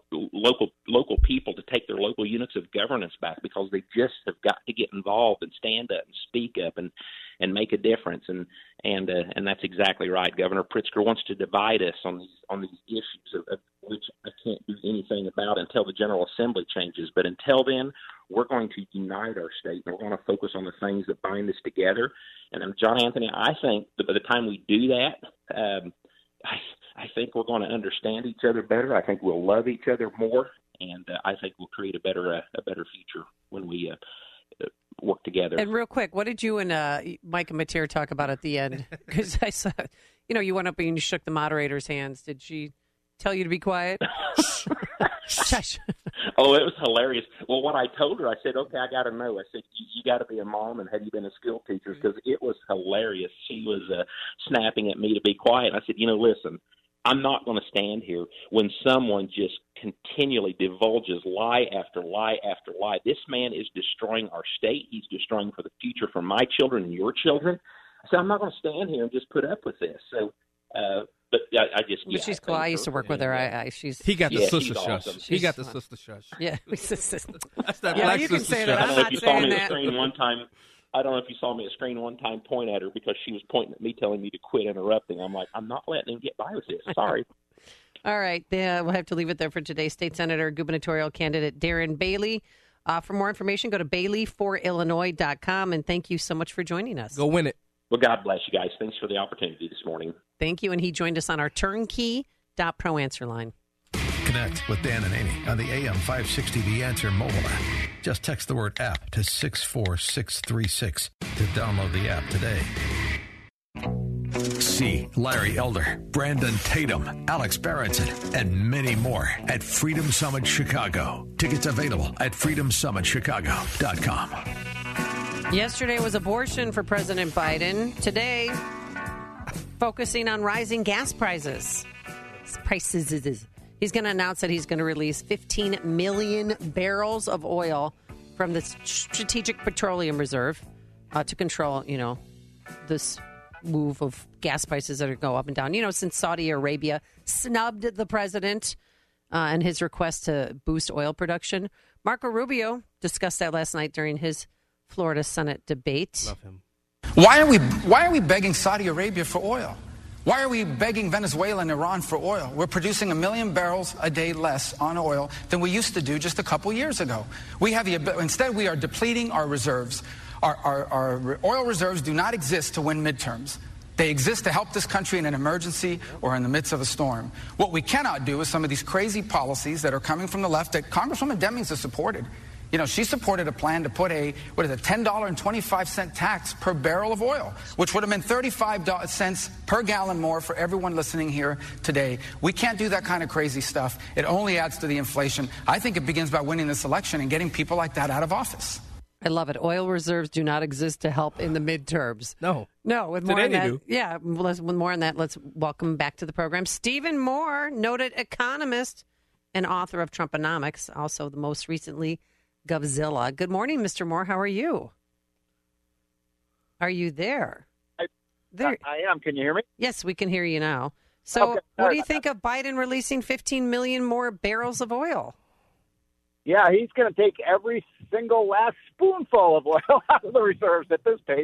local people to take their local units of governance back, because they just have got to get involved and stand up and speak up and make a difference. And that's exactly right. Governor Pritzker wants to divide us on these issues of which I can't do anything about until the General Assembly changes. But until then, we're going to unite our state, and we're going to focus on the things that bind us together. And John Anthony, I think that by the time we do that, I think we're going to understand each other better. I think we'll love each other more, and I think we'll create a better future when we work together.
And real quick, what did you and Mike and Mateer talk about at the end? Because I saw, you went up and you shook the moderator's hands. Did she tell you to be quiet? Shush.
Oh, it was hilarious. Well, what I told her, I said, okay, I got to know. I said, you got to be a mom, and have you been a school teacher? Because it was hilarious. She was snapping at me to be quiet. I said, listen, I'm not going to stand here when someone just continually divulges lie after lie after lie. This man is destroying our state. He's destroying for the future for my children and your children. I said, I'm not going to stand here and just put up with this. So, but I just.
But she's cool. I used to work with her.
He got the sister shush.
Awesome.
He got the sister shush.
Yeah.
That's that
yeah,
black
you
sister
can say
shush.
that. I'm not saying that.
I don't know if you saw me at screen one time point at her because she was pointing at me, telling me to quit interrupting. I'm like, I'm not letting him get by with this. Sorry.
All right. We'll have to leave it there for today. State Senator, gubernatorial candidate Darren Bailey. For more information, go to bailey4illinois.com. And thank you so much for joining us.
Go win it.
Well, God bless you guys. Thanks for the opportunity this morning.
Thank you. And he joined us on our turnkey.pro answer line.
Connect with Dan and Amy on the AM 560 The Answer mobile app. Just text the word app to 64636 to download the app today. See Larry Elder, Brandon Tatum, Alex Berenson, and many more at Freedom Summit Chicago. Tickets available at freedomsummitchicago.com.
Yesterday was abortion for President Biden. Today, focusing on rising gas prices. He's going to announce that he's going to release 15 million barrels of oil from the Strategic Petroleum Reserve to control, this move of gas prices that are go up and down. Since Saudi Arabia snubbed the president and his request to boost oil production. Marco Rubio discussed that last night during his Florida Senate debate.
Love him.
Why are we begging Saudi Arabia for oil? Why are we begging Venezuela and Iran for oil? We're producing 1 million barrels a day less on oil than we used to do just a couple years ago. Instead, we are depleting our reserves. Our oil reserves do not exist to win midterms. They exist to help this country in an emergency or in the midst of a storm. What we cannot do is some of these crazy policies that are coming from the left that Congresswoman Demings has supported. She supported a plan to put a $10.25 tax per barrel of oil, which would have been 35 cents per gallon more for everyone listening here today. We can't do that kind of crazy stuff. It only adds to the inflation. I think it begins by winning this election and getting people like that out of office.
I love it. Oil reserves do not exist to help in the midterms.
No.
With more on that. Do. Yeah, with more on that, let's welcome back to the program Stephen Moore, noted economist and author of Trumponomics, also the most recently Govzilla. Good morning, Mr. Moore. How are you? Are you there?
I am. Can you hear me?
Yes, we can hear you now. So what do you think of Biden releasing 15 million more barrels of oil?
Yeah, he's going to take every single last spoonful of oil out of the reserves at this pace.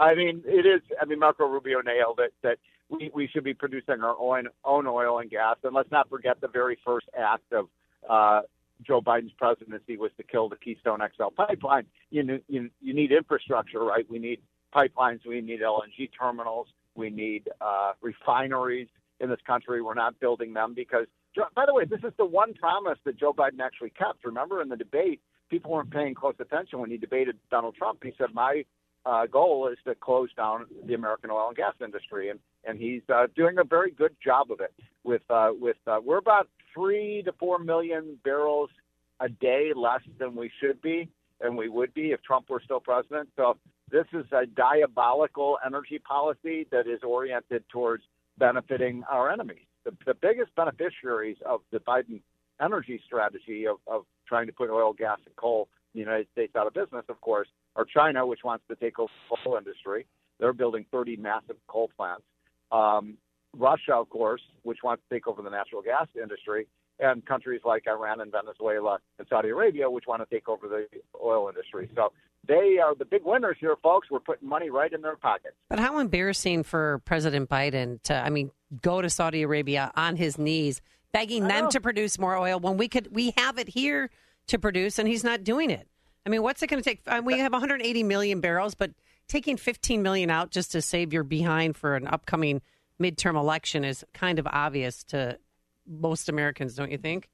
Marco Rubio nailed it, that we should be producing our own oil and gas. And let's not forget the very first act of Joe Biden's presidency was to kill the Keystone XL pipeline. You need infrastructure, right? We need pipelines. We need LNG terminals. We need refineries in this country. We're not building them because, by the way, this is the one promise that Joe Biden actually kept. Remember in the debate, people weren't paying close attention when he debated Donald Trump. He said, my goal is to close down the American oil and gas industry, and he's doing a very good job of it. We're about 3 to 4 million barrels a day less than we should be, and we would be if Trump were still president. So this is a diabolical energy policy that is oriented towards benefiting our enemies. The biggest beneficiaries of the Biden energy strategy of trying to put oil, gas, and coal in the United States out of business, of course, are China, which wants to take over the coal industry. They're building 30 massive coal plants. Russia, of course, which wants to take over the natural gas industry, and countries like Iran and Venezuela and Saudi Arabia, which want to take over the oil industry. So they are the big winners here, folks. We're putting money right in their pockets.
But how embarrassing for President Biden to, go to Saudi Arabia on his knees, begging them to produce more oil when we have it here to produce, and he's not doing it. What's it going to take? We have 180 million barrels, but taking 15 million out just to save your behind for an upcoming midterm election is kind of obvious to most Americans, don't you think?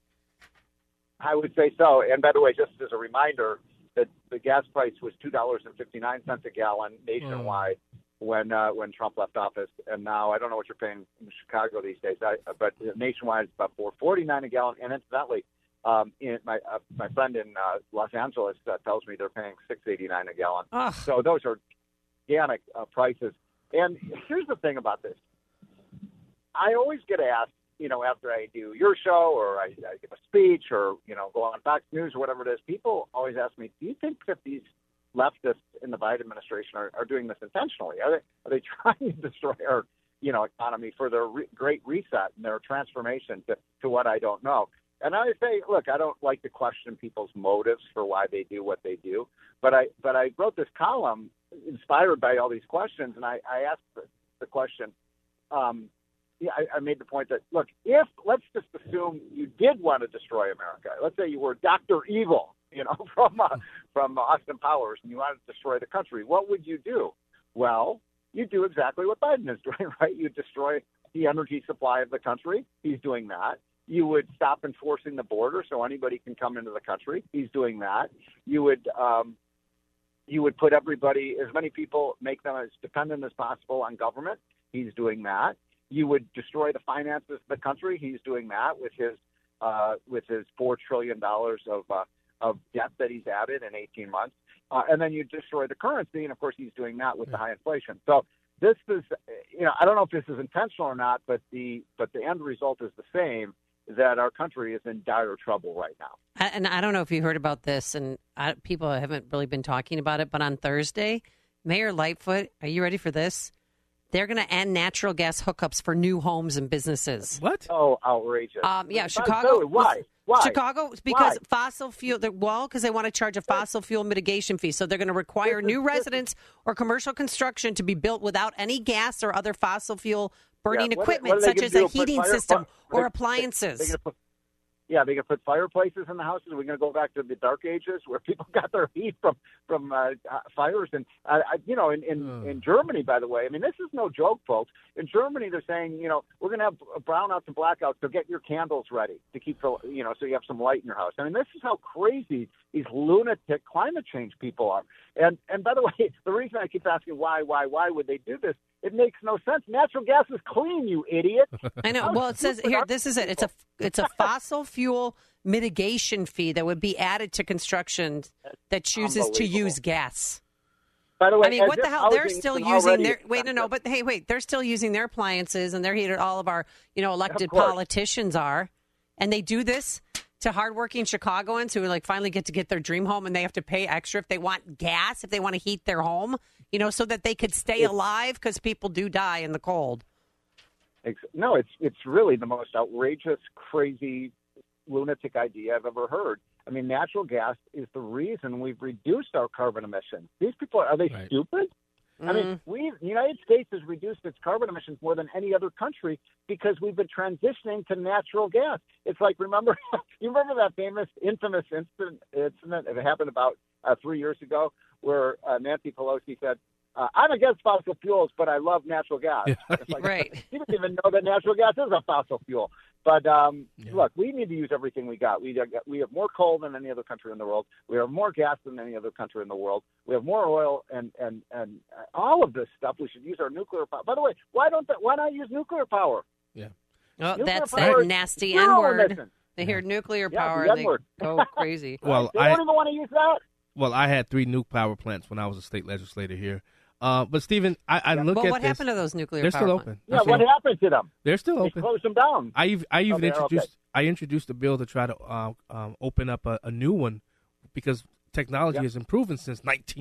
I would say so. And by the way, just as a reminder, that the gas price was $2.59 a gallon nationwide when Trump left office, and now I don't know what you're paying in Chicago these days, but nationwide it's about $4.49 a gallon. And incidentally, my friend in Los Angeles tells me they're paying $6.89 a gallon.
Ugh.
So those are gigantic prices. And here's the thing about this: I always get asked, after I do your show or I give a speech or, go on Fox News or whatever it is, people always ask me, do you think that these leftists in the Biden administration are doing this intentionally? Are they trying to destroy our, economy for their great reset and their transformation to what I don't know? And I say, look, I don't like to question people's motives for why they do what they do, but I wrote this column inspired by all these questions, and I asked the question, I made the point that, look, let's just assume you did want to destroy America. Let's say you were Dr. Evil, from Austin Powers, and you wanted to destroy the country. What would you do? Well, you do exactly what Biden is doing, right? You destroy the energy supply of the country. He's doing that. You would stop enforcing the border so anybody can come into the country. He's doing that. You would put everybody, as many people, make them as dependent as possible on government. He's doing that. You would destroy the finances of the country. He's doing that with his $4 trillion of debt that he's added in 18 months. And then you destroy the currency, and of course he's doing that with the high inflation. So this is, I don't know if this is intentional or not, but the end result is the same, that our country is in dire trouble right now.
And I don't know if you heard about this, and people haven't really been talking about it, but on Thursday, Mayor Lightfoot, are you ready for this? They're going to end natural gas hookups for new homes and businesses.
What?
Oh, outrageous.
Chicago.
Why?
Chicago, because fossil fuel, because they want to charge a fossil fuel mitigation fee. So they're going to require new residents or commercial construction to be built without any gas or other fossil fuel burning equipment, such as a heating system or appliances.
They can put fireplaces in the houses. We're going to go back to the dark ages where people got their heat from fires. And in Germany, by the way, this is no joke, folks. In Germany, they're saying, we're going to have brownouts and blackouts, so get your candles ready to keep so you have some light in your house. This is how crazy these lunatic climate change people are. And by the way, the reason I keep asking why would they do this? It makes no sense. Natural gas is clean, you idiot.
I know. Well, it says here, this is it. It's a fossil fuel mitigation fee that would be added to construction that chooses to use gas.
By the way,
what the hell? They're still using their they're still using their appliances and their heater. All of our elected politicians are, and they do this to hardworking Chicagoans who finally get to get their dream home, and they have to pay extra if they want gas, if they want to heat their home, so that they could stay alive, because people do die in the cold.
No, it's really the most outrageous, crazy, lunatic idea I've ever heard. Natural gas is the reason we've reduced our carbon emissions. These people, are they stupid? The United States has reduced its carbon emissions more than any other country because we've been transitioning to natural gas. It's like, you remember that infamous incident? It happened about 3 years ago where Nancy Pelosi said, I'm against fossil fuels, but I love natural gas. It's like,
right.
You didn't even know that natural gas is a fossil fuel. But look, we need to use everything we got. We have more coal than any other country in the world. We have more gas than any other country in the world. We have more oil and all of this stuff. We should use our nuclear power. By the way, why not use nuclear power?
Yeah.
Oh,
nuclear
that's
power
that nasty N-word.
emission.
They hear nuclear
Yeah,
power,
the
they
N-word.
go crazy.
Well,
They don't even want to use that.
Well, I had 3 nuke power plants when I was a state legislator here. But Stephen, I look
well,
at
what
this.
happened to those nuclear
They're
power
still
plants?
open.
Yeah, what happened to them?
They're still
They
open.
closed them down.
I even
Okay,
introduced. I introduced a bill to try to open up a new one because technology has improved since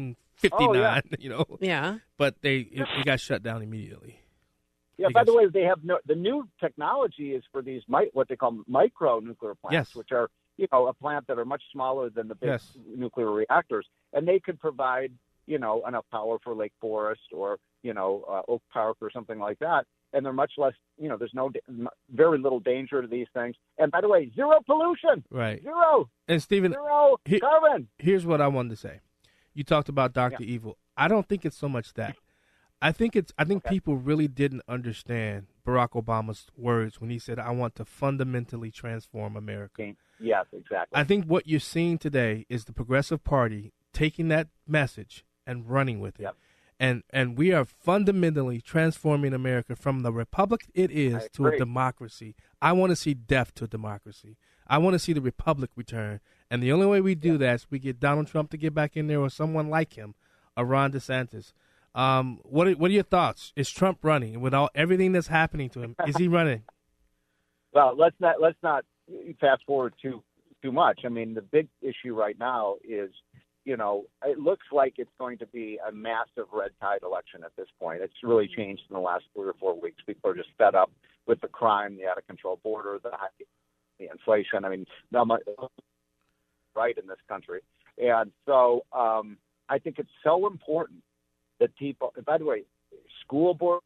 1959. You know.
Yeah.
But it got shut down immediately.
Yeah. By the way, they have the new technology is for these what they call micro nuclear plants, which are a plant that are much smaller than the big nuclear reactors, and they could provide enough power for Lake Forest or Oak Park or something like that, and they're much less. There's very little danger to these things. And by the way, zero pollution.
Right.
Zero.
And Stephen,
zero carbon.
Here's what I wanted to say. You talked about Dr. Evil. I don't think it's so much that. I think people really didn't understand Barack Obama's words when he said, "I want to fundamentally transform America."
Yes, exactly.
I think what you're seeing today is the Progressive Party taking that message and running with it. Yep. And we are fundamentally transforming America from the republic it is to a democracy. I want to see death to democracy. I want to see the republic return. And the only way we do that is we get Donald Trump to get back in there or someone like him, or Ron DeSantis. What are your thoughts? Is Trump running? With everything that's happening to him, is he running?
Well, let's not fast forward too much. I mean, the big issue right now is, it looks like it's going to be a massive red tide election at this point. It's really changed in the last 3 or 4 weeks. People are just fed up with the crime, the out-of-control border, the inflation. I mean, not much right in this country. And so I think it's so important that people, by the way, school board,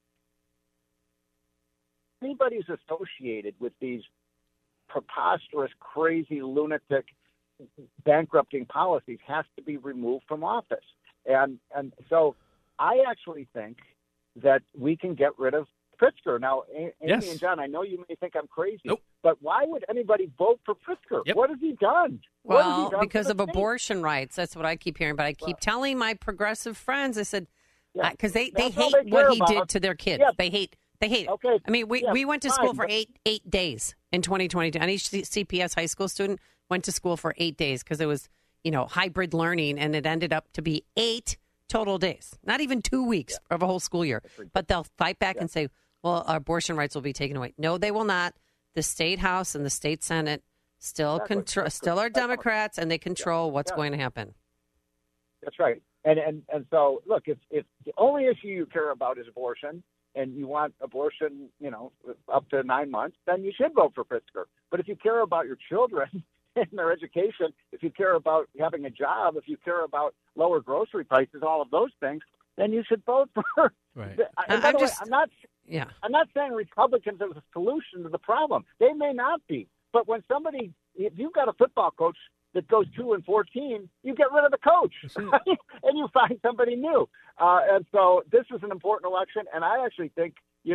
anybody who's associated with these preposterous, crazy, lunatic, bankrupting policies has to be removed from office. And so I actually think that we can get rid of Pritzker. Now, Amy and John, I know you may think I'm crazy, but why would anybody vote for Pritzker? What has he done?
Well, because of abortion rights. That's what I keep hearing. But I keep telling my progressive friends, I said, because they hate what he did to their kids. Yeah. They hate it.
Okay.
I mean, we went to school for eight days in 2022. And each CPS high school student went to school for 8 days because it was, hybrid learning, and it ended up to be 8 total days, not even 2 weeks of a whole school year. But they'll fight back and say, well, our abortion rights will be taken away. No, they will not. The state house and the state senate still are Democrats, and they control what's going to happen.
That's right. And so, look, if the only issue you care about is abortion, and you want abortion, up to 9 months, then you should vote for Pritzker. But if you care about your children and their education, if you care about having a job, if you care about lower grocery prices, all of those things, then you should vote for.
Right.
I'm not saying Republicans are the solution to the problem. They may not be. But if you've got a football coach that goes 2-14, you get rid of the coach, right? And you find somebody new. And so this is an important election, and I actually think,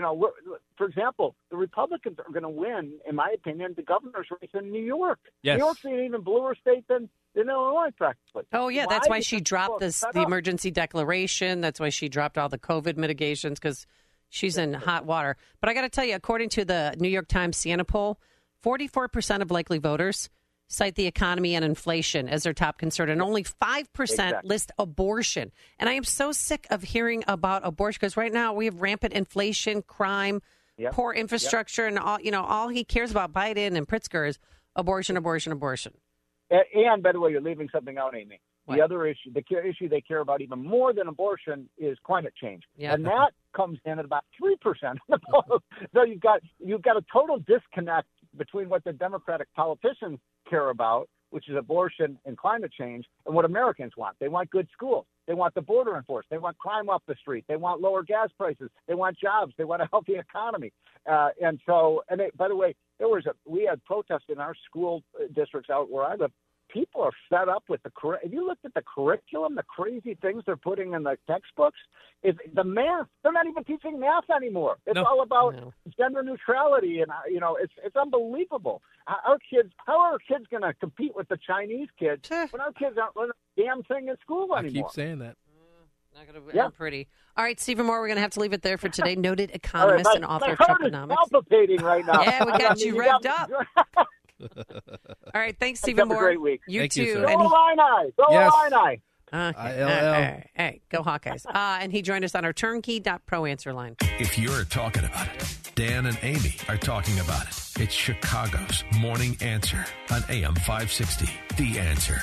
for example, the Republicans are going to win, in my opinion, the governor's race in New York.
Yes.
New York's an even bluer state than Illinois, practically.
Oh, yeah, that's why she dropped the emergency declaration. That's why she dropped all the COVID mitigations, because she's in hot water. But I got to tell you, according to the New York Times Siena poll, 44% of likely voters cite the economy and inflation as their top concern, and only 5% list abortion. And I am so sick of hearing about abortion, because right now we have rampant inflation, crime, poor infrastructure, and all he cares about, Biden and Pritzker, is abortion, abortion, abortion.
And by the way, you're leaving something out, Amy.
What?
The other issue, the issue they care about even more than abortion, is climate change, and that comes in at about 3% of the vote. So you've got a total disconnect between what the Democratic politicians care about, which is abortion and climate change, and what Americans want. They want good schools. They want the border enforced. They want crime off the street. They want lower gas prices. They want jobs. They want a healthy economy. By the way, we had protests in our school districts out where I live people are fed up with if you looked at the curriculum, the crazy things they're putting in the textbooks, is the math. They're not even teaching math anymore. It's all about gender neutrality, and it's unbelievable. How are our kids going to compete with the Chinese kids when our kids aren't learning a damn thing in school anymore?
I keep saying that.
Not going to be pretty. All right, Stephen Moore, we're going to have to leave it there for today. Noted economist and author of Truckonomics.
My heart is palpitating right now.
Yeah, we got you revved up. All right, thanks, Stephen Moore.
Have a great week.
You
Thank
too.
You,
go Illini! Go Illini!
Okay. Hey, go Hawkeyes. And he joined us on our turnkey.pro answer line.
If you're talking about it, Dan and Amy are talking about it. It's Chicago's Morning Answer on AM 560. The Answer.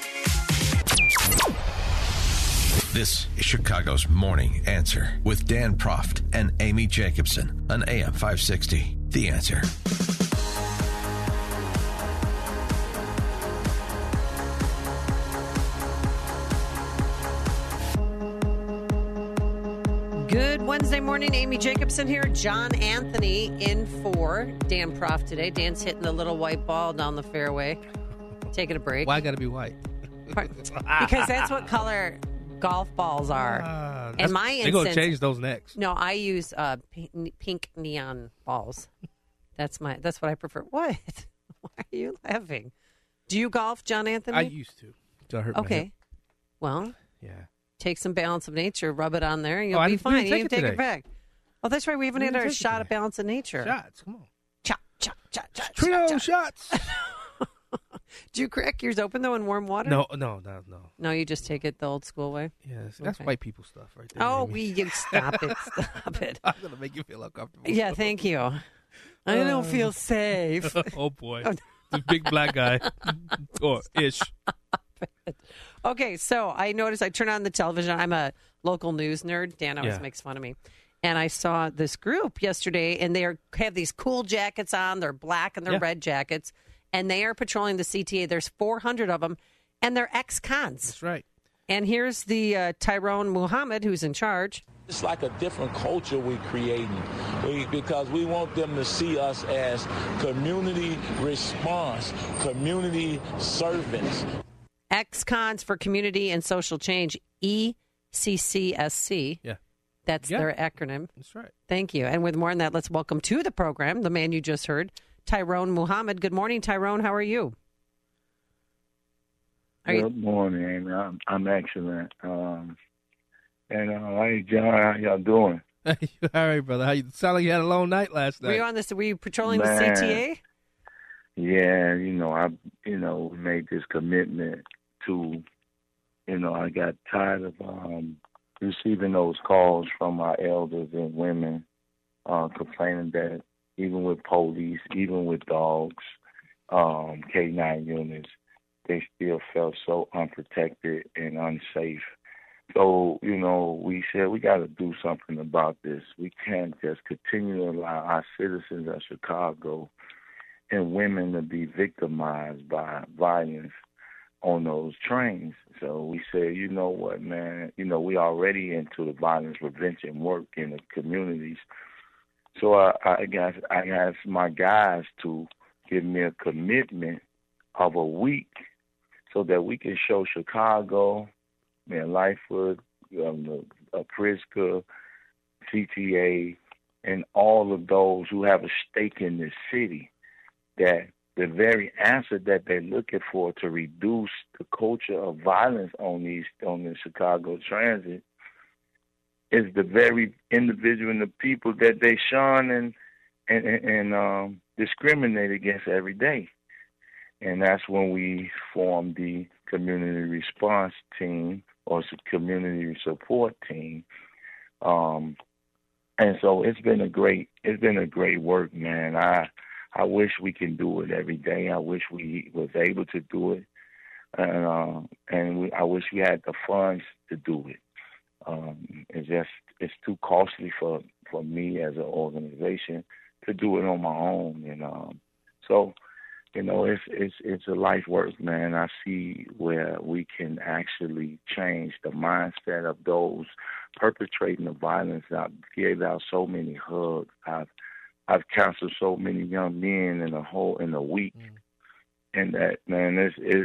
This is Chicago's Morning Answer with Dan Proft and Amy Jacobson on AM 560. The Answer.
Good Wednesday morning. Amy Jacobson here. John Anthony in for Dan Proft today. Dan's hitting the little white ball down the fairway. Taking a break.
Why got to be white?
Because that's what color golf balls are. In my instance,
they're going to change those next.
No, I use pink neon balls. That's what I prefer. What? Why are you laughing? Do you golf, John Anthony?
I used to. Until I hurt my hip.
Well,
yeah.
Take some Balance of Nature, rub it on there, and you'll be fine. You can take it back. Oh, that's right. We haven't had our shot of Balance of Nature.
Shots, come on.
Chop, chop, chop, chop.
Trio shots.
Do you crack yours open, though, in warm water?
No.
No, you just take it the old school way?
Yes, that's white people stuff right there.
Oh, stop it. Stop it.
I'm going to make you feel uncomfortable.
Yeah, thank you. I don't feel safe.
Oh, boy. The big black guy. Or ish.
Okay, so I noticed I turn on the television. I'm a local news nerd. Dan always makes fun of me. And I saw this group yesterday, and they have these cool jackets on. They're black and they're red jackets. And they are patrolling the CTA. There's 400 of them, and they're ex-cons.
That's right.
And here's the Tyrone Muhammad, who's in charge.
It's like a different culture we're creating because we want them to see us as community response, community servants.
Ex-cons for Community and Social Change, ECCSC.
Yeah.
That's their acronym.
That's right.
Thank you. And with more on that, let's welcome to the program the man you just heard, Tyrone Muhammad. Good morning, Tyrone. How are you?
Good morning, Amy. I'm excellent. Hey, John, how y'all doing?
All right, brother. How you sound like you had a long night last night?
Were you patrolling the CTA?
Yeah, we made this commitment to, I got tired of receiving those calls from our elders and women complaining that even with police, even with dogs, K-9 units, they still felt so unprotected and unsafe. So, we said we got to do something about this. We can't just continue to allow our citizens of Chicago and women to be victimized by violence on those trains. So we said, you know what, man, we already into the violence prevention work in the communities. So I asked my guys to give me a commitment of a week so that we can show Chicago, Lightfoot, Pritzker, CTA, and all of those who have a stake in this city that the very answer that they're looking for to reduce the culture of violence on the Chicago Transit is the very individual and the people that they shun and discriminate against every day. And that's when we formed the community response team or community support team. And so it's been a great work, man. I wish we can do it every day. I wish we was able to do it, and I wish we had the funds to do it. It's too costly for me as an organization to do it on my own, and so it's a life work, man. I see where we can actually change the mindset of those perpetrating the violence. I've gave out so many hugs. I've counseled so many young men in a week, And that, man,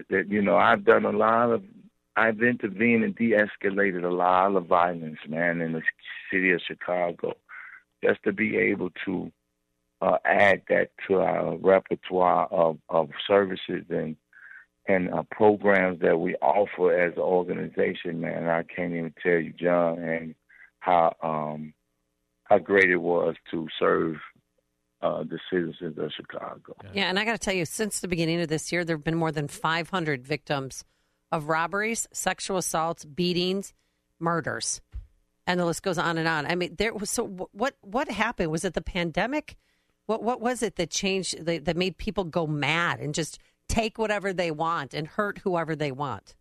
I've intervened and de-escalated a lot of violence, man, in the city of Chicago, just to be able to add that to our repertoire of services and programs that we offer as an organization, man. I can't even tell you, John, and how great it was to serve the citizens of Chicago.
Yeah, and I got to tell you, since the beginning of this year, there have been more than 500 victims of robberies, sexual assaults, beatings, murders, and the list goes on and on. I mean, what happened? Was it the pandemic? What was it that changed, that made people go mad and just take whatever they want and hurt whoever they want?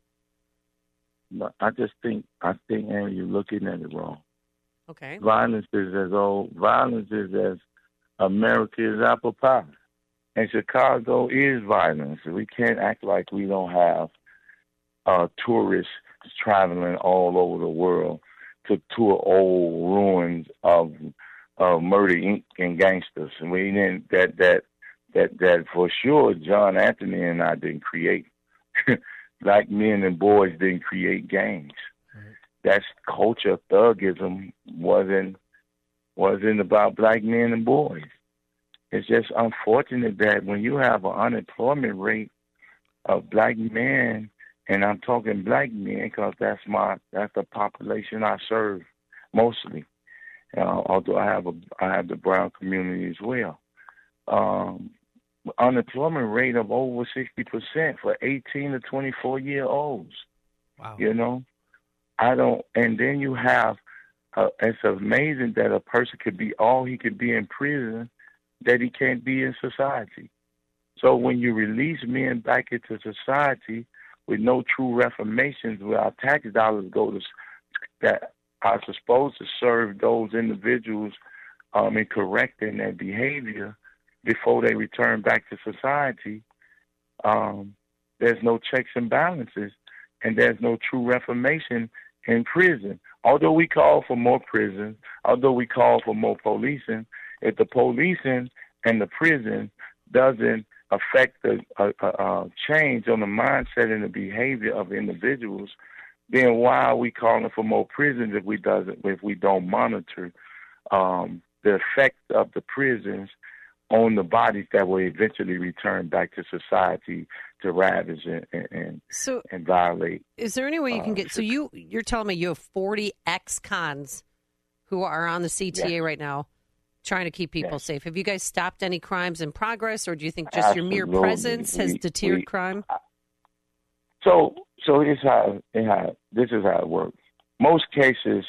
I think, Aaron, you're looking at it wrong.
Okay.
Violence is as America is apple pie. And Chicago is violence. We can't act like we don't have tourists traveling all over the world to tour old ruins of Murder, Inc. and gangsters. And we didn't that for sure John Anthony and I didn't create. Black men and boys didn't create gangs. Right. That's culture. Thugism wasn't about black men and boys. It's just unfortunate that when you have an unemployment rate of black men, and I'm talking black men because that's the population I serve mostly. Although I have the brown community as well. Unemployment rate of over 60% for 18 to 24-year-olds.
Wow.
You know, and then you have, it's amazing that a person could be all he could be in prison that he can't be in society. So when you release men back into society with no true reformations, where our tax dollars go to that are supposed to serve those individuals in correcting their behavior before they return back to society, there's no checks and balances, and there's no true reformation in prison. Although we call for more prisons, although we call for more policing, if the policing and the prison doesn't affect the change on the mindset and the behavior of individuals, then why are we calling for more prisons if we don't monitor the effect of the prisons on the bodies that will eventually return back to society to ravage and violate?
Is there any way you can get? So you're telling me you have 40 ex-cons who are on the CTA right now, trying to keep people safe. Have you guys stopped any crimes in progress, or do you think just your mere presence has deterred crime?
So this is how it works. Most cases,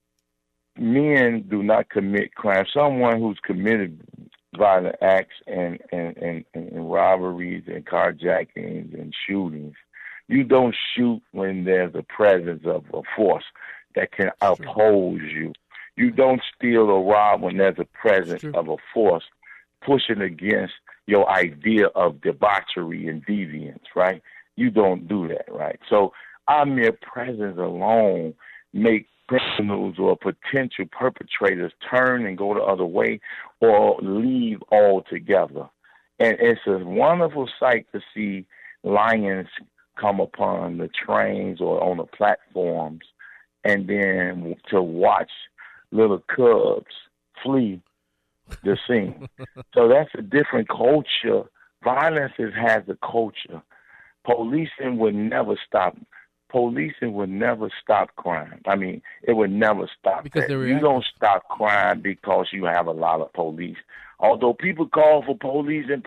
men do not commit crime. Someone who's committed violent acts and robberies and carjackings and shootings, you don't shoot when there's a presence of a force that can oppose you. You don't steal or rob when there's a presence of a force pushing against your idea of debauchery and deviance, right? You don't do that, right? So our mere presence alone make criminals or potential perpetrators turn and go the other way or leave altogether. And it's a wonderful sight to see lions come upon the trains or on the platforms, and then to watch little cubs flee the scene. So that's a different culture. Violence has a culture. Policing would never stop. Policing would never stop crime. I mean, it would never stop. Because you don't stop crime because you have a lot of police. Although people call for policing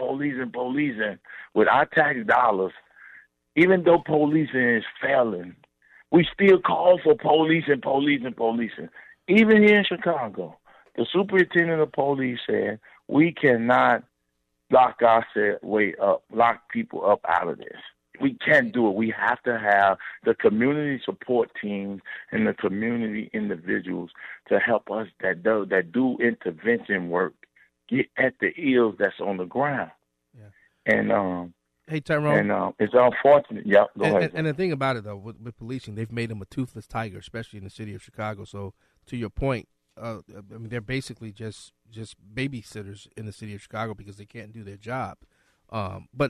with our tax dollars, even though policing is failing, we still call for policing. Even here in Chicago, the superintendent of police said we cannot lock people up out of this. We can't do it. We have to have the community support teams and the community individuals to help us that do intervention work get at the ills that's on the ground. Yeah. And
hey, Tyrone.
And it's unfortunate. Yeah, go ahead.
And the thing about it, though, with policing, they've made them a toothless tiger, especially in the city of Chicago. So, to your point, I mean, they're basically just babysitters in the city of Chicago because they can't do their job. But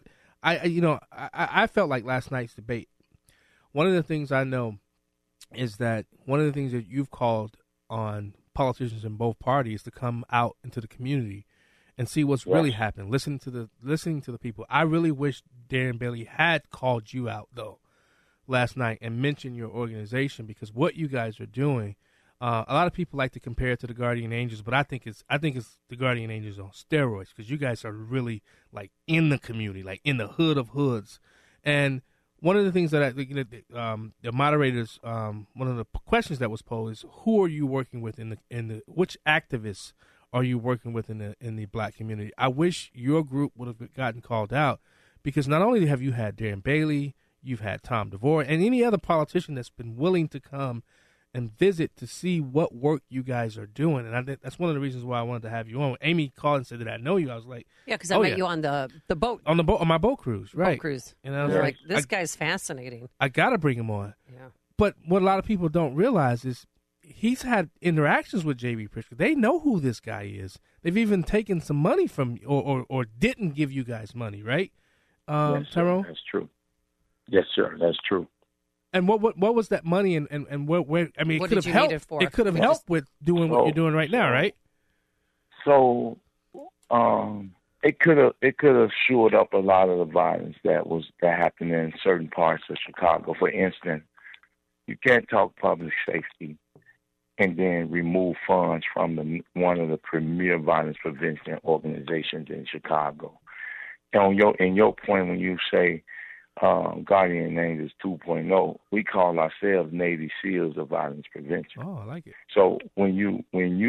I felt like last night's debate, one of the things I know is that one of the things that you've called on politicians in both parties to come out into the community and see what's really happening, listening to the people. I really wish Darren Bailey had called you out, though, last night and mentioned your organization, because what you guys are doing, a lot of people like to compare it to the Guardian Angels, but I think it's the Guardian Angels on steroids, because you guys are really like in the community, like in the hood of hoods. And one of the things that I think the moderators, one of the questions that was posed is, who are you working with which activists are you working with in the black community? I wish your group would have gotten called out, because not only have you had Darren Bailey, you've had Tom DeVore, and any other politician that's been willing to come and visit to see what work you guys are doing. And I think that's one of the reasons why I wanted to have you on. When Amy called and said that I know you, I was like,
yeah, because I met you on the boat.
On my boat cruise, right?
Boat cruise.
And I was
like, this guy's fascinating.
I got to bring him on.
Yeah.
But what a lot of people don't realize is he's had interactions with J.B. Pritzker. They know who this guy is. They've even taken some money from or didn't give you guys money, right?
Yes,
Tyrone?
That's true. Yes, sir. That's true.
And what was that money and where? I mean, it could have helped. It could have helped with doing what you're doing right now, right?
So, it could have shored up a lot of the violence that happened in certain parts of Chicago. For instance, you can't talk public safety and then remove funds from one of the premier violence prevention organizations in Chicago. And in your point, when you say Guardian Angels 2.0, we call ourselves Navy SEALs of violence prevention.
Oh, I like it.
So when you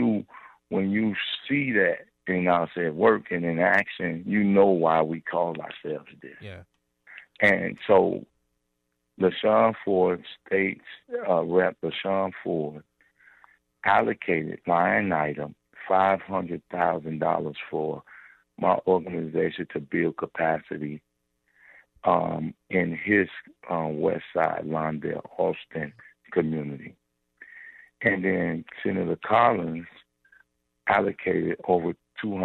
see that in our work and in action, you know why we call ourselves this.
Yeah. And
so LaShawn Ford State's Rep LaShawn Ford allocated line item $500,000 for my organization to build capacity in his West Side, Lawndale, Austin community. And then Senator Collins allocated over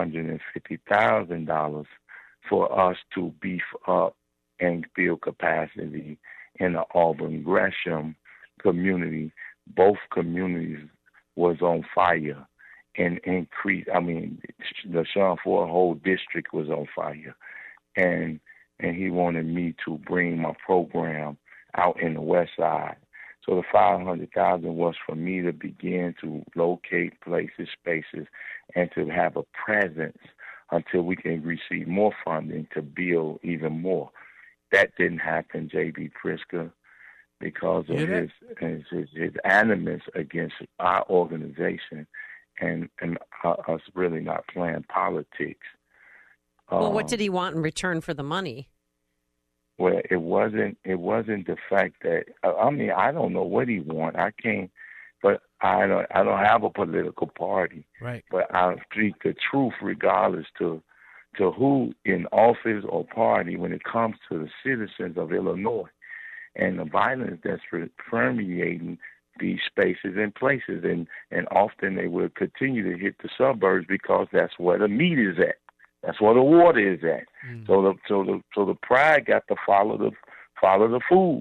$250,000 for us to beef up and build capacity in the Auburn Gresham community. Both communities was on fire and increased. I mean, the Sean Ford whole district was on fire. And he wanted me to bring my program out in the West Side. So the $500,000 was for me to begin to locate places, spaces, and to have a presence until we can receive more funding to build even more. That didn't happen, J.B. Pritzker, because of his animus against our organization and us really not playing politics.
Well, what did he want in return for the money?
Well, it wasn't the fact that I don't know what he want. I can't, but I don't have a political party.
Right.
But I speak the truth regardless to who in office or party when it comes to the citizens of Illinois and the violence that's permeating these spaces and places, and often they will continue to hit the suburbs because that's where the meat is at. That's where the water is at. So the pride got to follow the food,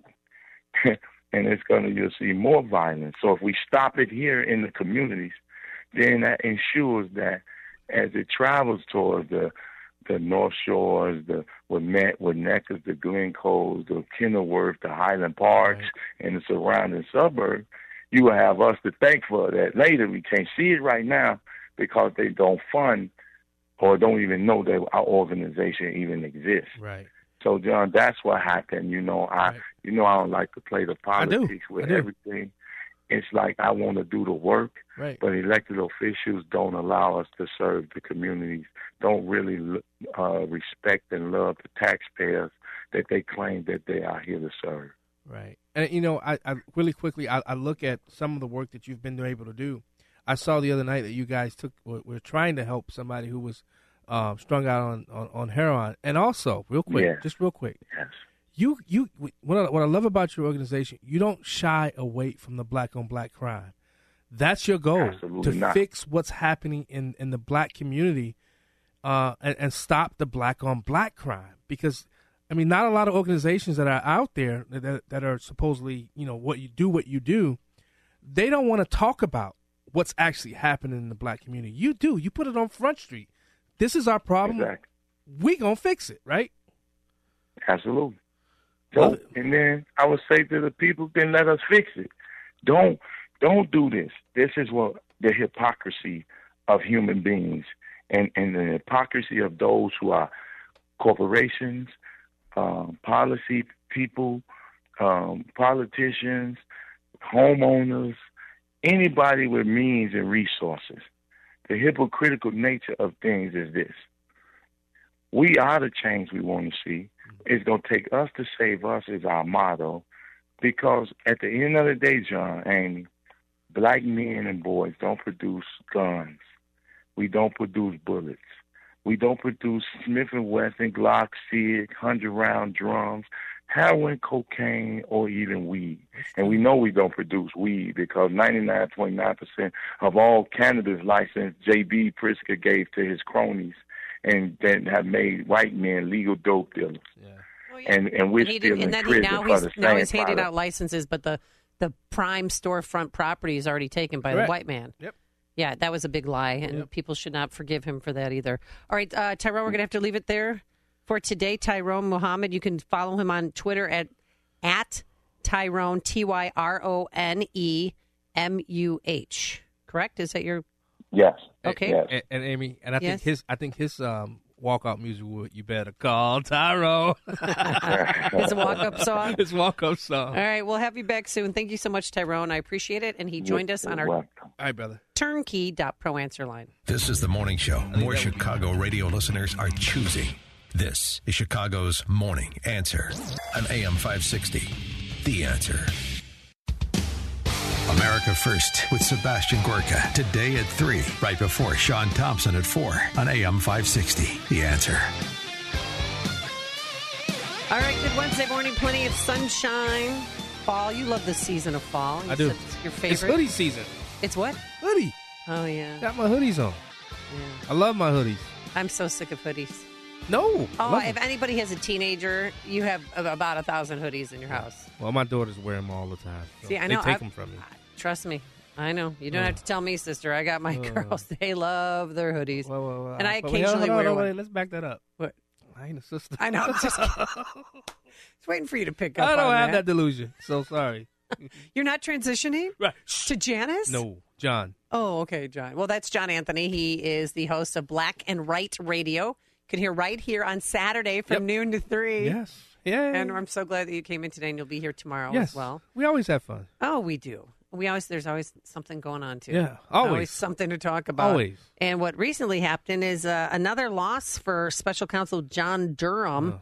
and you'll see more violence. So if we stop it here in the communities, then that ensures that as it travels towards the North Shores, the Winnetka, the Glen Coves, the Kenilworth, the Highland Parks, and the surrounding suburbs, you will have us to thank for that later. We can't see it right now because they don't fund or don't even know that our organization even exists.
Right.
So, John, that's what happened. I don't like to play the politics with everything. It's like I want to do the work,
right,
but elected officials don't allow us to serve the communities, don't really respect and love the taxpayers that they claim that they are here to serve.
Right. And, I really quickly, I look at some of the work that you've been able to do. I saw the other night that you guys were trying to help somebody who was strung out on heroin. And also, real quick,
yes.
What I love about your organization, you don't shy away from the black-on-black crime. That's your goal, fix what's happening in the black community and stop the black-on-black crime. Because I mean, not a lot of organizations that are out there that are supposedly, what you do, they don't want to talk about what's actually happening in the black community. You do. You put it on Front Street. This is our problem.
Exactly.
We gonna fix it, right?
Absolutely. So, and then I would say to the people, then let us fix it. Don't do this. This is what the hypocrisy of human beings and the hypocrisy of those who are corporations, policy people, politicians, homeowners, anybody with means and resources. The hypocritical nature of things is this. We are the change we want to see. It's going to take us to save us is our motto, because at the end of the day, John, Amy, black men and boys don't produce guns. We don't produce bullets. We don't produce Smith & Wesson, Glock, SIG, 100-round drums, heroin, cocaine, or even weed. And we know we don't produce weed because 99.9% of all cannabis license J.B. Pritzker gave to his cronies and that have made white men legal dope dealers. Yeah. Oh, yeah. And we're still in prison for the same
now he's handing
product.
out licenses, but the prime storefront property is already taken by the white man.
Yep.
Yeah, that was a big lie, and people should not forgive him for that either. All right, Tyrone, we're going to have to leave it there for today. Tyrone Muhammad, you can follow him on Twitter at Tyrone, TYRONEMUH. Correct? Is that your...
Yes.
Okay.
Yes.
And
Amy, and I think his walkout music would "You Better Call Tyrone."
It's a walk-up song.
It's a walk-up song.
All right, we'll have you back soon. Thank you so much, Tyrone. I appreciate it, and he joined us on our
All right, brother.
Turnkey.pro answer line.
This is the morning show. More Chicago radio listeners are choosing. This is Chicago's Morning Answer on AM 560. The Answer. America First with Sebastian Gorka. Today at 3, right before Sean Thompson at 4 on AM 560. The Answer.
All right, good Wednesday morning. Plenty of sunshine. Fall. You love the season of fall.
I do.
It's your favorite.
It's hoodie season.
It's what?
Hoodie.
Oh, yeah.
Got my hoodies on.
Yeah.
I love my hoodies.
I'm so sick of hoodies.
No.
Oh, if anybody has a teenager, you have about 1,000 hoodies in your house.
Well, my daughters wear them all the time. So
See, I know.
They take them from me.
Trust me. I know. You don't have to tell me, sister. I got my girls. They love their hoodies. And I occasionally wear one.
Let's back that up.
What?
I ain't a sister.
I know. I'm just kidding. Just waiting for you to pick up
I don't
on
have that delusion. So sorry.
You're not transitioning?
Right.
To Janice?
No, John.
Oh, okay, John. Well, that's John Anthony. He is the host of Black and Right Radio. You can hear right here on Saturday from noon to 3.
Yes. Yeah.
And I'm so glad that you came in today, and you'll be here tomorrow
yes.
as well.
We always have fun.
Oh, we do. There's always something going on, too.
Yeah, always
something to talk about.
Always.
And what recently happened is another loss for Special Counsel John Durham.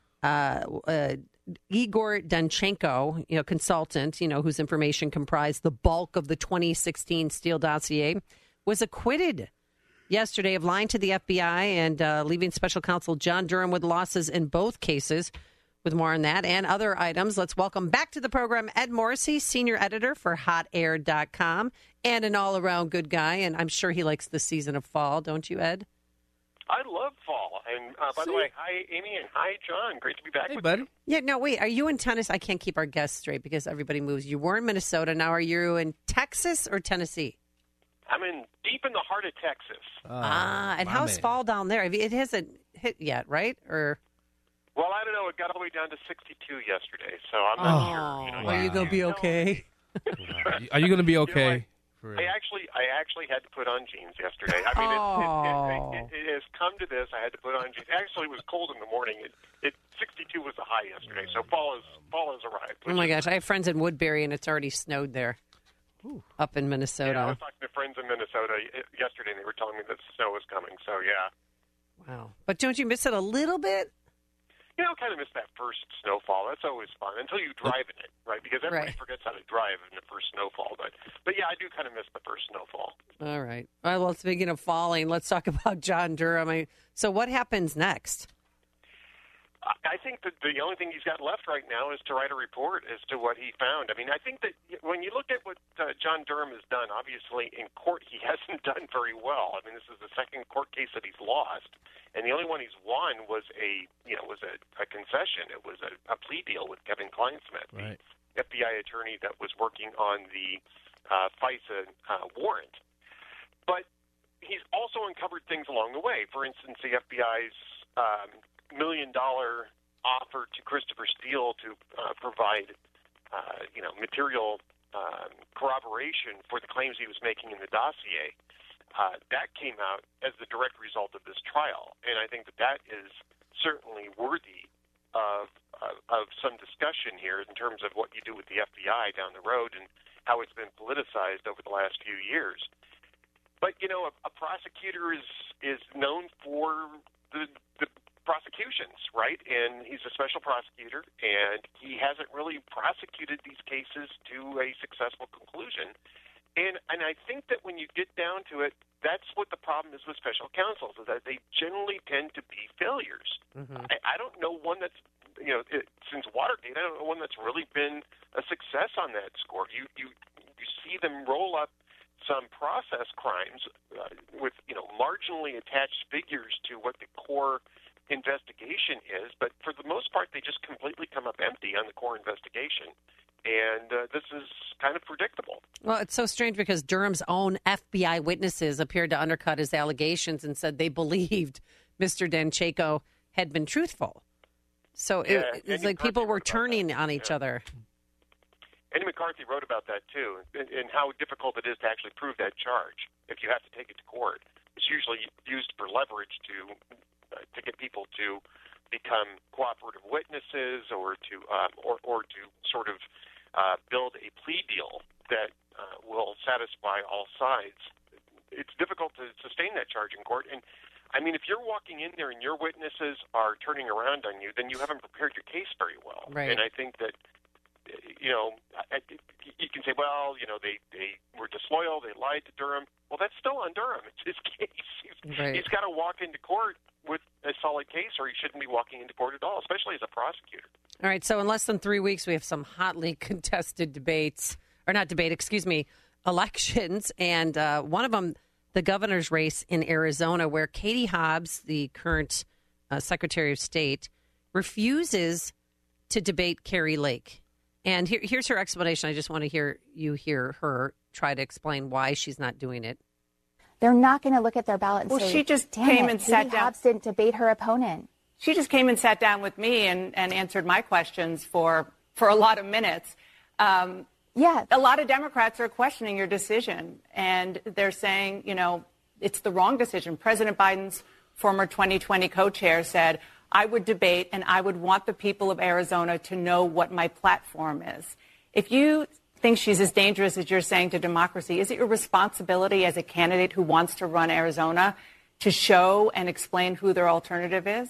Igor Danchenko, consultant, whose information comprised the bulk of the 2016 Steele dossier, was acquitted yesterday of lying to the FBI and leaving Special Counsel John Durham with losses in both cases. With more on that and other items, let's welcome back to the program Ed Morrissey, senior editor for HotAir.com, and an all-around good guy, and I'm sure he likes the season of fall, don't you, Ed?
I love fall. And by the way, hi, Amy, and hi, John. Great to be back with
buddy.
you.
Yeah, no, wait. Are you in Tennessee? I can't keep our guests straight because everybody moves. You were in Minnesota. Now are you in Texas or Tennessee?
I'm deep in the heart of Texas.
And how's fall down there? It hasn't hit yet, right? Or...
Well, I don't know. It got all the way down to 62 yesterday, so I'm not sure.
Are you going to be okay?
Are you going to be okay?
I actually had to put on jeans yesterday. I mean, it has come to this. I had to put on jeans. Actually, it was cold in the morning. 62 was the high yesterday, so fall has arrived.
Oh my gosh, I have friends in Woodbury, and it's already snowed there. Up in Minnesota.
Yeah, I was talking to friends in Minnesota yesterday, and they were telling me that snow was coming. So yeah.
Wow, but don't you miss it a little bit?
Kind of miss that first snowfall. That's always fun until you drive in it, right? Because everybody forgets how to drive in the first snowfall. But yeah, I do kind of miss the first snowfall.
All right. Well, speaking of falling, let's talk about John Durham. So what happens next?
I think that the only thing he's got left right now is to write a report as to what he found. I mean, I think that when you look at what John Durham has done, obviously in court he hasn't done very well. I mean, this is the second court case that he's lost, and the only one he's won was a concession. It was a plea deal with Kevin Kleinsmith, right, the FBI attorney that was working on the FISA warrant. But he's also uncovered things along the way. For instance, the FBI's $1 million offer to Christopher Steele to provide, material corroboration for the claims he was making in the dossier. That came out as the direct result of this trial, and I think that is certainly worthy of some discussion here in terms of what you do with the FBI down the road and how it's been politicized over the last few years. But a prosecutor is known for the prosecutions, right? And he's a special prosecutor, and he hasn't really prosecuted these cases to a successful conclusion. And I think that when you get down to it, that's what the problem is with special counsels, is that they generally tend to be failures. Mm-hmm. I don't know one that's, since Watergate, I don't know one that's really been a success on that score. You see them roll up some process crimes with, marginally attached figures to what the core investigation is, but for the most part, they just completely come up empty on the core investigation. And this is kind of predictable.
Well, it's so strange because Durham's own FBI witnesses appeared to undercut his allegations and said they believed Mr. Danchenko had been truthful. So it's like people were turning on each other.
Andy McCarthy wrote about that, too, and how difficult it is to actually prove that charge if you have to take it to court. It's usually used for leverage to get people to become cooperative witnesses or to sort of build a plea deal that will satisfy all sides. It's difficult to sustain that charge in court. And, I mean, if you're walking in there and your witnesses are turning around on you, then you haven't prepared your case very well.
Right.
And I think that, you can say, well, they were disloyal, they lied to Durham. Well, that's still on Durham. It's his case. He's got to walk into court with a solid case, or he shouldn't be walking into court at all, especially as a prosecutor.
All right, so in less than 3 weeks, we have some hotly contested elections, and one of them, the governor's race in Arizona, where Katie Hobbs, the current Secretary of State, refuses to debate Kari Lake. And here's her explanation. I just want to hear her try to explain why she's not doing it.
They're not going to look at their ballot and say,
she just came and sat down.
Hobbs didn't debate her opponent.
She just came and sat down with me and answered my questions for a lot of minutes.
Yeah.
A lot of Democrats are questioning your decision, and they're saying, it's the wrong decision. President Biden's former 2020 co-chair said, I would debate and I would want the people of Arizona to know what my platform is. If you think she's as dangerous as you're saying to democracy, is it your responsibility as a candidate who wants to run Arizona to show and explain who their alternative is?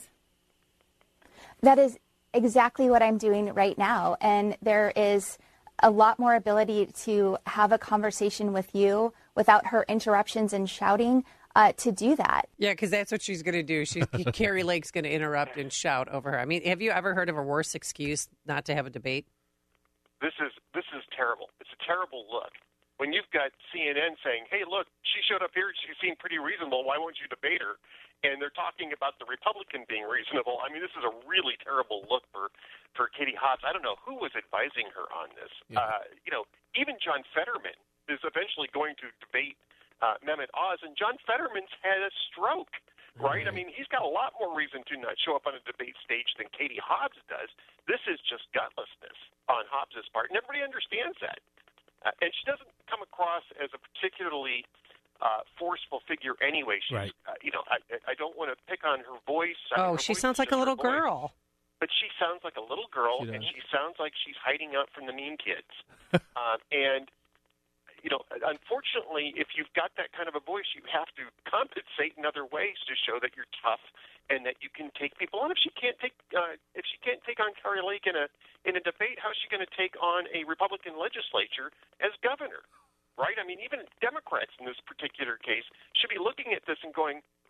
That is exactly what I'm doing right now. And there is a lot more ability to have a conversation with you without her interruptions and shouting to do that.
Yeah, because that's what she's going to do. Kari Lake's going to interrupt and shout over her. I mean, have you ever heard of a worse excuse not to have a debate?
This is terrible. It's a terrible look. When you've got CNN saying, hey, look, she showed up here, she seemed pretty reasonable, why won't you debate her? And they're talking about the Republican being reasonable. I mean, this is a really terrible look for Katie Hobbs. I don't know who was advising her on this. Yeah. Even John Fetterman is eventually going to debate Mehmet Oz, and John Fetterman's had a stroke, right? I mean, he's got a lot more reason to not show up on a debate stage than Katie Hobbs does. This is just gutlessness on Hobbs' part, and everybody understands that. And she doesn't come across as a particularly forceful figure anyway. She's, right. I don't want to pick on her voice.
She sounds like a little girl.
But she sounds like a little girl, and she sounds like she's hiding out from the mean kids. And unfortunately, if you've got that kind of a voice, you have to compensate in other ways to show that you're tough and that you can take people on. If she can't take on Kari Lake in a debate, how's she going to take on a Republican legislature as governor? Right? I mean, even Democrats in this particular case should be looking at this and going,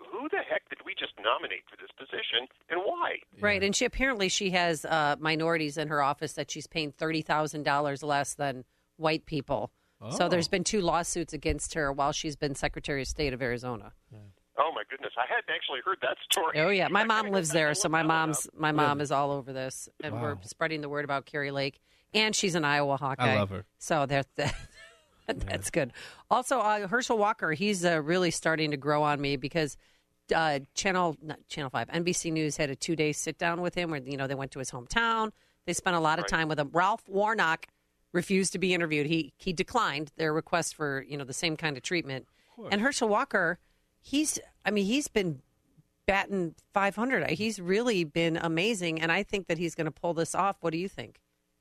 who the heck did we just nominate for this position and why?
Right, and she has minorities in her office that she's paying $30,000 less than white people. So there's been 2 lawsuits against her while she's been Secretary of State of Arizona.
Oh my goodness, I hadn't actually heard that story.
Oh yeah, my mom lives there, so my mom is all over this, and we're spreading the word about Carrie Lake, and she's an Iowa Hawkeye.
I love her.
So that's good. Also, Herschel Walker, he's really starting to grow on me because Channel 5, NBC News had a 2-day sit down with him where they went to his hometown. They spent a lot of time with him. Ralph Warnock refused to be interviewed. He declined their request for the same kind of treatment. And Herschel Walker, he's been batting 500. He's really been amazing, and I think that he's going to pull this off. What do you think?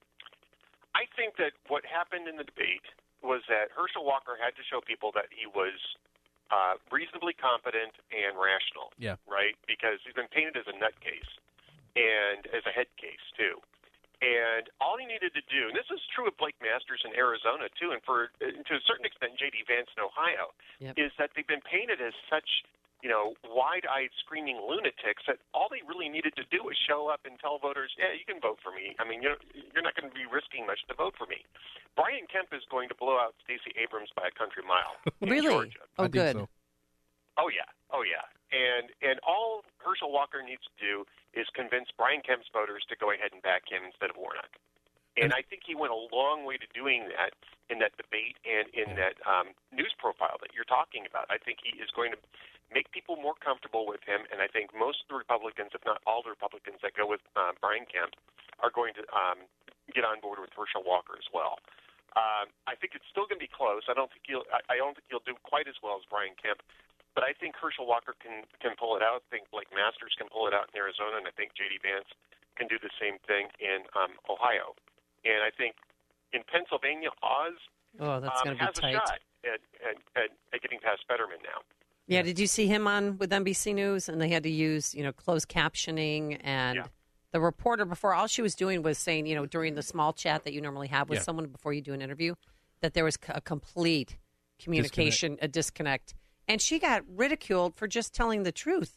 I think that what happened in the debate was that Herschel Walker had to show people that he was reasonably competent and rational.
Yeah.
Right? Because he's been painted as a nutcase and as a head case, too. And all he needed to do, and this is true of Blake Masters in Arizona, too, and to a certain extent J.D. Vance in Ohio, is that they've been painted as such, wide-eyed screaming lunatics that all they really needed to do was show up and tell voters, yeah, you can vote for me. I mean, you're not going to be risking much to vote for me. Brian Kemp is going to blow out Stacey Abrams by a country mile.
Really?
Georgia.
Oh, good.
So.
Oh, yeah. And all Herschel Walker needs to do is convince Brian Kemp's voters to go ahead and back him instead of Warnock. And I think he went a long way to doing that in that debate and in that news profile that you're talking about. I think he is going to make people more comfortable with him, and I think most of the Republicans, if not all the Republicans that go with Brian Kemp, are going to get on board with Herschel Walker as well. I think it's still going to be close. I don't think he'll do quite as well as Brian Kemp. But I think Herschel Walker can pull it out. I think Blake Masters can pull it out in Arizona, and I think J.D. Vance can do the same thing in Ohio. And I think in Pennsylvania, Oz
that's going to be
has
tight.
a shot at getting past Fetterman now.
Yeah, did you see him on with NBC News? And they had to use closed captioning, and the reporter before, all she was doing was saying, during the small chat that you normally have with someone before you do an interview, that there was a complete communication, a disconnect. And she got ridiculed for just telling the truth.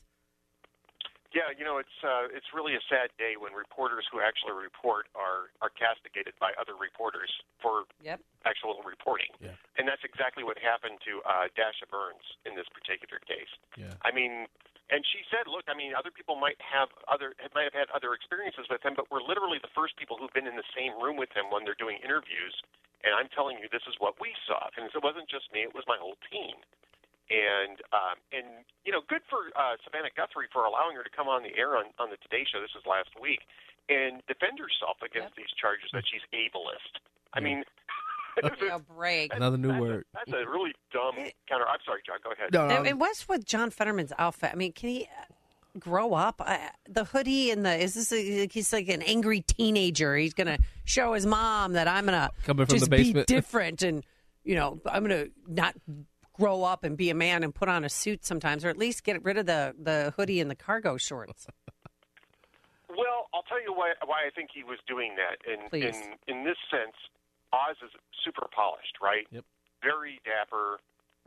Yeah, it's really a sad day when reporters who actually report are castigated by other reporters for actual reporting.
Yeah.
And that's exactly what happened to Dasha Burns in this particular case.
Yeah.
I mean, and she said, look, other people might have had other experiences with him, but we're literally the first people who've been in the same room with him when they're doing interviews. And I'm telling you, this is what we saw. And it wasn't just me; it was my whole team. And good for Savannah Guthrie for allowing her to come on the air on the Today Show. This was last week, and defend herself against these charges that she's ableist. I mean,
break.
Another new word.
That's a really dumb counter. I'm sorry, John. Go ahead.
And what's with John Fetterman's outfit? I mean, can he grow up? The hoodie and he's like an angry teenager. He's going to show his mom that I'm going to just be different, and I'm going to not grow up and be a man and put on a suit sometimes, or at least get rid of the hoodie and the cargo shorts.
Well, I'll tell you why I think he was doing that. In this sense, Oz is super polished, right?
Yep.
Very dapper,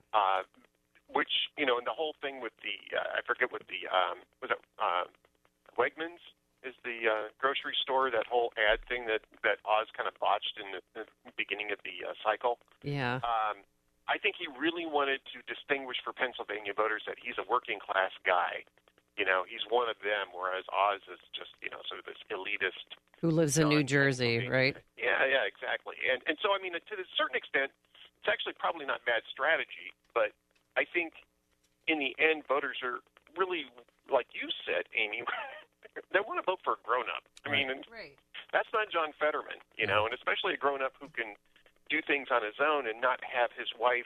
which, and the whole thing with the, I forget what the, was it Wegmans is the grocery store, that whole ad thing that Oz kind of botched in the beginning of the cycle.
Yeah.
I think he really wanted to distinguish for Pennsylvania voters that he's a working class guy. He's one of them, whereas Oz is just, sort of this elitist.
Who lives in New Jersey, right?
Yeah, exactly. And so, to a certain extent, it's actually probably not bad strategy, but I think in the end, voters are really, like you said, Amy, they want to vote for a grown-up. I mean, that's not John Fetterman, and especially a grown-up who can do things on his own and not have his wife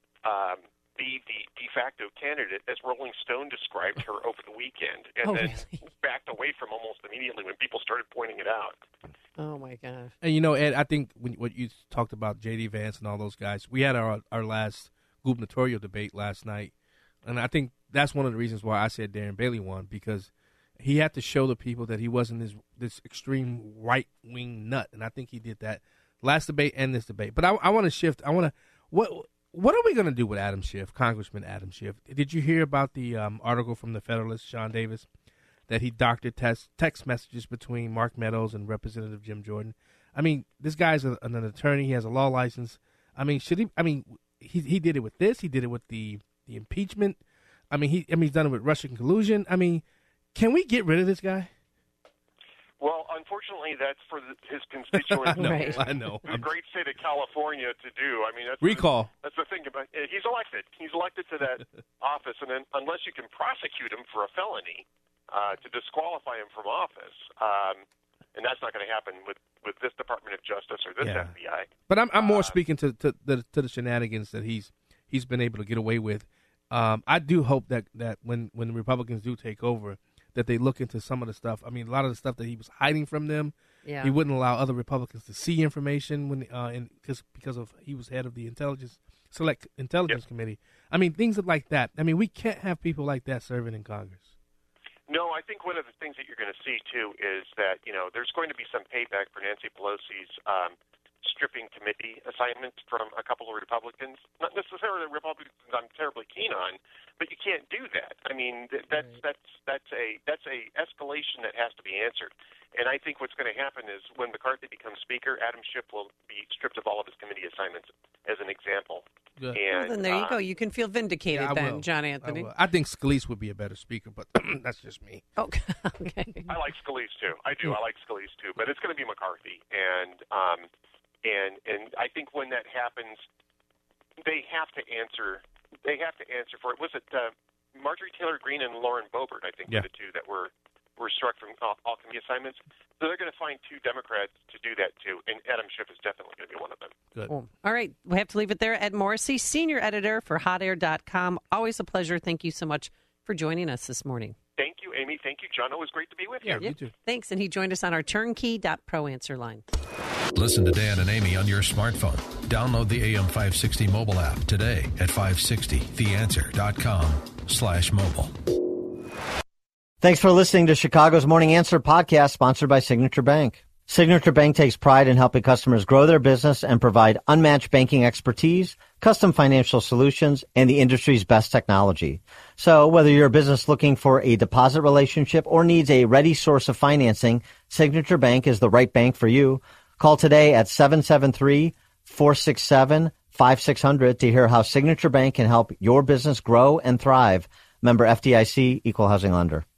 be the de facto candidate, as Rolling Stone described her over the weekend, and then backed away from almost immediately when people started pointing it out.
Oh, my gosh.
And, Ed, I think what you talked about, J.D. Vance and all those guys, we had our last gubernatorial debate last night, and I think that's one of the reasons why I said Darren Bailey won, because he had to show the people that he wasn't this extreme right-wing nut, and I think he did that last debate and this debate. But I want to shift. what are we going to do with Adam Schiff, Congressman Adam Schiff? Did you hear about the article from the Federalist, Sean Davis, that he doctored text messages between Mark Meadows and Representative Jim Jordan? I mean, this guy's an attorney. He has a law license. I mean, he did it with this. He did it with the impeachment. I mean, he's done it with Russian collusion. I mean, can we get rid of this guy?
Well, unfortunately, that's for his constituents.
I know.
The great state of California to do. I mean, that's
recall.
That's the thing about he's elected. He's elected to that office, and then unless you can prosecute him for a felony, to disqualify him from office, and that's not going to happen with this Department of Justice or this FBI.
But I'm more speaking to the shenanigans that he's been able to get away with. I do hope that when the Republicans do take over, that they look into some of the stuff. I mean, a lot of the stuff that he was hiding from them. Yeah. He wouldn't allow other Republicans to see information because of he was head of the Intelligence Committee. I mean, things like that. I mean, we can't have people like that serving in Congress.
No, I think one of the things that you're going to see too is that there's going to be some payback for Nancy Pelosi's stripping committee assignments from a couple of Republicans. Not necessarily the Republicans I'm terribly keen on, but you can't do that. I mean, that's a escalation that has to be answered. And I think what's going to happen is when McCarthy becomes Speaker, Adam Schiff will be stripped of all of his committee assignments, as an example.
Good. And then there you go. You can feel vindicated then, John Anthony.
I think Scalise would be a better Speaker, but that's just me.
Okay.
I like Scalise too. I do. I like Scalise too. But it's going to be McCarthy, and I think when that happens, they have to answer. They have to answer for it. Was it Marjorie Taylor Greene and Lauren Boebert? I think were the two that were struck from all committee assignments. So they're going to find two Democrats to do that too, and Adam Schiff is definitely going to be one of them.
Good.
Cool. All right, we have to leave it there. Ed Morrissey, senior editor for HotAir.com. Always a pleasure. Thank you so much for joining us this morning.
Thank you, Amy. Thank you, John. It was great to be with you.
You too.
Thanks. And he joined us on our turnkey.pro answer line.
Listen to Dan and Amy on your smartphone. Download the AM 560 mobile app today at 560theanswer.com/mobile.
Thanks for listening to Chicago's Morning Answer podcast, sponsored by Signature Bank. Signature Bank takes pride in helping customers grow their business and provide unmatched banking expertise, custom financial solutions, and the industry's best technology. So whether you're a business looking for a deposit relationship or needs a ready source of financing, Signature Bank is the right bank for you. Call today at 773-467-5600 to hear how Signature Bank can help your business grow and thrive. Member FDIC, Equal Housing Lender.